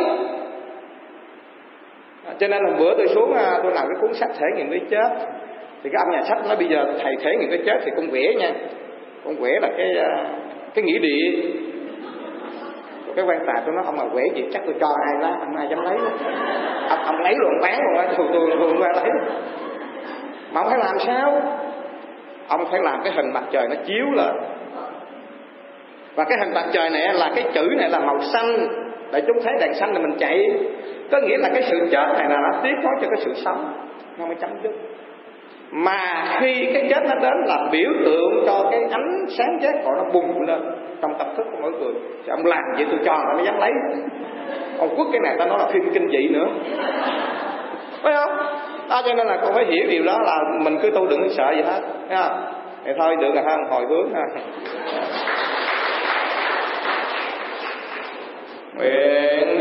Cho nên là bữa tôi xuống tôi làm cái cuốn sách thể nghiệm cái chết, thì cái ông nhà sách nói bây giờ thầy thể nghiệm cái chết thì con vẽ nha, con vẽ là cái cái nghĩa địa. Cái quan tài tôi nói ông mà vẽ gì chắc tôi cho ai lá, không ai dám lấy đó. Ông, ông lấy luôn, bán luôn á, tôi tôi tôi không ai lấy. Mà ông phải làm sao? Ông phải làm cái hình mặt trời nó chiếu lên, và cái hình mặt trời này là cái chữ này là màu xanh, để chúng thấy đèn xanh là mình chạy. Có nghĩa là cái sự chết này là nó tiếp nối cho cái sự sống, nó mới chấm dứt. Mà khi cái chết nó đến là biểu tượng cho cái ánh sáng giác ngộ nó bùng lên trong tâm thức của mỗi người. Thì ông làm vậy tôi cho người ta mới dám lấy. Ông quất cái này ta nói là phim kinh dị nữa, phải không? Đó, cho nên là con phải hiểu điều đó, là mình cứ tu đừng có sợ gì hết, thấy không? Thì thôi được rồi ha, hồi hướng ha. Nguyện